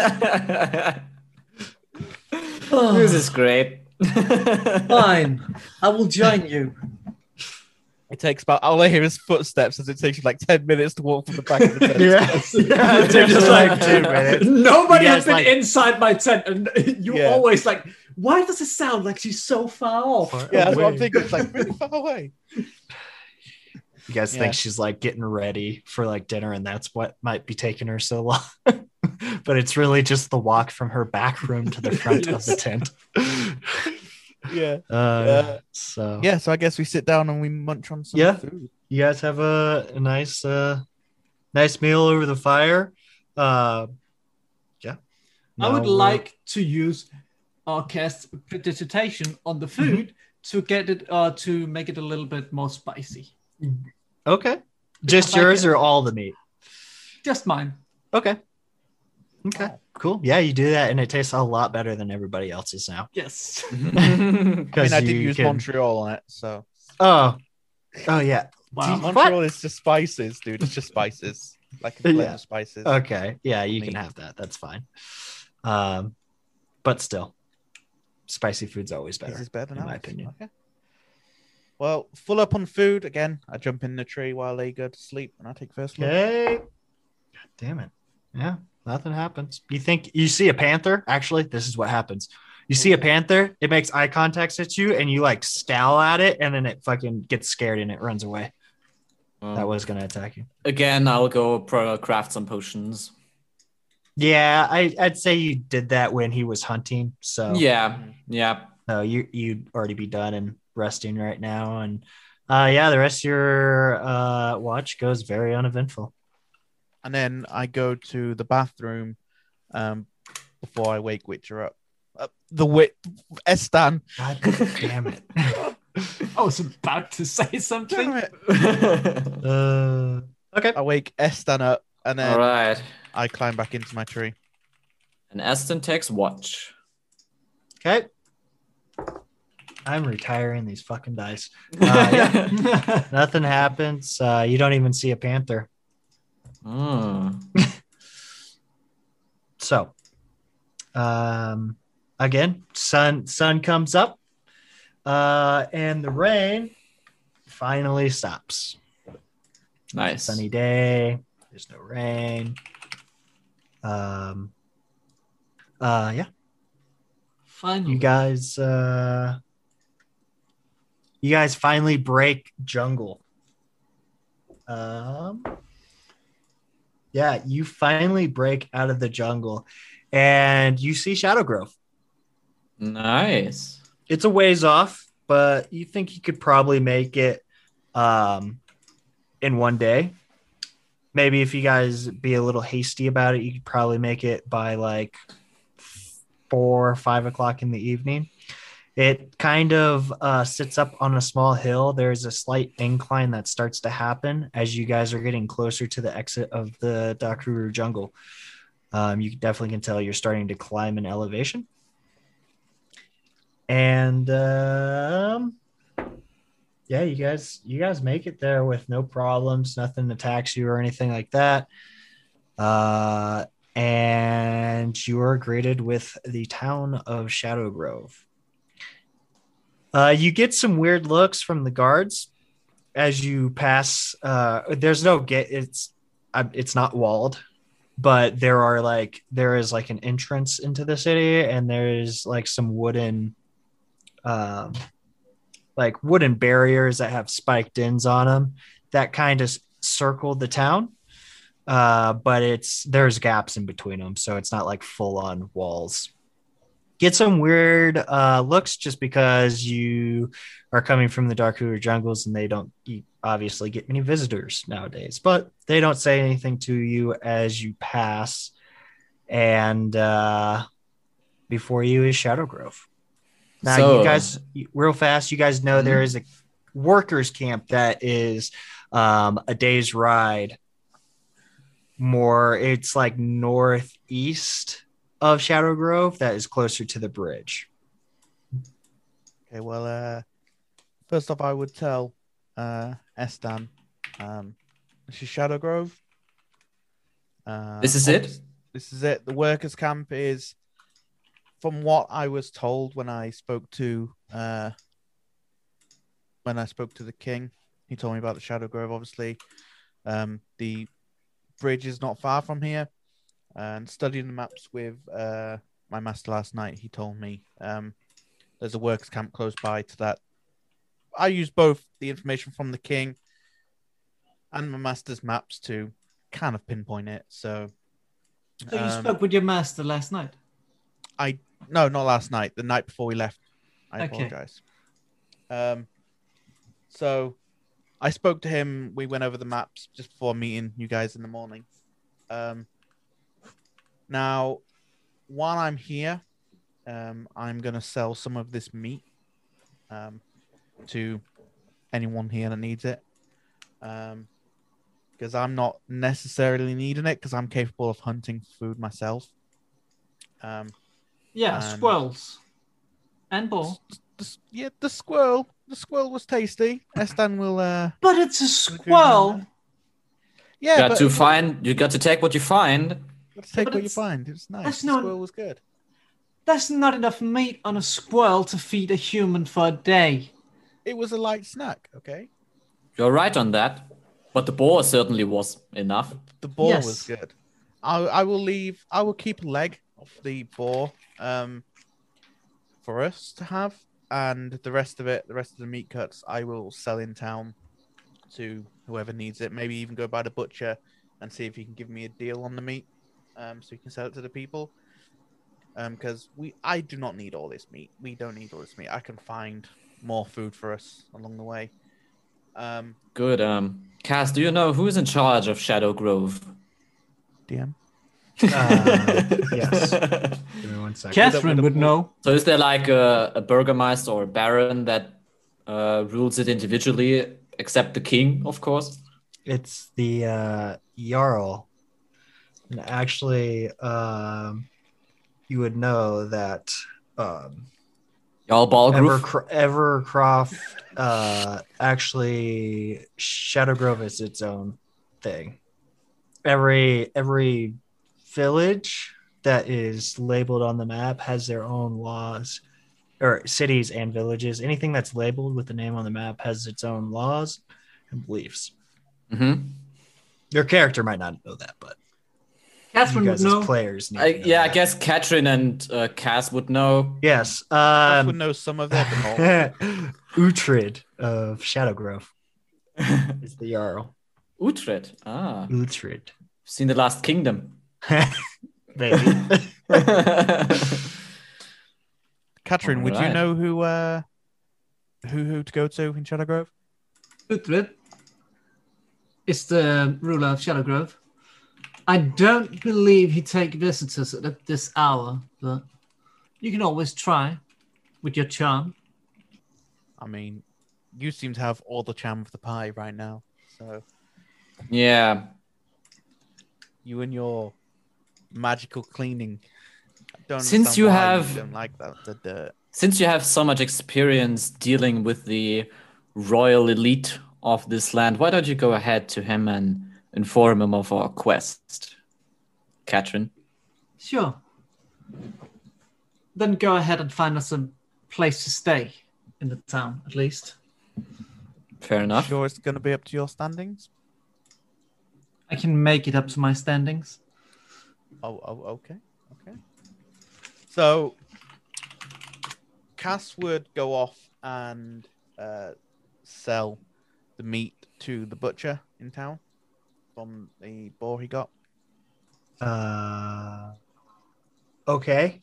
S3: is great.
S4: Fine, I will join you.
S1: It takes about, I'll hear his footsteps as it takes you like 10 minutes to walk from the back of the tent.
S2: Yeah, it takes
S4: Just
S2: like
S4: like
S2: 2 minutes.
S4: Nobody
S2: You
S4: has
S2: guys,
S4: been
S2: like-
S4: inside my tent, and you're
S1: Yeah.
S4: always like, why does it sound like she's so far off?
S1: Yeah, that's what I'm
S2: Away.
S1: thinking. It's like really far away.
S2: You guys
S1: Yeah.
S2: think she's like getting ready for like dinner, and that's what might be taking her so long. But it's really just the walk from her back room to the front of the tent.
S1: Yeah.
S2: So
S1: Yeah, so I guess we sit down and we munch on some
S2: Yeah.
S1: food.
S2: you guys have a nice meal over the fire.
S4: I would
S2: No,
S4: like to use our cast prestidigitation on the food to get it to make it a little bit more spicy.
S2: okay. Just
S4: I
S2: yours
S4: can-
S2: or all the meat?
S4: Just mine.
S2: Okay. Cool. Yeah, you do that, and it tastes a lot better than everybody else's now.
S4: Yes.
S1: I mean, I did
S2: you
S1: use
S2: can-
S1: Montreal on it, so.
S2: Oh yeah.
S4: Wow.
S2: What?
S1: Montreal is just spices, dude. It's just spices. Like a blend
S2: Yeah.
S1: of spices.
S2: Okay. Yeah, you can
S1: Meat.
S2: have that. That's fine. But still, spicy food's always better.
S1: This is better
S2: in
S1: than
S2: my
S1: ours.
S2: opinion.
S1: Okay. Well, full up on food again. I jump in the tree while they go to sleep, and I take first look.
S2: Okay. God damn it. Yeah, nothing happens. You think you see a panther? Actually, this is what happens. You see a panther, it makes eye contact at you, and you like scowl at it, and then it fucking gets scared and it runs away. That was gonna attack you.
S3: Again, I'll go craft some potions.
S2: Yeah, I'd say you did that when he was hunting. So
S3: Yeah.
S2: no, you'd already be done and resting right now. And yeah, the rest of your watch goes very uneventful.
S1: And then I go to the bathroom before I wake Witcher up. Estan.
S2: God damn it.
S5: I was about to say something.
S1: Damn it.
S2: Okay.
S1: I wake Estan up, and then
S3: All right.
S1: I climb back into my tree.
S3: And Aston takes watch.
S2: Okay. I'm retiring these fucking dice. Yeah, nothing happens. You don't even see a panther. So, again, sun comes up, and the rain finally stops.
S3: Nice.
S2: Sunny day. There's no rain. Yeah.
S4: Finally.
S2: You guys finally break jungle. Yeah, you finally break out of the jungle and you see Shadow Grove.
S3: Nice.
S2: It's a ways off, but you think you could probably make it in one day. Maybe if you guys be a little hasty about it, you could probably make it by like 4 or 5 o'clock in the evening. It kind of sits up on a small hill. There's a slight incline that starts to happen as you guys are getting closer to the exit of the Dakruru jungle. You definitely can tell you're starting to climb in elevation. And yeah, you guys make it there with no problems. Nothing attacks you or anything like that. And you are greeted with the town of Shadow Grove. You get some weird looks from the guards as you pass. There's no gate. It's not walled, but there is like an entrance into the city, and there's like some wooden barriers that have spiked ends on them that kind of circle the town. But there's gaps in between them, so it's not like full on walls. Get some weird looks just because you are coming from the Darkhuer jungles, and you obviously get many visitors nowadays, but they don't say anything to you as you pass. And before you is Shadow Grove. Now,
S3: So-
S2: you guys, real fast, you guys know there is a workers' camp that is a day's ride. It's like northeast of Shadow Grove that is closer to the bridge.
S1: Okay, well, first off, I would tell Estan, this is Shadow Grove.
S3: This is it?
S1: This is it. The workers' camp is, from what I was told when I spoke to the king. He told me about the Shadow Grove. Obviously, the bridge is not far from here. And studying the maps with my master last night, he told me there's a workers' camp close by to that. I used both the information from the king and my master's maps to kind of pinpoint it. So
S4: you spoke with your master last night?
S1: No, not last night. The night before we left. I
S4: Okay.
S1: apologize. So I spoke to him. We went over the maps just before meeting you guys in the morning. Now, while I'm here, I'm going to sell some of this meat to anyone here that needs it. Because I'm not necessarily needing it because I'm capable of hunting food myself.
S4: Yeah,
S1: And-
S4: squirrels. And boar.
S1: The squirrel. The squirrel was tasty. Estan will.
S4: But it's a squirrel.
S1: Yeah,
S3: You got
S1: but
S3: you got to take what you find.
S1: let's take
S4: but
S1: what you
S4: it's-
S1: find. It was nice.
S4: that's
S1: The
S4: not-
S1: squirrel was good.
S4: That's not enough meat on a squirrel to feed a human for a day.
S1: It was a light snack. Okay.
S3: You're right on that. But the boar certainly was enough.
S1: The boar
S4: Yes.
S1: was good. I will leave. I will keep a leg of the boar for us to have, and the rest of the meat cuts, I will sell in town to whoever needs it. Maybe even go by the butcher and see if he can give me a deal on the meat, so he can sell it to the people. Because I do not need all this meat. We don't need all this meat. I can find more food for us along the way.
S3: Good. Cass, do you know who's in charge of Shadow Grove?
S1: DM.
S2: Yes. Give me 1 second.
S4: Catherine would know.
S3: So is there like a burgomaster or a baron that rules it individually, except the king, of course?
S2: It's the Jarl. And actually, you would know that
S3: Jarl Balgrove?
S2: Evercroft, actually, Shadow Grove is its own thing. Every village that is labeled on the map has their own laws, or cities and villages. Anything that's labeled with the name on the map has its own laws and beliefs.
S3: Mm-hmm.
S2: Your character might not know that, but
S4: Catherine
S2: you
S4: would
S2: guys as
S4: know.
S2: players need to know
S3: Yeah, I
S2: that.
S3: guess Katrin and Cass would know.
S2: Yes.
S1: I would know some of that, but not.
S2: Uhtred of Shadow Grove is the Jarl.
S3: Uhtred. Ah,
S2: Uhtred.
S3: seen The Last Kingdom.
S2: Maybe.
S1: Catherine, would you
S3: Alright.
S1: know who to go to in Shadow Grove?
S4: Uhtred is the ruler of Shadow Grove. I don't believe he take visitors at this hour, but you can always try with your charm.
S1: I mean, you seem to have all the charm of the pie right now. So
S3: Yeah.
S1: you and your magical cleaning. I don't
S3: Since
S1: understand
S3: you
S1: why
S3: have-
S1: you don't like that the dirt.
S3: Since you have so much experience dealing with the royal elite of this land, why don't you go ahead to him and inform him of our quest, Katrin?
S4: Sure. Then go ahead and find us a place to stay in the town, at least.
S3: Fair enough.
S1: Sure, it's going to be up to your standings.
S4: I can make it up to my standings.
S1: Okay. So, Cass would go off and sell the meat to the butcher in town from the boar he got.
S2: Okay.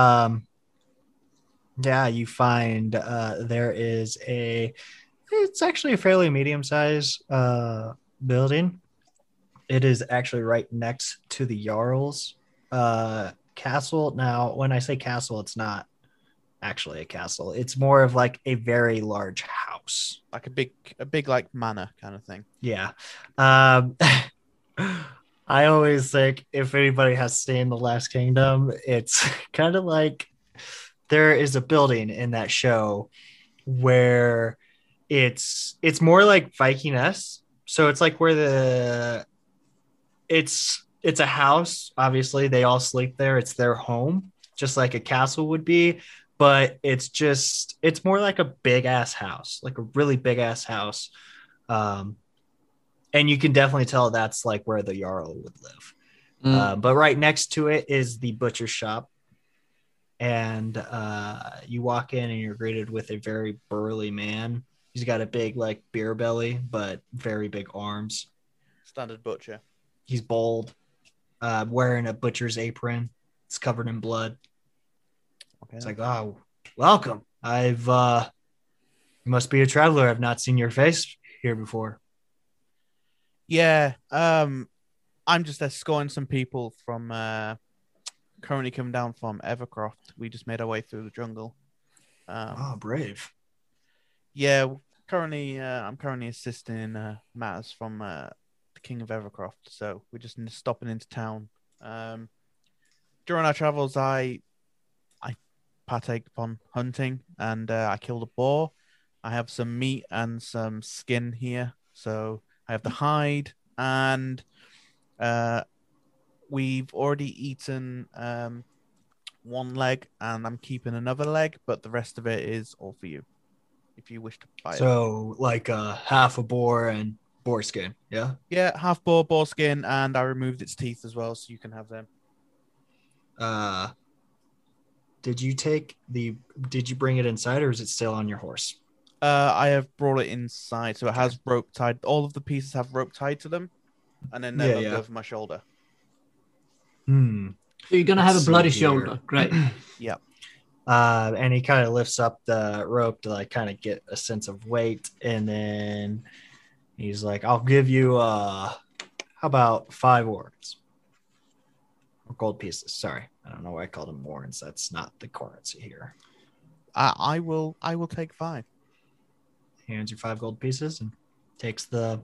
S2: Yeah, you find there is it's actually a fairly medium-sized building. It is actually right next to the Jarl's castle. Now, when I say castle, it's not actually a castle. It's more of like a very large house.
S1: Like a big like manor kind of thing.
S2: Yeah. I always think if anybody has seen The Last Kingdom, it's kind of like there is a building in that show where it's more like Viking-esque. So it's like where it's a house. Obviously, they all sleep there. It's their home, just like a castle would be. But it's more like a big ass house, like a really big ass house. And you can definitely tell that's like where the Jarl would live. But right next to it is the butcher shop. And you walk in and you're greeted with a very burly man. He's got a big like beer belly, but very big arms.
S1: Standard butcher.
S2: He's bold, wearing a butcher's apron. It's covered in blood.
S1: Okay.
S2: It's like, oh, welcome. You must be a traveler. I've not seen your face here before.
S1: Yeah. I'm just escorting some people from currently coming down from Evercroft. We just made our way through the jungle.
S2: Brave.
S1: Yeah, I'm currently assisting in matters from the King of Evercroft. So we're just stopping into town. During our travels, I partake upon hunting, and I killed a boar. I have some meat and some skin here. So I have the hide, and we've already eaten one leg, and I'm keeping another leg, but the rest of it is all for you, if you wish to buy it.
S2: So like half a boar and boar skin, yeah?
S1: Yeah, half boar skin, and I removed its teeth as well, so you can have them.
S2: Did you bring it inside, or is it still on your horse?
S1: I have brought it inside, so it has rope tied. All of the pieces have rope tied to them, and then they go over my shoulder.
S4: So you're gonna have a bloody shoulder. Great.
S1: Yeah.
S2: And he kind of lifts up the rope to like kind of get a sense of weight, and then he's like, "I'll give you how about 5 organs or gold pieces?" Sorry, I don't know why I called them organs. That's not the currency here.
S1: I will take 5.
S2: He hands you 5 gold pieces and takes the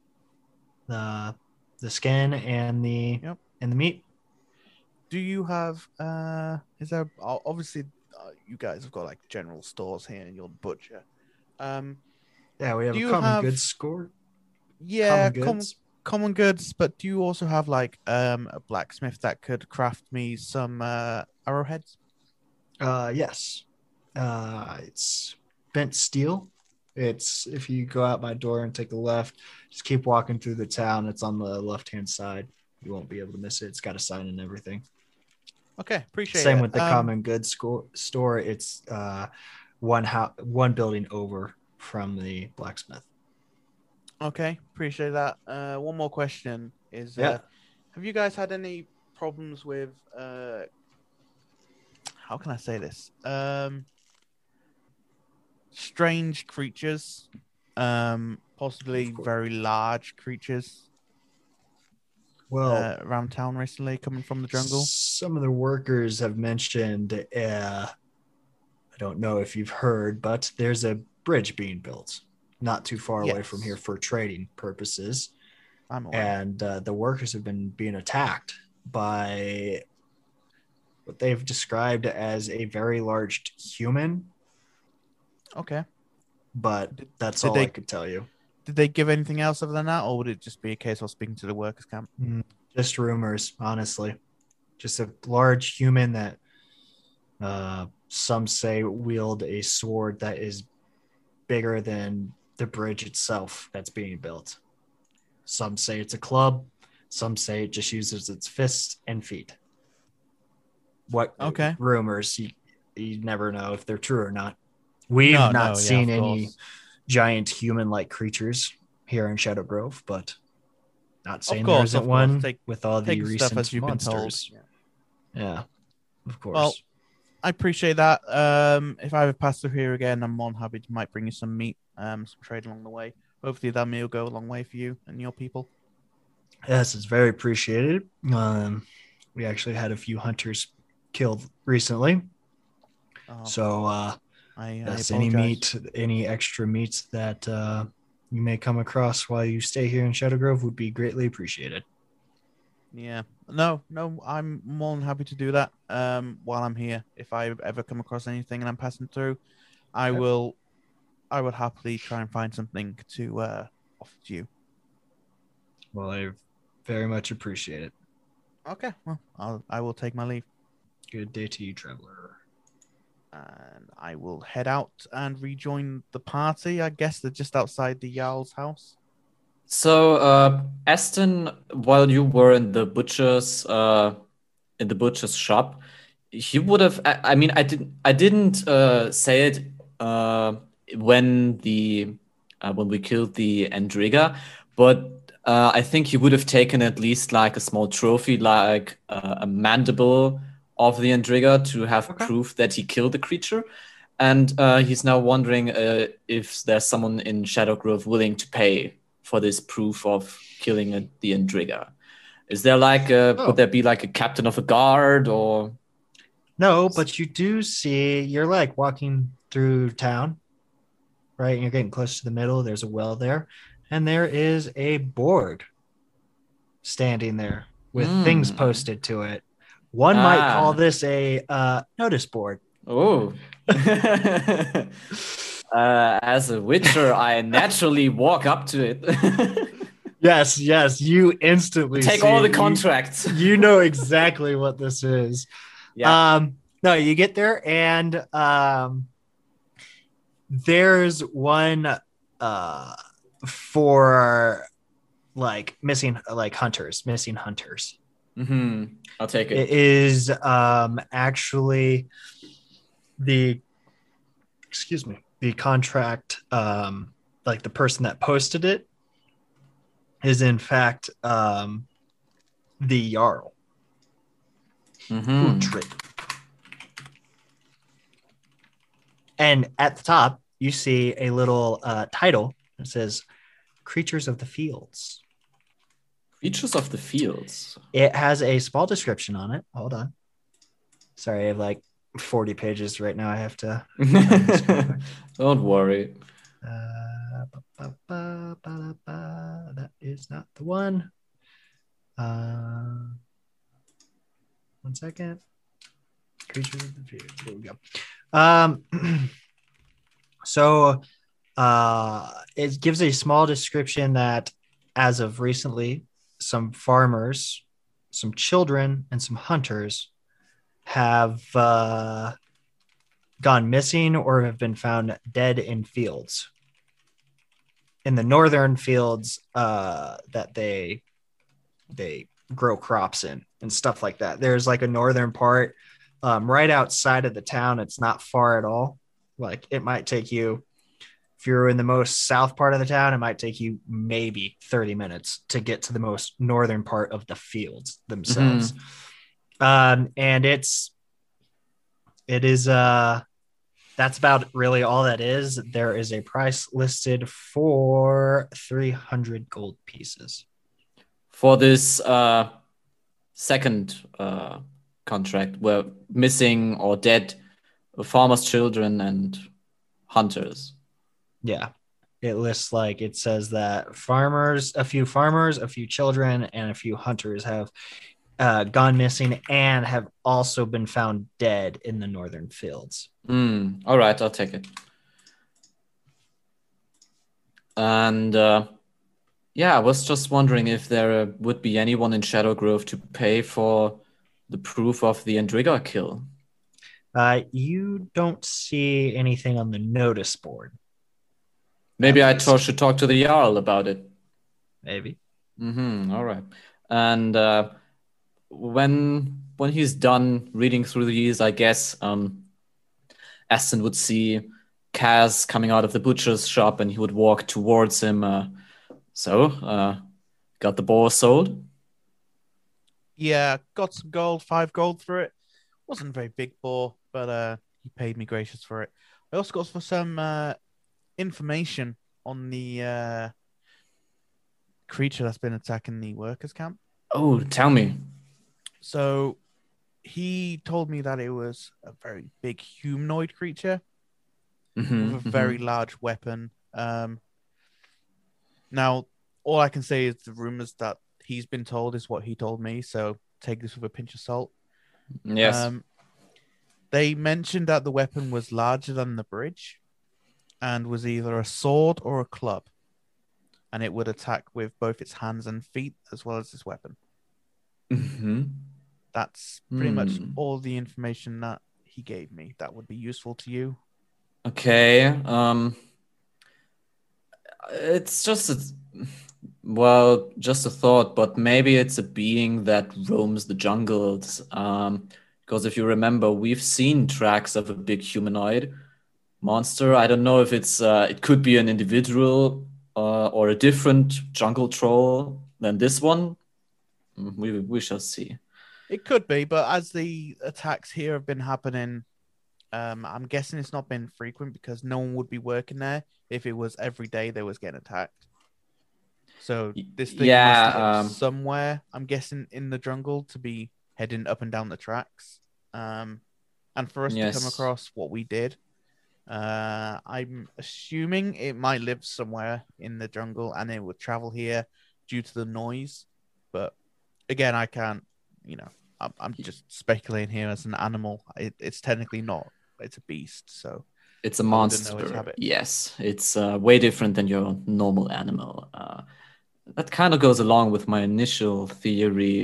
S2: skin and the meat.
S1: Do you have is there obviously you guys have got like general stores here and you're the butcher.
S2: Yeah, we have
S1: do
S2: a
S1: you
S2: common
S1: have-
S2: goods store.
S1: Yeah,
S2: Common goods.
S1: common goods, but do you also have like a blacksmith that could craft me some arrowheads?
S2: Yes. It's bent steel. It's if you go out my door and take a left, just keep walking through the town. It's on the left-hand side. You won't be able to miss it. It's got a sign and everything.
S1: Okay, appreciate it.
S2: Same with the common goods store. It's one building over from the blacksmith.
S1: Okay, appreciate that. One more question is: have you guys had any problems with? How can I say this? Strange creatures, possibly very large creatures.
S2: Well,
S1: around town recently, coming from the jungle.
S2: Some of the workers have mentioned. I don't know if you've heard, but there's a bridge being built not too far away from here for trading purposes.
S1: I'm aware.
S2: And the workers have been being attacked by what they've described as a very large human,
S1: Okay.
S2: but that's
S1: did
S2: all
S1: they-
S2: I could tell you.
S1: Did they give anything else other than that, or would it just be a case of speaking to the workers' camp?
S2: Just rumors, honestly. Just a large human that some say wield a sword that is bigger than the bridge itself that's being built. Some say it's a club. Some say it just uses its fists and feet. What
S1: Okay.
S2: rumors? You never know if they're true or not. We've not seen
S1: of
S2: any
S1: course.
S2: giant human-like creatures here in Shadow Grove, but not saying
S1: course,
S2: there isn't
S1: of course.
S2: one with all the
S1: Take
S2: recent
S1: stuff as you've been told.
S2: monsters. Yeah, of course.
S1: Well, I appreciate that. If I ever pass through here again, I'm more than happy to might bring you some meat, some trade along the way. Hopefully that meal go a long way for you and your people.
S2: Yes, it's very appreciated. We actually had a few hunters killed recently.
S1: Oh,
S2: So
S1: I
S2: yes,
S1: apologize.
S2: any extra meats that you may come across while you stay here in Shadow Grove would be greatly appreciated.
S1: Yeah. No, I'm more than happy to do that. While I'm here, if I ever come across anything and I'm passing through, I
S2: Okay.
S1: would happily try and find something to offer to you.
S2: Well, I very much appreciate it.
S1: Okay. Well, I will take my leave
S2: Good day to you, traveler.
S1: and I will head out and rejoin the party. I guess they're just outside the Jarl's house.
S3: So, Aston, while you were in the butcher's shop, he would have. I mean, I didn't say it when we killed the Endriga, but I think he would have taken at least like a small trophy, like a mandible of the Endriga, to have
S2: Okay.
S3: proof that he killed the creature. And he's now wondering if there's someone in Shadow Grove willing to pay for this proof of killing the Endriga. Is there like would there be like a captain of a guard or?
S2: No, but you do see, you're like walking through town, right? And you're getting close to the middle. There's a well there. And there is a board standing there with things posted to it. One might call this a notice board.
S3: Oh. As a witcher, I naturally walk up to it.
S2: Yes, you instantly
S3: Take
S2: see
S3: all the
S2: it.
S3: contracts.
S2: You know exactly what this is.
S3: Yeah.
S2: No, you get there and there's one for like missing hunters.
S3: Mm-hmm. I'll take
S2: It
S3: it.
S2: is actually the contract, like the person that posted it is in fact the Jarl.
S3: Mm-hmm.
S2: Uhtred. And at the top, you see a little title that says Creatures of the Fields.
S3: Creatures of the Fields.
S2: It has a small description on it. Hold on. Sorry, I have like 40 pages right now. I have to.
S3: Don't worry.
S2: That is not the one. 1 second. Creatures of the Fields. There we go. So it gives a small description that as of recently, some farmers, some children, and some hunters have gone missing or have been found dead in fields. In the northern fields that they grow crops in and stuff like that. There's like a northern part right outside of the town. It's not far at all. Like it might take you, if you're in the most south part of the town, it might take you maybe 30 minutes to get to the most northern part of the fields themselves. And it is that's about really all that is. There is a price listed for 300 gold pieces.
S3: For this second contract, where missing or dead farmers' children and hunters.
S2: Yeah. It lists like it says that a few farmers, a few children, and a few hunters have gone missing and have also been found dead in the northern fields.
S3: All right, I'll take it. And yeah, I was just wondering if there would be anyone in Shadow Grove to pay for the proof of the Endriggar kill.
S2: You don't see anything on the notice board.
S3: Maybe I should talk to the Jarl about it.
S2: Maybe.
S3: All right. And when he's done reading through these, I guess Aston would see Kaz coming out of the butcher's shop, and he would walk towards him. Got the boar sold?
S1: Yeah, got some gold, 5 gold for it. Wasn't a very big boar, but he paid me gracious for it. I also got for some information on the creature that's been attacking the workers' camp.
S3: Oh, tell me.
S1: So he told me that it was a very big humanoid creature with a very large weapon. Now, all I can say is the rumors that he's been told is what he told me, so take this with a pinch of salt.
S3: Yes.
S1: They mentioned that the weapon was larger than the bridge and was either a sword or a club, and it would attack with both its hands and feet as well as its weapon. That's pretty much all the information that he gave me that would be useful to you.
S3: Okay. It's just just a thought, but maybe it's a being that roams the jungles. Because if you remember, we've seen tracks of a big humanoid monster. I don't know if it could be an individual or a different jungle troll than this one. We shall see.
S1: It could be, but as the attacks here have been happening, I'm guessing it's not been frequent because no one would be working there if it was every day they was getting attacked. So this thing must live somewhere, I'm guessing, in the jungle to be heading up and down the tracks. And for us to come across what we did, I'm assuming it might live somewhere in the jungle and it would travel here due to the noise. But again, I can't, I'm just speculating here as an animal. It's technically not. It's a beast, so
S3: it's a monster. Yes, it's way different than your normal animal. That kind of goes along with my initial theory.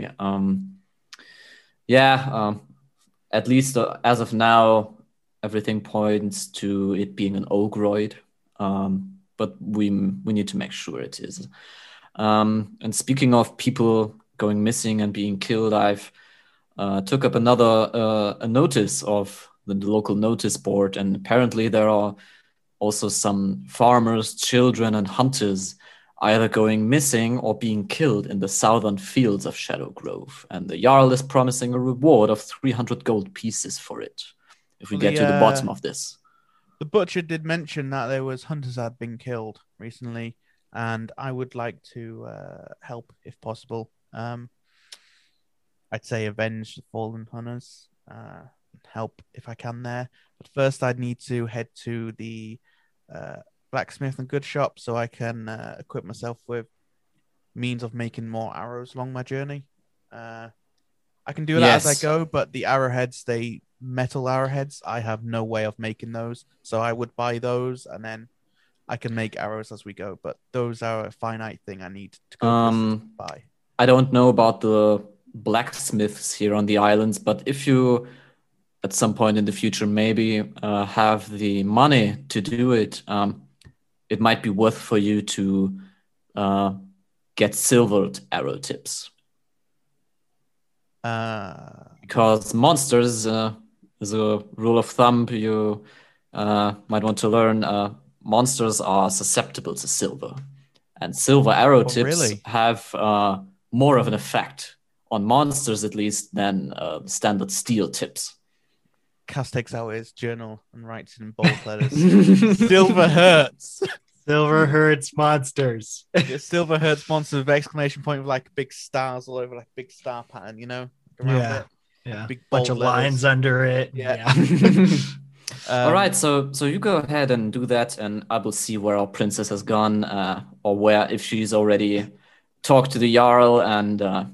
S3: At least as of now, everything points to it being an ogroid, but we need to make sure it is. And speaking of people going missing and being killed, I've took up a notice of the local notice board, and apparently there are also some farmers, children, and hunters either going missing or being killed in the southern fields of Shadow Grove, and the Jarl is promising a reward of 300 gold pieces for it if we get to the bottom of this.
S1: The butcher did mention that there was hunters that had been killed recently, and I would like to help if possible. I'd say avenge the fallen hunters, help if I can there. But first I'd need to head to the blacksmith and good shop so I can equip myself with means of making more arrows along my journey. I can do that as I go, but the arrowheads, metal arrowheads, I have no way of making those. So I would buy those and then I can make arrows as we go. But those are a finite thing I need to go to buy.
S3: I don't know about the blacksmiths here on the islands, but if you at some point in the future maybe have the money to do it, it might be worth for you to get silvered arrow tips. Because monsters, as a rule of thumb, you might want to learn, monsters are susceptible to silver. And silver arrow tips have more of an effect on monsters, at least, than standard steel tips.
S1: Cass takes out his journal and writes in bold letters. Silver hurts.
S2: Silver hurts monsters.
S1: Silver hurts monsters with exclamation point with like big stars all over, like big star pattern, around it.
S2: Yeah.
S1: Big
S2: bunch of lines under it.
S1: Yeah.
S3: All right, so you go ahead and do that, and I will see where our princess has gone, or if she's already talked to the Jarl and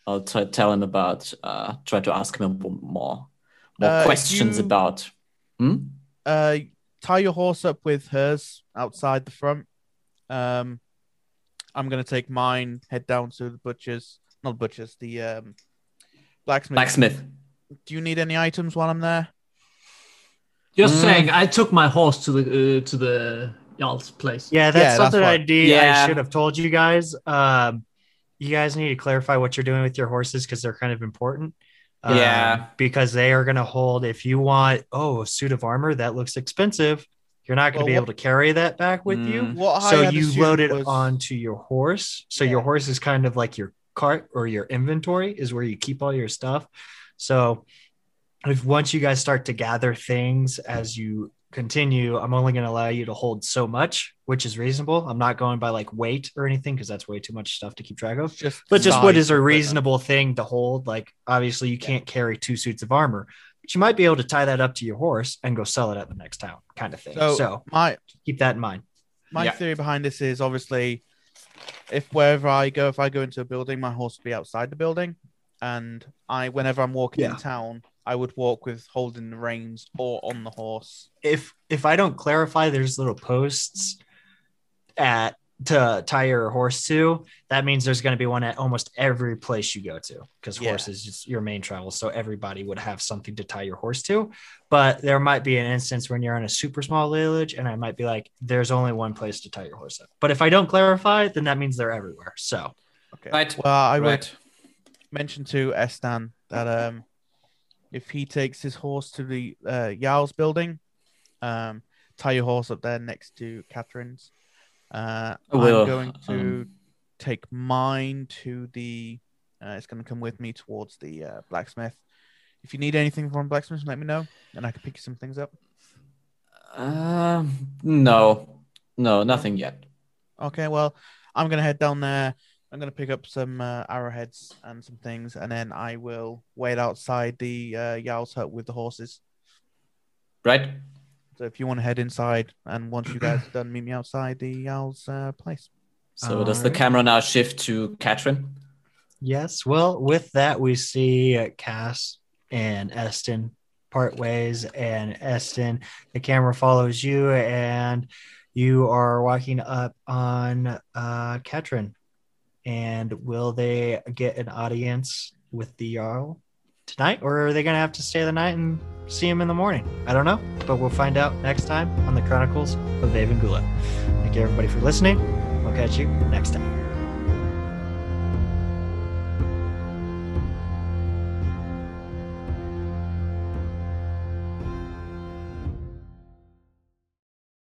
S3: I'll tell him about. Try to ask him more
S1: If
S3: questions
S1: you-
S3: about.
S1: Tie your horse up with hers outside the front. I'm gonna take mine. Head down to the butcher's. Not butcher's. The blacksmith.
S3: Blacksmith.
S1: Do you need any items while I'm there?
S5: Just saying, I took my horse to the Jarl's place.
S2: Yeah,
S1: Yeah,
S2: that's
S1: that's
S2: something
S1: what-
S2: I
S3: Yeah.
S2: should have told you guys. You guys need to clarify what you're doing with your horses because they're kind of important.
S3: Yeah.
S2: Because they are going to hold. If you want, a suit of armor that looks expensive, you're not going to
S1: Well,
S2: be
S1: what-
S2: able to carry that back with you.
S1: What I
S2: So
S1: had
S2: you
S1: assumed
S2: load it
S1: was-
S2: onto your horse. So your
S1: Yeah.
S2: horse is kind of like your cart or your inventory is where you keep all your stuff. So if once you guys start to gather things as you continue, I'm only going to allow you to hold so much, which is reasonable. I'm not going by like weight or anything because that's way too much stuff to keep track of.
S1: Just
S2: But just what
S1: size
S2: is a
S1: of it.
S2: reasonable thing to hold? Like obviously you can't carry 2 suits of armor, but you might be able to tie that up to your horse and go sell it at the next town, kind of thing. So
S1: my
S2: keep that in mind.
S3: Yeah.
S1: theory behind this is obviously if I go into a building, my horse will be outside the building, and whenever I'm walking in town, I would walk with holding the reins or on the horse.
S2: If I don't clarify, there's little posts to tie your horse to. That means there's going to be one at almost every place you go to because
S1: Yeah.
S2: horse is just your main travel. So everybody would have something to tie your horse to. But there might be an instance when you're in a super small village and I might be like, there's only one place to tie your horse up. But if I don't clarify, then that means they're everywhere. So
S1: Okay.
S3: Right.
S1: Well, I would
S3: Right.
S1: mention to Estan that if he takes his horse to the Jarl's building, tie your horse up there next to Catherine's.
S3: will,
S1: I'm going to take mine to the. It's going to come with me towards the blacksmith. If you need anything from blacksmith, let me know, and I can pick some things up.
S3: No, nothing yet.
S1: Okay, well, I'm going to head down there. I'm going to pick up some arrowheads and some things, and then I will wait outside the Jarl's hut with the horses.
S3: Right.
S1: So if you want to head inside, and once you guys are done, meet me outside the Jarl's place.
S3: So does the
S2: Alright.
S3: camera now shift to Catherine?
S2: yes, well, with that, we see Cass and Eston part ways, and Eston, the camera follows you, and you are walking up on Katrin. And will they get an audience with the Jarl tonight, or are they going to have to stay the night and see him in the morning? I don't know, but we'll find out next time on the Chronicles of Vaven Gula. Thank you, everybody, for listening. We'll catch you next time.